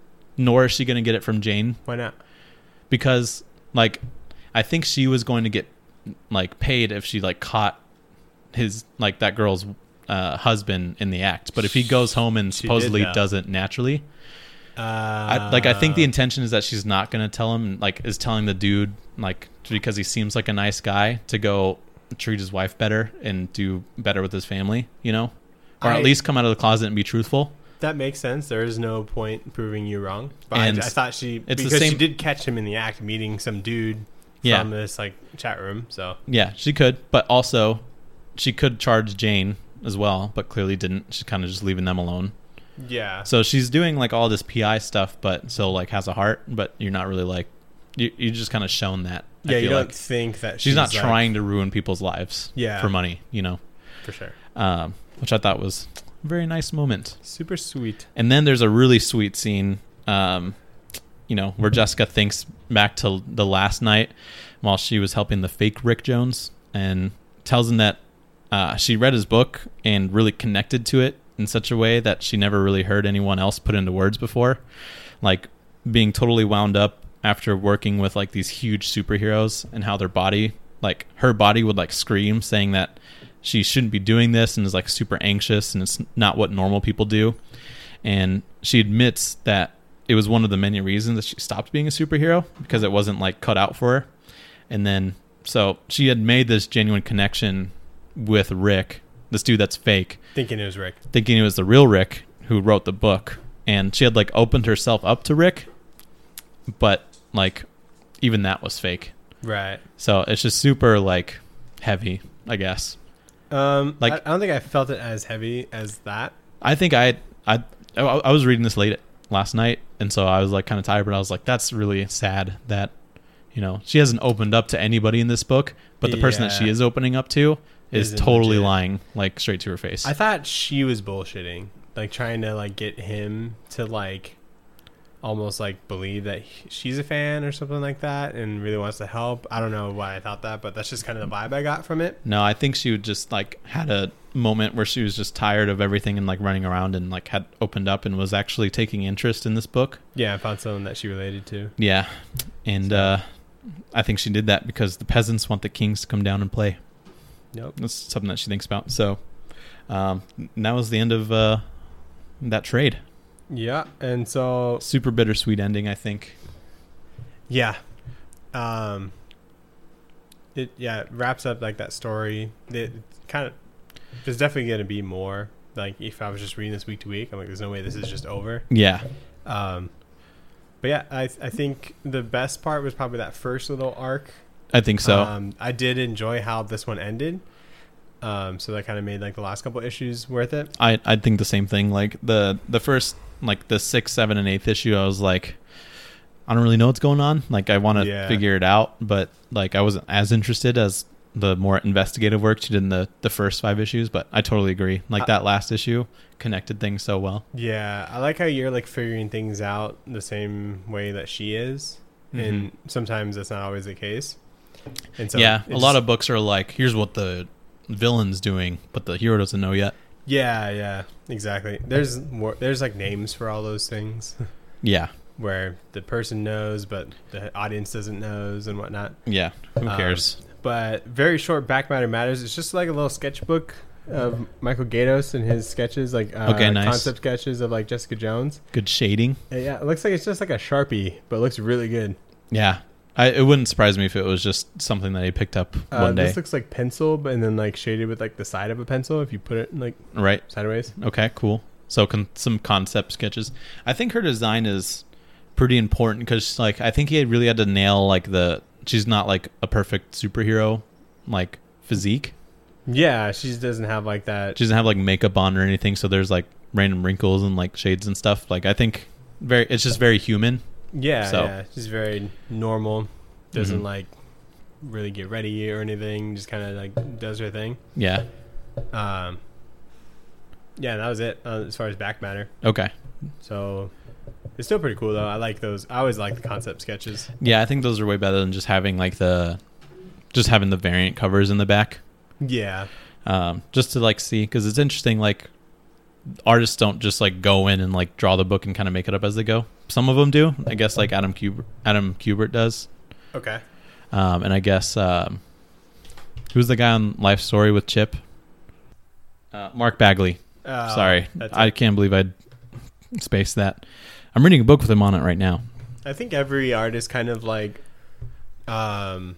Speaker 1: nor is she gonna get it from Jane,
Speaker 2: why not?
Speaker 1: because like I think she was going to get like paid if she like caught his like that girl's uh, husband in the act. But if he goes home and
Speaker 2: She did
Speaker 1: supposedly
Speaker 2: know.
Speaker 1: does it naturally,
Speaker 2: Uh,
Speaker 1: I, like I think the intention is that she's not going to tell him, like is telling the dude like because he seems like a nice guy to go treat his wife better and do better with his family, you know, or
Speaker 2: I-
Speaker 1: at least come out of the closet and be truthful.
Speaker 2: that makes sense. There is no point proving you wrong. But
Speaker 1: And
Speaker 2: I, I thought she
Speaker 1: it's the
Speaker 2: because she
Speaker 1: same-
Speaker 2: did catch him in the act meeting some dude
Speaker 1: Yeah.
Speaker 2: from this like chat room. So
Speaker 1: Yeah, she could, but also she could charge Jane as well, but clearly didn't. She's kind of just leaving them alone.
Speaker 2: yeah,
Speaker 1: So she's doing like all this P I stuff, but still like has a heart. But you're not really like you. You just kind of shown that. I
Speaker 2: yeah. You
Speaker 1: feel
Speaker 2: don't
Speaker 1: like
Speaker 2: think that
Speaker 1: she's not
Speaker 2: like-
Speaker 1: trying to ruin people's lives.
Speaker 2: Yeah.
Speaker 1: For money, you know.
Speaker 2: for sure.
Speaker 1: Um, which I thought was a very nice moment.
Speaker 2: Super sweet.
Speaker 1: And then there's a really sweet scene, um, you know, where Jessica thinks back to the last night while she was helping the fake Rick Jones and tells him that uh, she read his book and really connected to it in such a way that she never really heard anyone else put into words before. Like being totally wound up after working with like these huge superheroes and how their body, like her body would like scream saying that she shouldn't be doing this and is like super anxious and it's not what normal people do. And she admits that it was one of the many reasons that she stopped being a superhero because it wasn't like cut out for her. And then, so she had made this genuine connection with Rick, this dude that's fake,
Speaker 2: Thinking it was Rick.
Speaker 1: thinking it was the real Rick who wrote the book. And she had like opened herself up to Rick, but like even that was fake.
Speaker 2: Right.
Speaker 1: So it's just super like heavy, I guess.
Speaker 2: Um,
Speaker 1: Like-
Speaker 2: like I, I don't think I felt it as heavy as that.
Speaker 1: I think I I I, I was reading this late last night, and so I was like kind of tired, but I was like, that's really sad that, you know, she hasn't opened up to anybody in this book, but the person that she
Speaker 2: Yeah.
Speaker 1: is opening up to is
Speaker 2: Isn't
Speaker 1: totally
Speaker 2: legit.
Speaker 1: lying like straight to her face.
Speaker 2: I thought she was bullshitting, like trying to like get him to like almost like believe that he- she's a fan or something like that and really wants to help. I don't know why I thought that, but that's just kind of the vibe I got from it.
Speaker 1: No, I think she would just like had a moment where she was just tired of everything and like running around and like had opened up and was actually taking interest in this book.
Speaker 2: Yeah, I found someone that she related to.
Speaker 1: Yeah. And
Speaker 2: So-
Speaker 1: uh I think she did that because the peasants want the kings to come down and play.
Speaker 2: Nope.
Speaker 1: That's something that she thinks about. So um and that was the end of uh that trade.
Speaker 2: Yeah, and so
Speaker 1: Super bittersweet ending, I think.
Speaker 2: yeah, um, it yeah it wraps up like that story. It kind of there's definitely gonna be more. Like if I was just reading this week to week, I'm like, there's no way this is just over.
Speaker 1: Yeah.
Speaker 2: Um, but yeah, I I think the best part was probably that first little arc.
Speaker 1: I think so.
Speaker 2: Um, I did enjoy how this one ended. Um, so that kind of made like the last couple issues worth it.
Speaker 1: I I think the same thing. Like the the first like the sixth, seven, and eighth issue, I was like, I don't really know what's going on. Like I want to
Speaker 2: Yeah.
Speaker 1: figure it out, but like I wasn't as interested as the more investigative work she did in the the first five issues. But I totally agree. Like
Speaker 2: Uh,
Speaker 1: that last issue connected things so well.
Speaker 2: Yeah, I like how you're like figuring things out the same way that she is,
Speaker 1: Mhm.
Speaker 2: and sometimes that's not always the case. And so
Speaker 1: yeah,
Speaker 2: it
Speaker 1: a lot
Speaker 2: just-
Speaker 1: of books are like, here's what the villain's doing, but the hero doesn't know yet.
Speaker 2: yeah, yeah, exactly. There's more. There's like names for all those things
Speaker 1: Yeah,
Speaker 2: where the person knows, but the audience doesn't knows and whatnot.
Speaker 1: yeah. Who
Speaker 2: Um,
Speaker 1: cares?
Speaker 2: But very short. Back Matter Matters. It's just like a little sketchbook of Michael Gaydos and his sketches, like uh,
Speaker 1: Okay, nice.
Speaker 2: concept sketches of like Jessica Jones.
Speaker 1: Good shading.
Speaker 2: Uh, Yeah, it looks like it's just like a Sharpie, but it looks really good.
Speaker 1: Yeah, I, it wouldn't surprise me if it was just something that he picked up
Speaker 2: Uh,
Speaker 1: one day.
Speaker 2: This looks like pencil, but and then like shaded with like the side of a pencil if you put it like
Speaker 1: Right.
Speaker 2: sideways.
Speaker 1: Okay, cool. So con- some concept sketches. I think her design is pretty important because, like, I think he had really had to nail like the. She's not like a perfect superhero, like physique.
Speaker 2: Yeah, she just doesn't have like that.
Speaker 1: She doesn't have like makeup on or anything, so there's like random wrinkles and like shades and stuff. Like I think very, it's just very human.
Speaker 2: Yeah,
Speaker 1: so-
Speaker 2: yeah, she's very normal. Doesn't
Speaker 1: Mhm.
Speaker 2: like really get ready or anything. Just kind of like does her thing.
Speaker 1: Yeah.
Speaker 2: Um, yeah, that was it uh, as far as back matter.
Speaker 1: Okay.
Speaker 2: So it's still pretty cool though. I like those. I always like the concept sketches.
Speaker 1: Yeah, I think those are way better than just having like the, just having the variant covers in the back.
Speaker 2: Yeah,
Speaker 1: Um, just to like see, because it's interesting. Like artists don't just like go in and like draw the book and kind of make it up as they go. Some of them do. I guess like Adam Kubert, Adam Kubert does.
Speaker 2: okay.
Speaker 1: Um, and I guess um, who's the guy on Life Story with Chip? Uh, Mark Bagley.
Speaker 2: Uh,
Speaker 1: Sorry,
Speaker 2: that's
Speaker 1: I
Speaker 2: it.
Speaker 1: can't believe I spaced that. I'm reading a book with him on it right now.
Speaker 2: I think every artist kind of like, um,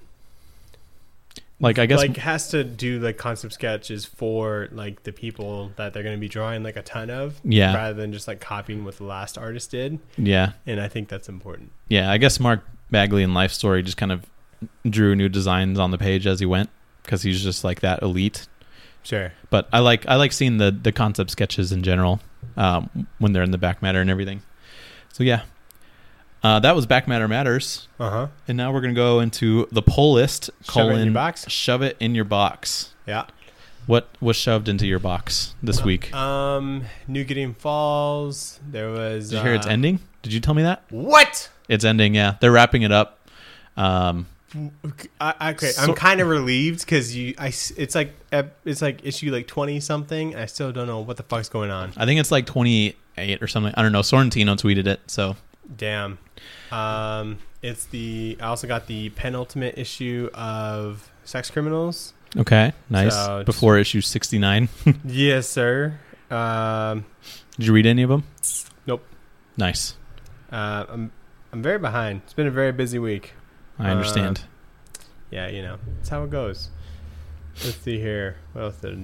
Speaker 1: Like I guess
Speaker 2: like has to do like concept sketches for like the people that they're going to be drawing like a ton of,
Speaker 1: Yeah.
Speaker 2: rather than just like copying what the last artist did.
Speaker 1: yeah,
Speaker 2: And I think that's important.
Speaker 1: yeah. I guess Mark Bagley in Life Story just kind of drew new designs on the page as he went because he's just like that elite.
Speaker 2: Sure.
Speaker 1: But I like I like seeing the the concept sketches in general um, when they're in the back matter and everything. So yeah, uh, that was Back Matter Matters,
Speaker 2: Uh huh.
Speaker 1: and now we're gonna go into the pull list.
Speaker 2: Shove it in your box?
Speaker 1: Shove it in your box.
Speaker 2: Yeah.
Speaker 1: What was shoved into your box this week?
Speaker 2: Um, New Gideon Falls. There was.
Speaker 1: Did you hear it's
Speaker 2: uh,
Speaker 1: ending? Did you tell me that?
Speaker 2: What?
Speaker 1: It's ending. Yeah, they're wrapping it up. Um,
Speaker 2: I, okay,
Speaker 1: So-
Speaker 2: I'm kind of relieved because you. I. s- It's like ep- it's like issue like twenty something. I still don't know what the fuck's going on.
Speaker 1: I think it's like twenty-eight or something. I don't know. Sorrentino tweeted it. So
Speaker 2: Damn. Um, it's the. I also got the penultimate issue of Sex Criminals.
Speaker 1: okay, nice.
Speaker 2: So just-
Speaker 1: Before issue sixty-nine.
Speaker 2: Yes, sir. Um,
Speaker 1: Did you read any of them?
Speaker 2: Nope.
Speaker 1: Nice.
Speaker 2: uh, I'm I'm very behind. It's been a very busy week.
Speaker 1: I understand.
Speaker 2: Yeah, you know, that's how it goes. Let's see here. What else did?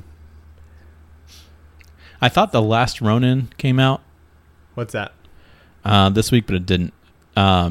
Speaker 1: I thought The Last Ronin came out
Speaker 2: What's that?
Speaker 1: uh, this week, but it didn't. Um,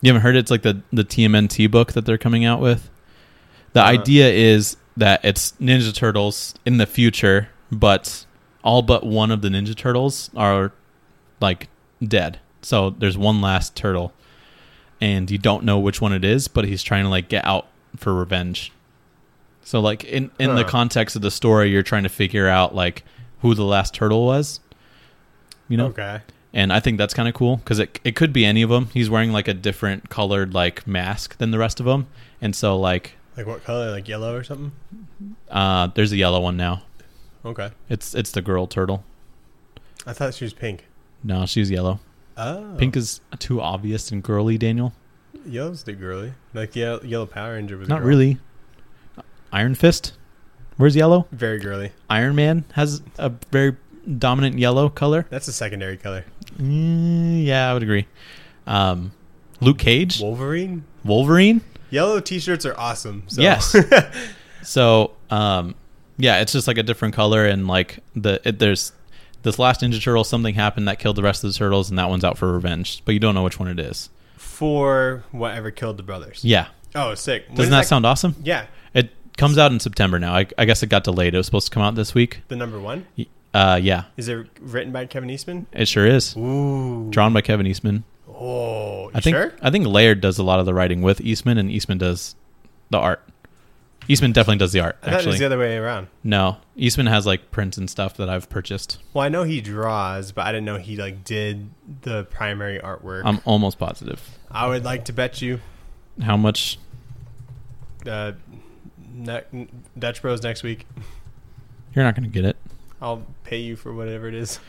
Speaker 1: You haven't heard it? It's like the the T M N T book that they're coming out with. The
Speaker 2: Uh-huh.
Speaker 1: idea is that it's Ninja Turtles in the future, but all but one of the Ninja Turtles are like dead. So there's one last turtle, and you don't know which one it is, but he's trying to like get out for revenge. So like in in
Speaker 2: Huh.
Speaker 1: the context of the story, you're trying to figure out like who the last turtle was. You know?
Speaker 2: Okay.
Speaker 1: And I think that's kind of cool because it it could be any of them. He's wearing like a different colored like mask than the rest of them, and so like
Speaker 2: Like what color? Like yellow or something?
Speaker 1: uh, there's a yellow one now.
Speaker 2: Okay.
Speaker 1: It's it's the girl turtle.
Speaker 2: I thought she was pink.
Speaker 1: No, she's yellow.
Speaker 2: Oh.
Speaker 1: Pink is too obvious and girly, Daniel.
Speaker 2: Yellow's the girly. Like yellow, yellow Power Ranger was a
Speaker 1: Not
Speaker 2: girl.
Speaker 1: really. Iron Fist. Where's yellow?
Speaker 2: Very girly.
Speaker 1: Iron Man has a very dominant yellow color.
Speaker 2: That's a secondary color.
Speaker 1: Mm, yeah, I would agree. Um, Luke Cage,
Speaker 2: Wolverine?
Speaker 1: Wolverine.
Speaker 2: Yellow t-shirts are awesome. So.
Speaker 1: Yes. So, um, yeah, it's just like a different color, and like the it, there's this last Ninja Turtle, something happened that killed the rest of the turtles, and that one's out for revenge, but you don't know which one it is.
Speaker 2: For whatever killed the brothers.
Speaker 1: Yeah.
Speaker 2: Oh, sick. When
Speaker 1: Doesn't
Speaker 2: is
Speaker 1: that sound awesome?
Speaker 2: Yeah.
Speaker 1: It comes out in September now. I, I guess it got delayed. It was supposed to come out this week.
Speaker 2: The number one?
Speaker 1: Uh, yeah,
Speaker 2: Is it written by Kevin Eastman?
Speaker 1: it sure is.
Speaker 2: Ooh.
Speaker 1: Drawn by Kevin Eastman.
Speaker 2: Oh, you
Speaker 1: I think
Speaker 2: sure?
Speaker 1: I think Laird does a lot of the writing with Eastman, and Eastman does the art. Eastman definitely does the art.
Speaker 2: I thought it was
Speaker 1: Actually,
Speaker 2: the other way around.
Speaker 1: no, Eastman has like prints and stuff that I've purchased.
Speaker 2: Well, I know he draws, but I didn't know he like did the primary artwork.
Speaker 1: I'm almost positive.
Speaker 2: I would like to bet you
Speaker 1: How much?
Speaker 2: uh, ne- Dutch Bros next week.
Speaker 1: You're not going to get it.
Speaker 2: I'll pay you for whatever it is.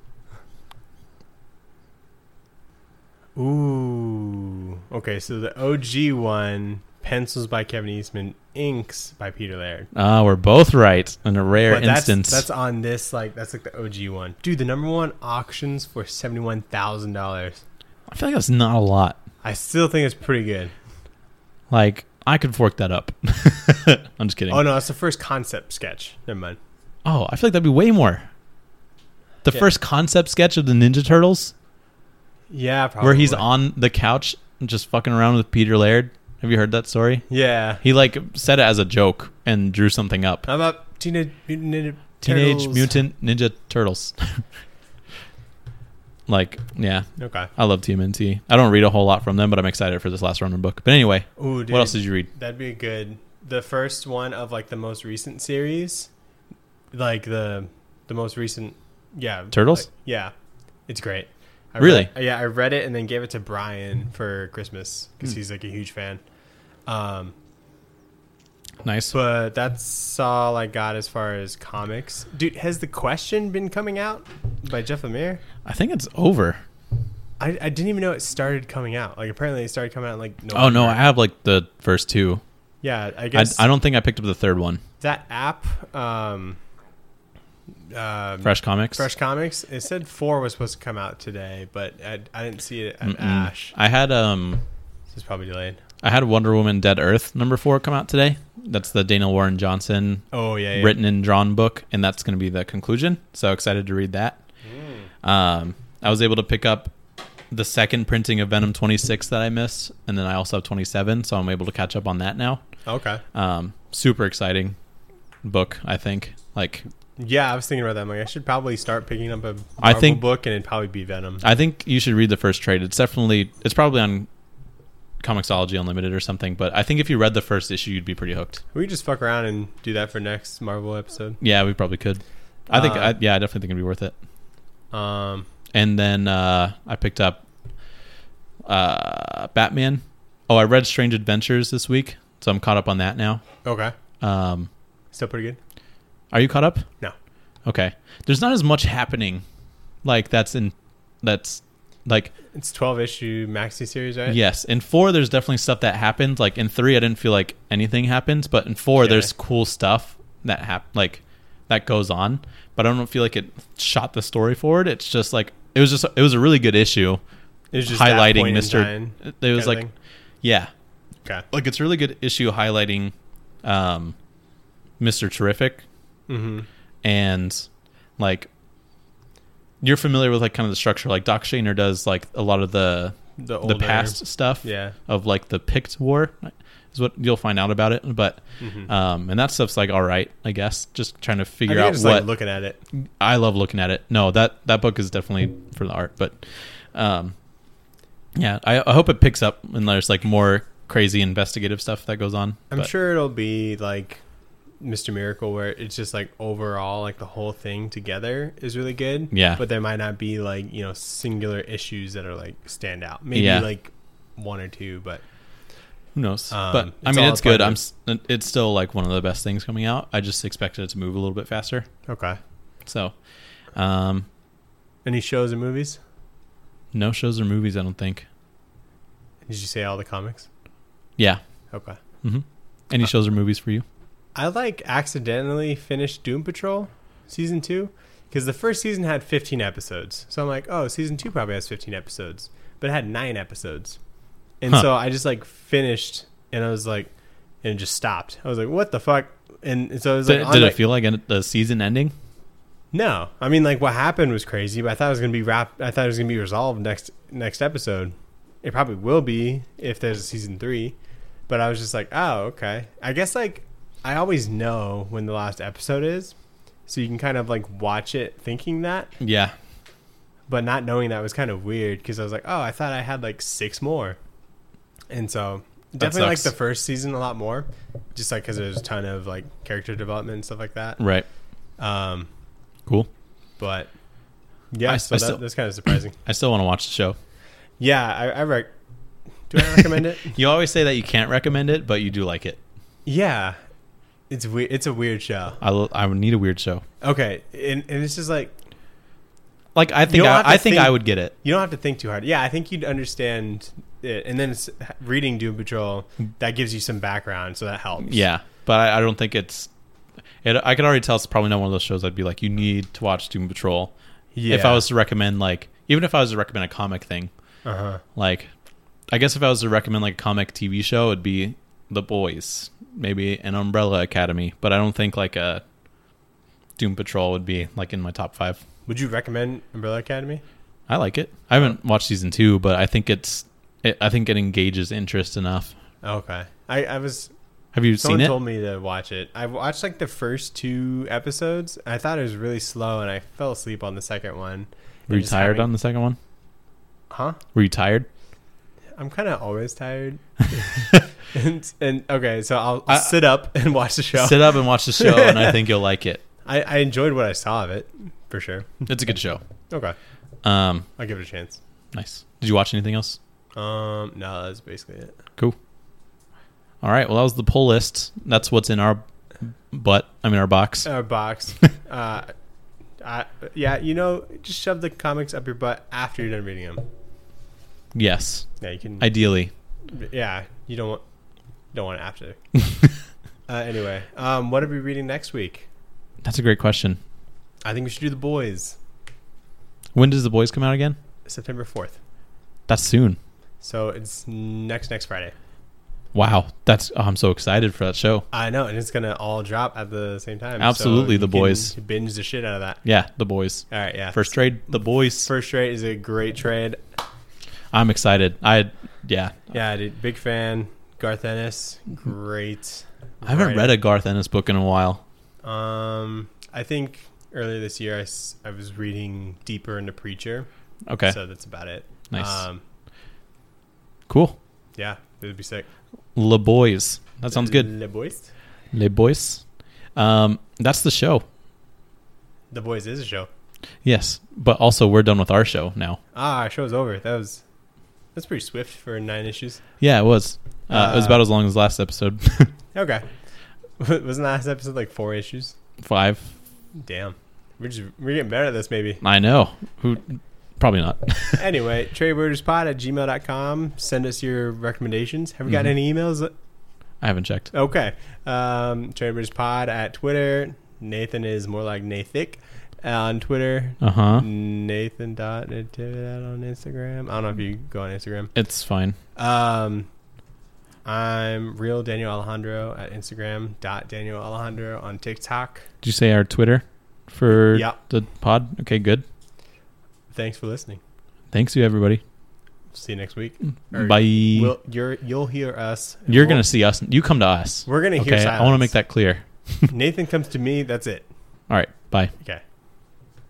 Speaker 2: Ooh. Okay, so the O G one, pencils by Kevin Eastman, inks by Peter Laird.
Speaker 1: Ah, we're both right in a rare
Speaker 2: But that's,
Speaker 1: instance.
Speaker 2: that's on this, like, that's like the O G one. Dude, the number one auctions for seventy-one thousand dollars.
Speaker 1: I feel like that's not a lot.
Speaker 2: I still think it's pretty good.
Speaker 1: Like, I could fork that up. I'm just kidding.
Speaker 2: Oh, no, it's the first concept sketch. Never mind.
Speaker 1: Oh, I feel like that'd be way more. The
Speaker 2: Yeah.
Speaker 1: first concept sketch of the Ninja Turtles,
Speaker 2: Yeah, probably.
Speaker 1: where he's on the couch and just fucking around with Peter Laird. Have you heard that story?
Speaker 2: Yeah.
Speaker 1: He like said it as a joke and drew something up.
Speaker 2: How about Teenage Mutant Ninja
Speaker 1: Teenage
Speaker 2: Turtles?
Speaker 1: Mutant Ninja Turtles. Like, yeah,
Speaker 2: Okay.
Speaker 1: I love T M N T. I don't read a whole lot from them, but I'm excited for this last Ronin book. But anyway,
Speaker 2: Ooh, dude,
Speaker 1: what else did you read?
Speaker 2: That'd be good. The first one of like the most recent series, like the the most recent, yeah,
Speaker 1: Turtles?
Speaker 2: like- yeah, it's great. I
Speaker 1: Really?
Speaker 2: read- yeah, I read it and then gave it to Brian for Christmas because
Speaker 1: Hmm.
Speaker 2: he's like a huge fan. Um,
Speaker 1: Nice.
Speaker 2: but that's all I got as far as comics. Dude, has The Question been coming out by Jeff Lemire?
Speaker 1: I think it's over.
Speaker 2: I, I didn't even know it started coming out. Like apparently it started coming out in, like November.
Speaker 1: Oh no, I have like the first two.
Speaker 2: yeah, I
Speaker 1: I,
Speaker 2: guess
Speaker 1: I don't think I picked up the third one.
Speaker 2: that app. Um, um,
Speaker 1: Fresh Comics.
Speaker 2: Fresh Comics. It said four was supposed to come out today, but I, I didn't see it at
Speaker 1: Mm-mm.
Speaker 2: Ash.
Speaker 1: I had um
Speaker 2: This is probably delayed.
Speaker 1: I had Wonder Woman Dead Earth number four come out today. That's the Daniel Warren Johnson
Speaker 2: Oh yeah, yeah.
Speaker 1: written and drawn book, and that's going to be the conclusion. So excited to read that.
Speaker 2: Mm.
Speaker 1: Um, I was able to pick up the second printing of Venom twenty-six that I missed, and then I also have twenty-seven, so I'm able to catch up on that now.
Speaker 2: Okay.
Speaker 1: Um, super exciting book, I think. Like,
Speaker 2: Yeah, I was thinking about that. I'm like, I should probably start picking up a Marvel
Speaker 1: I think-
Speaker 2: book, and it'd probably be Venom.
Speaker 1: I think you should read the first trade. It's definitely, it's probably on Comixology Unlimited or something, but I think if you read the first issue, you'd be pretty hooked.
Speaker 2: We could just fuck around and do that for next Marvel episode.
Speaker 1: Yeah, we probably could. I think,
Speaker 2: Uh,
Speaker 1: I, yeah, I definitely think it'd be worth it.
Speaker 2: Um,
Speaker 1: And then uh, I picked up uh, Batman. Oh, I read Strange Adventures this week, so I'm caught up on that now.
Speaker 2: okay.
Speaker 1: Um,
Speaker 2: Still pretty good.
Speaker 1: are you caught up?
Speaker 2: No.
Speaker 1: Okay. There's not as much happening. Like that's in that's like
Speaker 2: It's twelve issue maxi series, right?
Speaker 1: yes. In four, there's definitely stuff that happened. Like in three, I didn't feel like anything happened, but in four,
Speaker 2: Okay.
Speaker 1: there's cool stuff that hap- like that goes on. But I don't feel like it shot the story forward. It's just like it was just it was a really good issue.
Speaker 2: It was just that
Speaker 1: highlighting
Speaker 2: point in
Speaker 1: Mister
Speaker 2: time
Speaker 1: It was
Speaker 2: kinda
Speaker 1: like
Speaker 2: thing?
Speaker 1: yeah,
Speaker 2: Okay.
Speaker 1: like it's a really good issue highlighting um, Mister Terrific.
Speaker 2: Mm-hmm.
Speaker 1: And like you're familiar with like kind of the structure, like Doc Shaner does like a lot of the
Speaker 2: the,
Speaker 1: the
Speaker 2: older,
Speaker 1: past stuff
Speaker 2: Yeah.
Speaker 1: of like the Pict War is what you'll find out about it. But
Speaker 2: Mm-hmm.
Speaker 1: um, and that stuff's like all right, I guess. Just trying to
Speaker 2: I
Speaker 1: figure
Speaker 2: think I
Speaker 1: out
Speaker 2: just
Speaker 1: what
Speaker 2: like looking at it.
Speaker 1: I love looking at it. No, that that book is definitely for the art, but um, yeah, I, I hope it picks up and there's like more crazy investigative stuff that goes on.
Speaker 2: I'm
Speaker 1: but,
Speaker 2: sure it'll be like Mister Miracle, where it's just like overall, like the whole thing together is really good.
Speaker 1: Yeah.
Speaker 2: But there might not be like, you know, singular issues that are like stand out. Maybe
Speaker 1: Yeah.
Speaker 2: like one or two, but
Speaker 1: who knows?
Speaker 2: Um,
Speaker 1: but I
Speaker 2: it's
Speaker 1: mean,
Speaker 2: all
Speaker 1: it's
Speaker 2: a part
Speaker 1: good.
Speaker 2: of
Speaker 1: I'm.
Speaker 2: it.
Speaker 1: s- It's still like one of the best things coming out. I just expected it to move a little bit faster.
Speaker 2: okay.
Speaker 1: So, um,
Speaker 2: Any shows or movies?
Speaker 1: no shows or movies. I don't think.
Speaker 2: Did you say all the comics?
Speaker 1: Yeah.
Speaker 2: Okay.
Speaker 1: hmm Any
Speaker 2: Uh,
Speaker 1: shows or movies for you?
Speaker 2: I like accidentally finished Doom Patrol season two because the first season had fifteen episodes. So I'm like, oh, season two probably has fifteen episodes, but it had nine episodes. And
Speaker 1: Huh.
Speaker 2: so I just like finished and I was like, and it just stopped. I was like, what the fuck? And, and so I was like,
Speaker 1: Did,
Speaker 2: on
Speaker 1: did
Speaker 2: my-
Speaker 1: it feel like an- the season ending?
Speaker 2: no, I mean, like what happened was crazy, but I thought it was going to be wrapped. I thought it was going to be resolved next, next episode. It probably will be if there's a season three, but I was just like, oh, okay. I guess like I always know when the last episode is, so you can kind of like watch it thinking that,
Speaker 1: Yeah.
Speaker 2: but not knowing that was kind of weird because I was like, oh, I thought I had like six more, and so definitely like
Speaker 1: sucks.
Speaker 2: the first season a lot more, just like because there's a ton of like character development and stuff like that.
Speaker 1: Right.
Speaker 2: Um,
Speaker 1: Cool.
Speaker 2: but yeah,
Speaker 1: I-
Speaker 2: so
Speaker 1: I
Speaker 2: that,
Speaker 1: still-
Speaker 2: that's kind of surprising.
Speaker 1: I still want to watch the show.
Speaker 2: Yeah, I, I rec- do I recommend it?
Speaker 1: You always say that you can't recommend it, but you do like it.
Speaker 2: Yeah, it's weird. It's a weird show.
Speaker 1: I l- I would need a weird show.
Speaker 2: Okay, and, and it's just like
Speaker 1: Like I think
Speaker 2: don't
Speaker 1: I,
Speaker 2: have to
Speaker 1: I think
Speaker 2: think-
Speaker 1: I would get it.
Speaker 2: you don't have to think too hard. Yeah, I think you'd understand it, and then it's reading Doom Patrol that gives you some background, so that helps.
Speaker 1: Yeah, but I, I don't think it's. It, I can already tell it's probably not one of those shows I'd be like, you need to watch Doom Patrol.
Speaker 2: yeah.
Speaker 1: If I was to recommend, like, even if I was to recommend a comic thing,
Speaker 2: uh huh.
Speaker 1: like, I guess if I was to recommend like a comic T V show, it'd be The Boys, maybe an Umbrella Academy. But I don't think like a Doom Patrol would be like in my top five.
Speaker 2: Would you recommend Umbrella Academy?
Speaker 1: I like it. I haven't watched season two, but I think it's. It, I think it engages interest enough.
Speaker 2: Okay, I, I was.
Speaker 1: Have you
Speaker 2: Someone
Speaker 1: seen it?
Speaker 2: told me to watch it. I watched like the first two episodes. I thought it was really slow, and I fell asleep on the second one.
Speaker 1: Were you
Speaker 2: And just
Speaker 1: tired
Speaker 2: having-
Speaker 1: on the second one?
Speaker 2: Huh?
Speaker 1: Were you tired?
Speaker 2: I'm kind of always tired. and, and okay, so I'll
Speaker 1: I-
Speaker 2: sit up and watch the show.
Speaker 1: Sit up and watch the show, and I think you'll like it.
Speaker 2: I, I enjoyed what I saw of it, for sure.
Speaker 1: It's a good show.
Speaker 2: Okay,
Speaker 1: Um,
Speaker 2: I'll give it a chance.
Speaker 1: nice. Did you watch anything else?
Speaker 2: Um, no, that's basically it.
Speaker 1: Cool. All right. Well, that was the pull list. That's what's in our butt. I mean, our box.
Speaker 2: Our box. uh, I, yeah, you know, just shove the comics up your butt after you're done reading them.
Speaker 1: Yes.
Speaker 2: Yeah, you can.
Speaker 1: Ideally.
Speaker 2: yeah, you don't want don't want it after. uh, anyway, um, what are we reading next week?
Speaker 1: That's a great question.
Speaker 2: I think we should do The Boys,
Speaker 1: When does The Boys come out again?
Speaker 2: September fourth.
Speaker 1: That's soon.
Speaker 2: So it's next next Friday.
Speaker 1: Wow. That's. Oh, I'm so excited for that show.
Speaker 2: I know, and it's gonna all drop at the same time.
Speaker 1: Absolutely,
Speaker 2: so
Speaker 1: The
Speaker 2: you can
Speaker 1: Boys.
Speaker 2: binge the shit out of that.
Speaker 1: Yeah, The Boys.
Speaker 2: All right, yeah.
Speaker 1: First trade, The Boys.
Speaker 2: First trade is a great trade.
Speaker 1: I'm excited. I. Yeah.
Speaker 2: Yeah, dude, big fan. Garth Ennis, great.
Speaker 1: I haven't
Speaker 2: writer.
Speaker 1: read a Garth Ennis book in a while.
Speaker 2: Um, I think earlier this year I, s- I was reading deeper into Preacher.
Speaker 1: Okay.
Speaker 2: So that's about it.
Speaker 1: Nice.
Speaker 2: Um,
Speaker 1: Cool.
Speaker 2: yeah, it would be sick.
Speaker 1: Le Boys. That sounds good.
Speaker 2: Le Boys.
Speaker 1: Le Boys. Um, that's the show.
Speaker 2: The Boys is a show.
Speaker 1: Yes, but also we're done with our show now.
Speaker 2: Ah, our show's over. That was that's pretty swift for nine issues.
Speaker 1: Yeah, it was. Uh, it was
Speaker 2: Uh,
Speaker 1: about as long as last episode.
Speaker 2: Okay. Wasn't last episode like four issues?
Speaker 1: Five.
Speaker 2: Damn. We're just we're getting better at this, maybe.
Speaker 1: I know. Who? Probably not.
Speaker 2: Anyway, tradeworderspod at gmail dot com. Send us your recommendations. Have we got
Speaker 1: Mhm.
Speaker 2: any emails?
Speaker 1: I haven't checked.
Speaker 2: Okay. Um, tradeworderspod at Twitter. Nathan is more like Nathic on Twitter.
Speaker 1: Uh huh.
Speaker 2: Nathan dot Natividad on Instagram. I don't know if you go on Instagram.
Speaker 1: It's fine.
Speaker 2: Um, I'm real Daniel Alejandro at Instagram. Dot Daniel Alejandro on TikTok.
Speaker 1: Did you say our Twitter for
Speaker 2: Yeah.
Speaker 1: the pod? Okay, good.
Speaker 2: Thanks for listening.
Speaker 1: Thanks you everybody.
Speaker 2: see you next week. Or
Speaker 1: Bye.
Speaker 2: We'll, you're, you'll hear us.
Speaker 1: You're
Speaker 2: We'll-
Speaker 1: going to see us. You come to us.
Speaker 2: We're going to
Speaker 1: Okay.
Speaker 2: hear silence.
Speaker 1: I want to make that clear.
Speaker 2: Nathan comes to me. That's it.
Speaker 1: All right. Bye.
Speaker 2: Okay.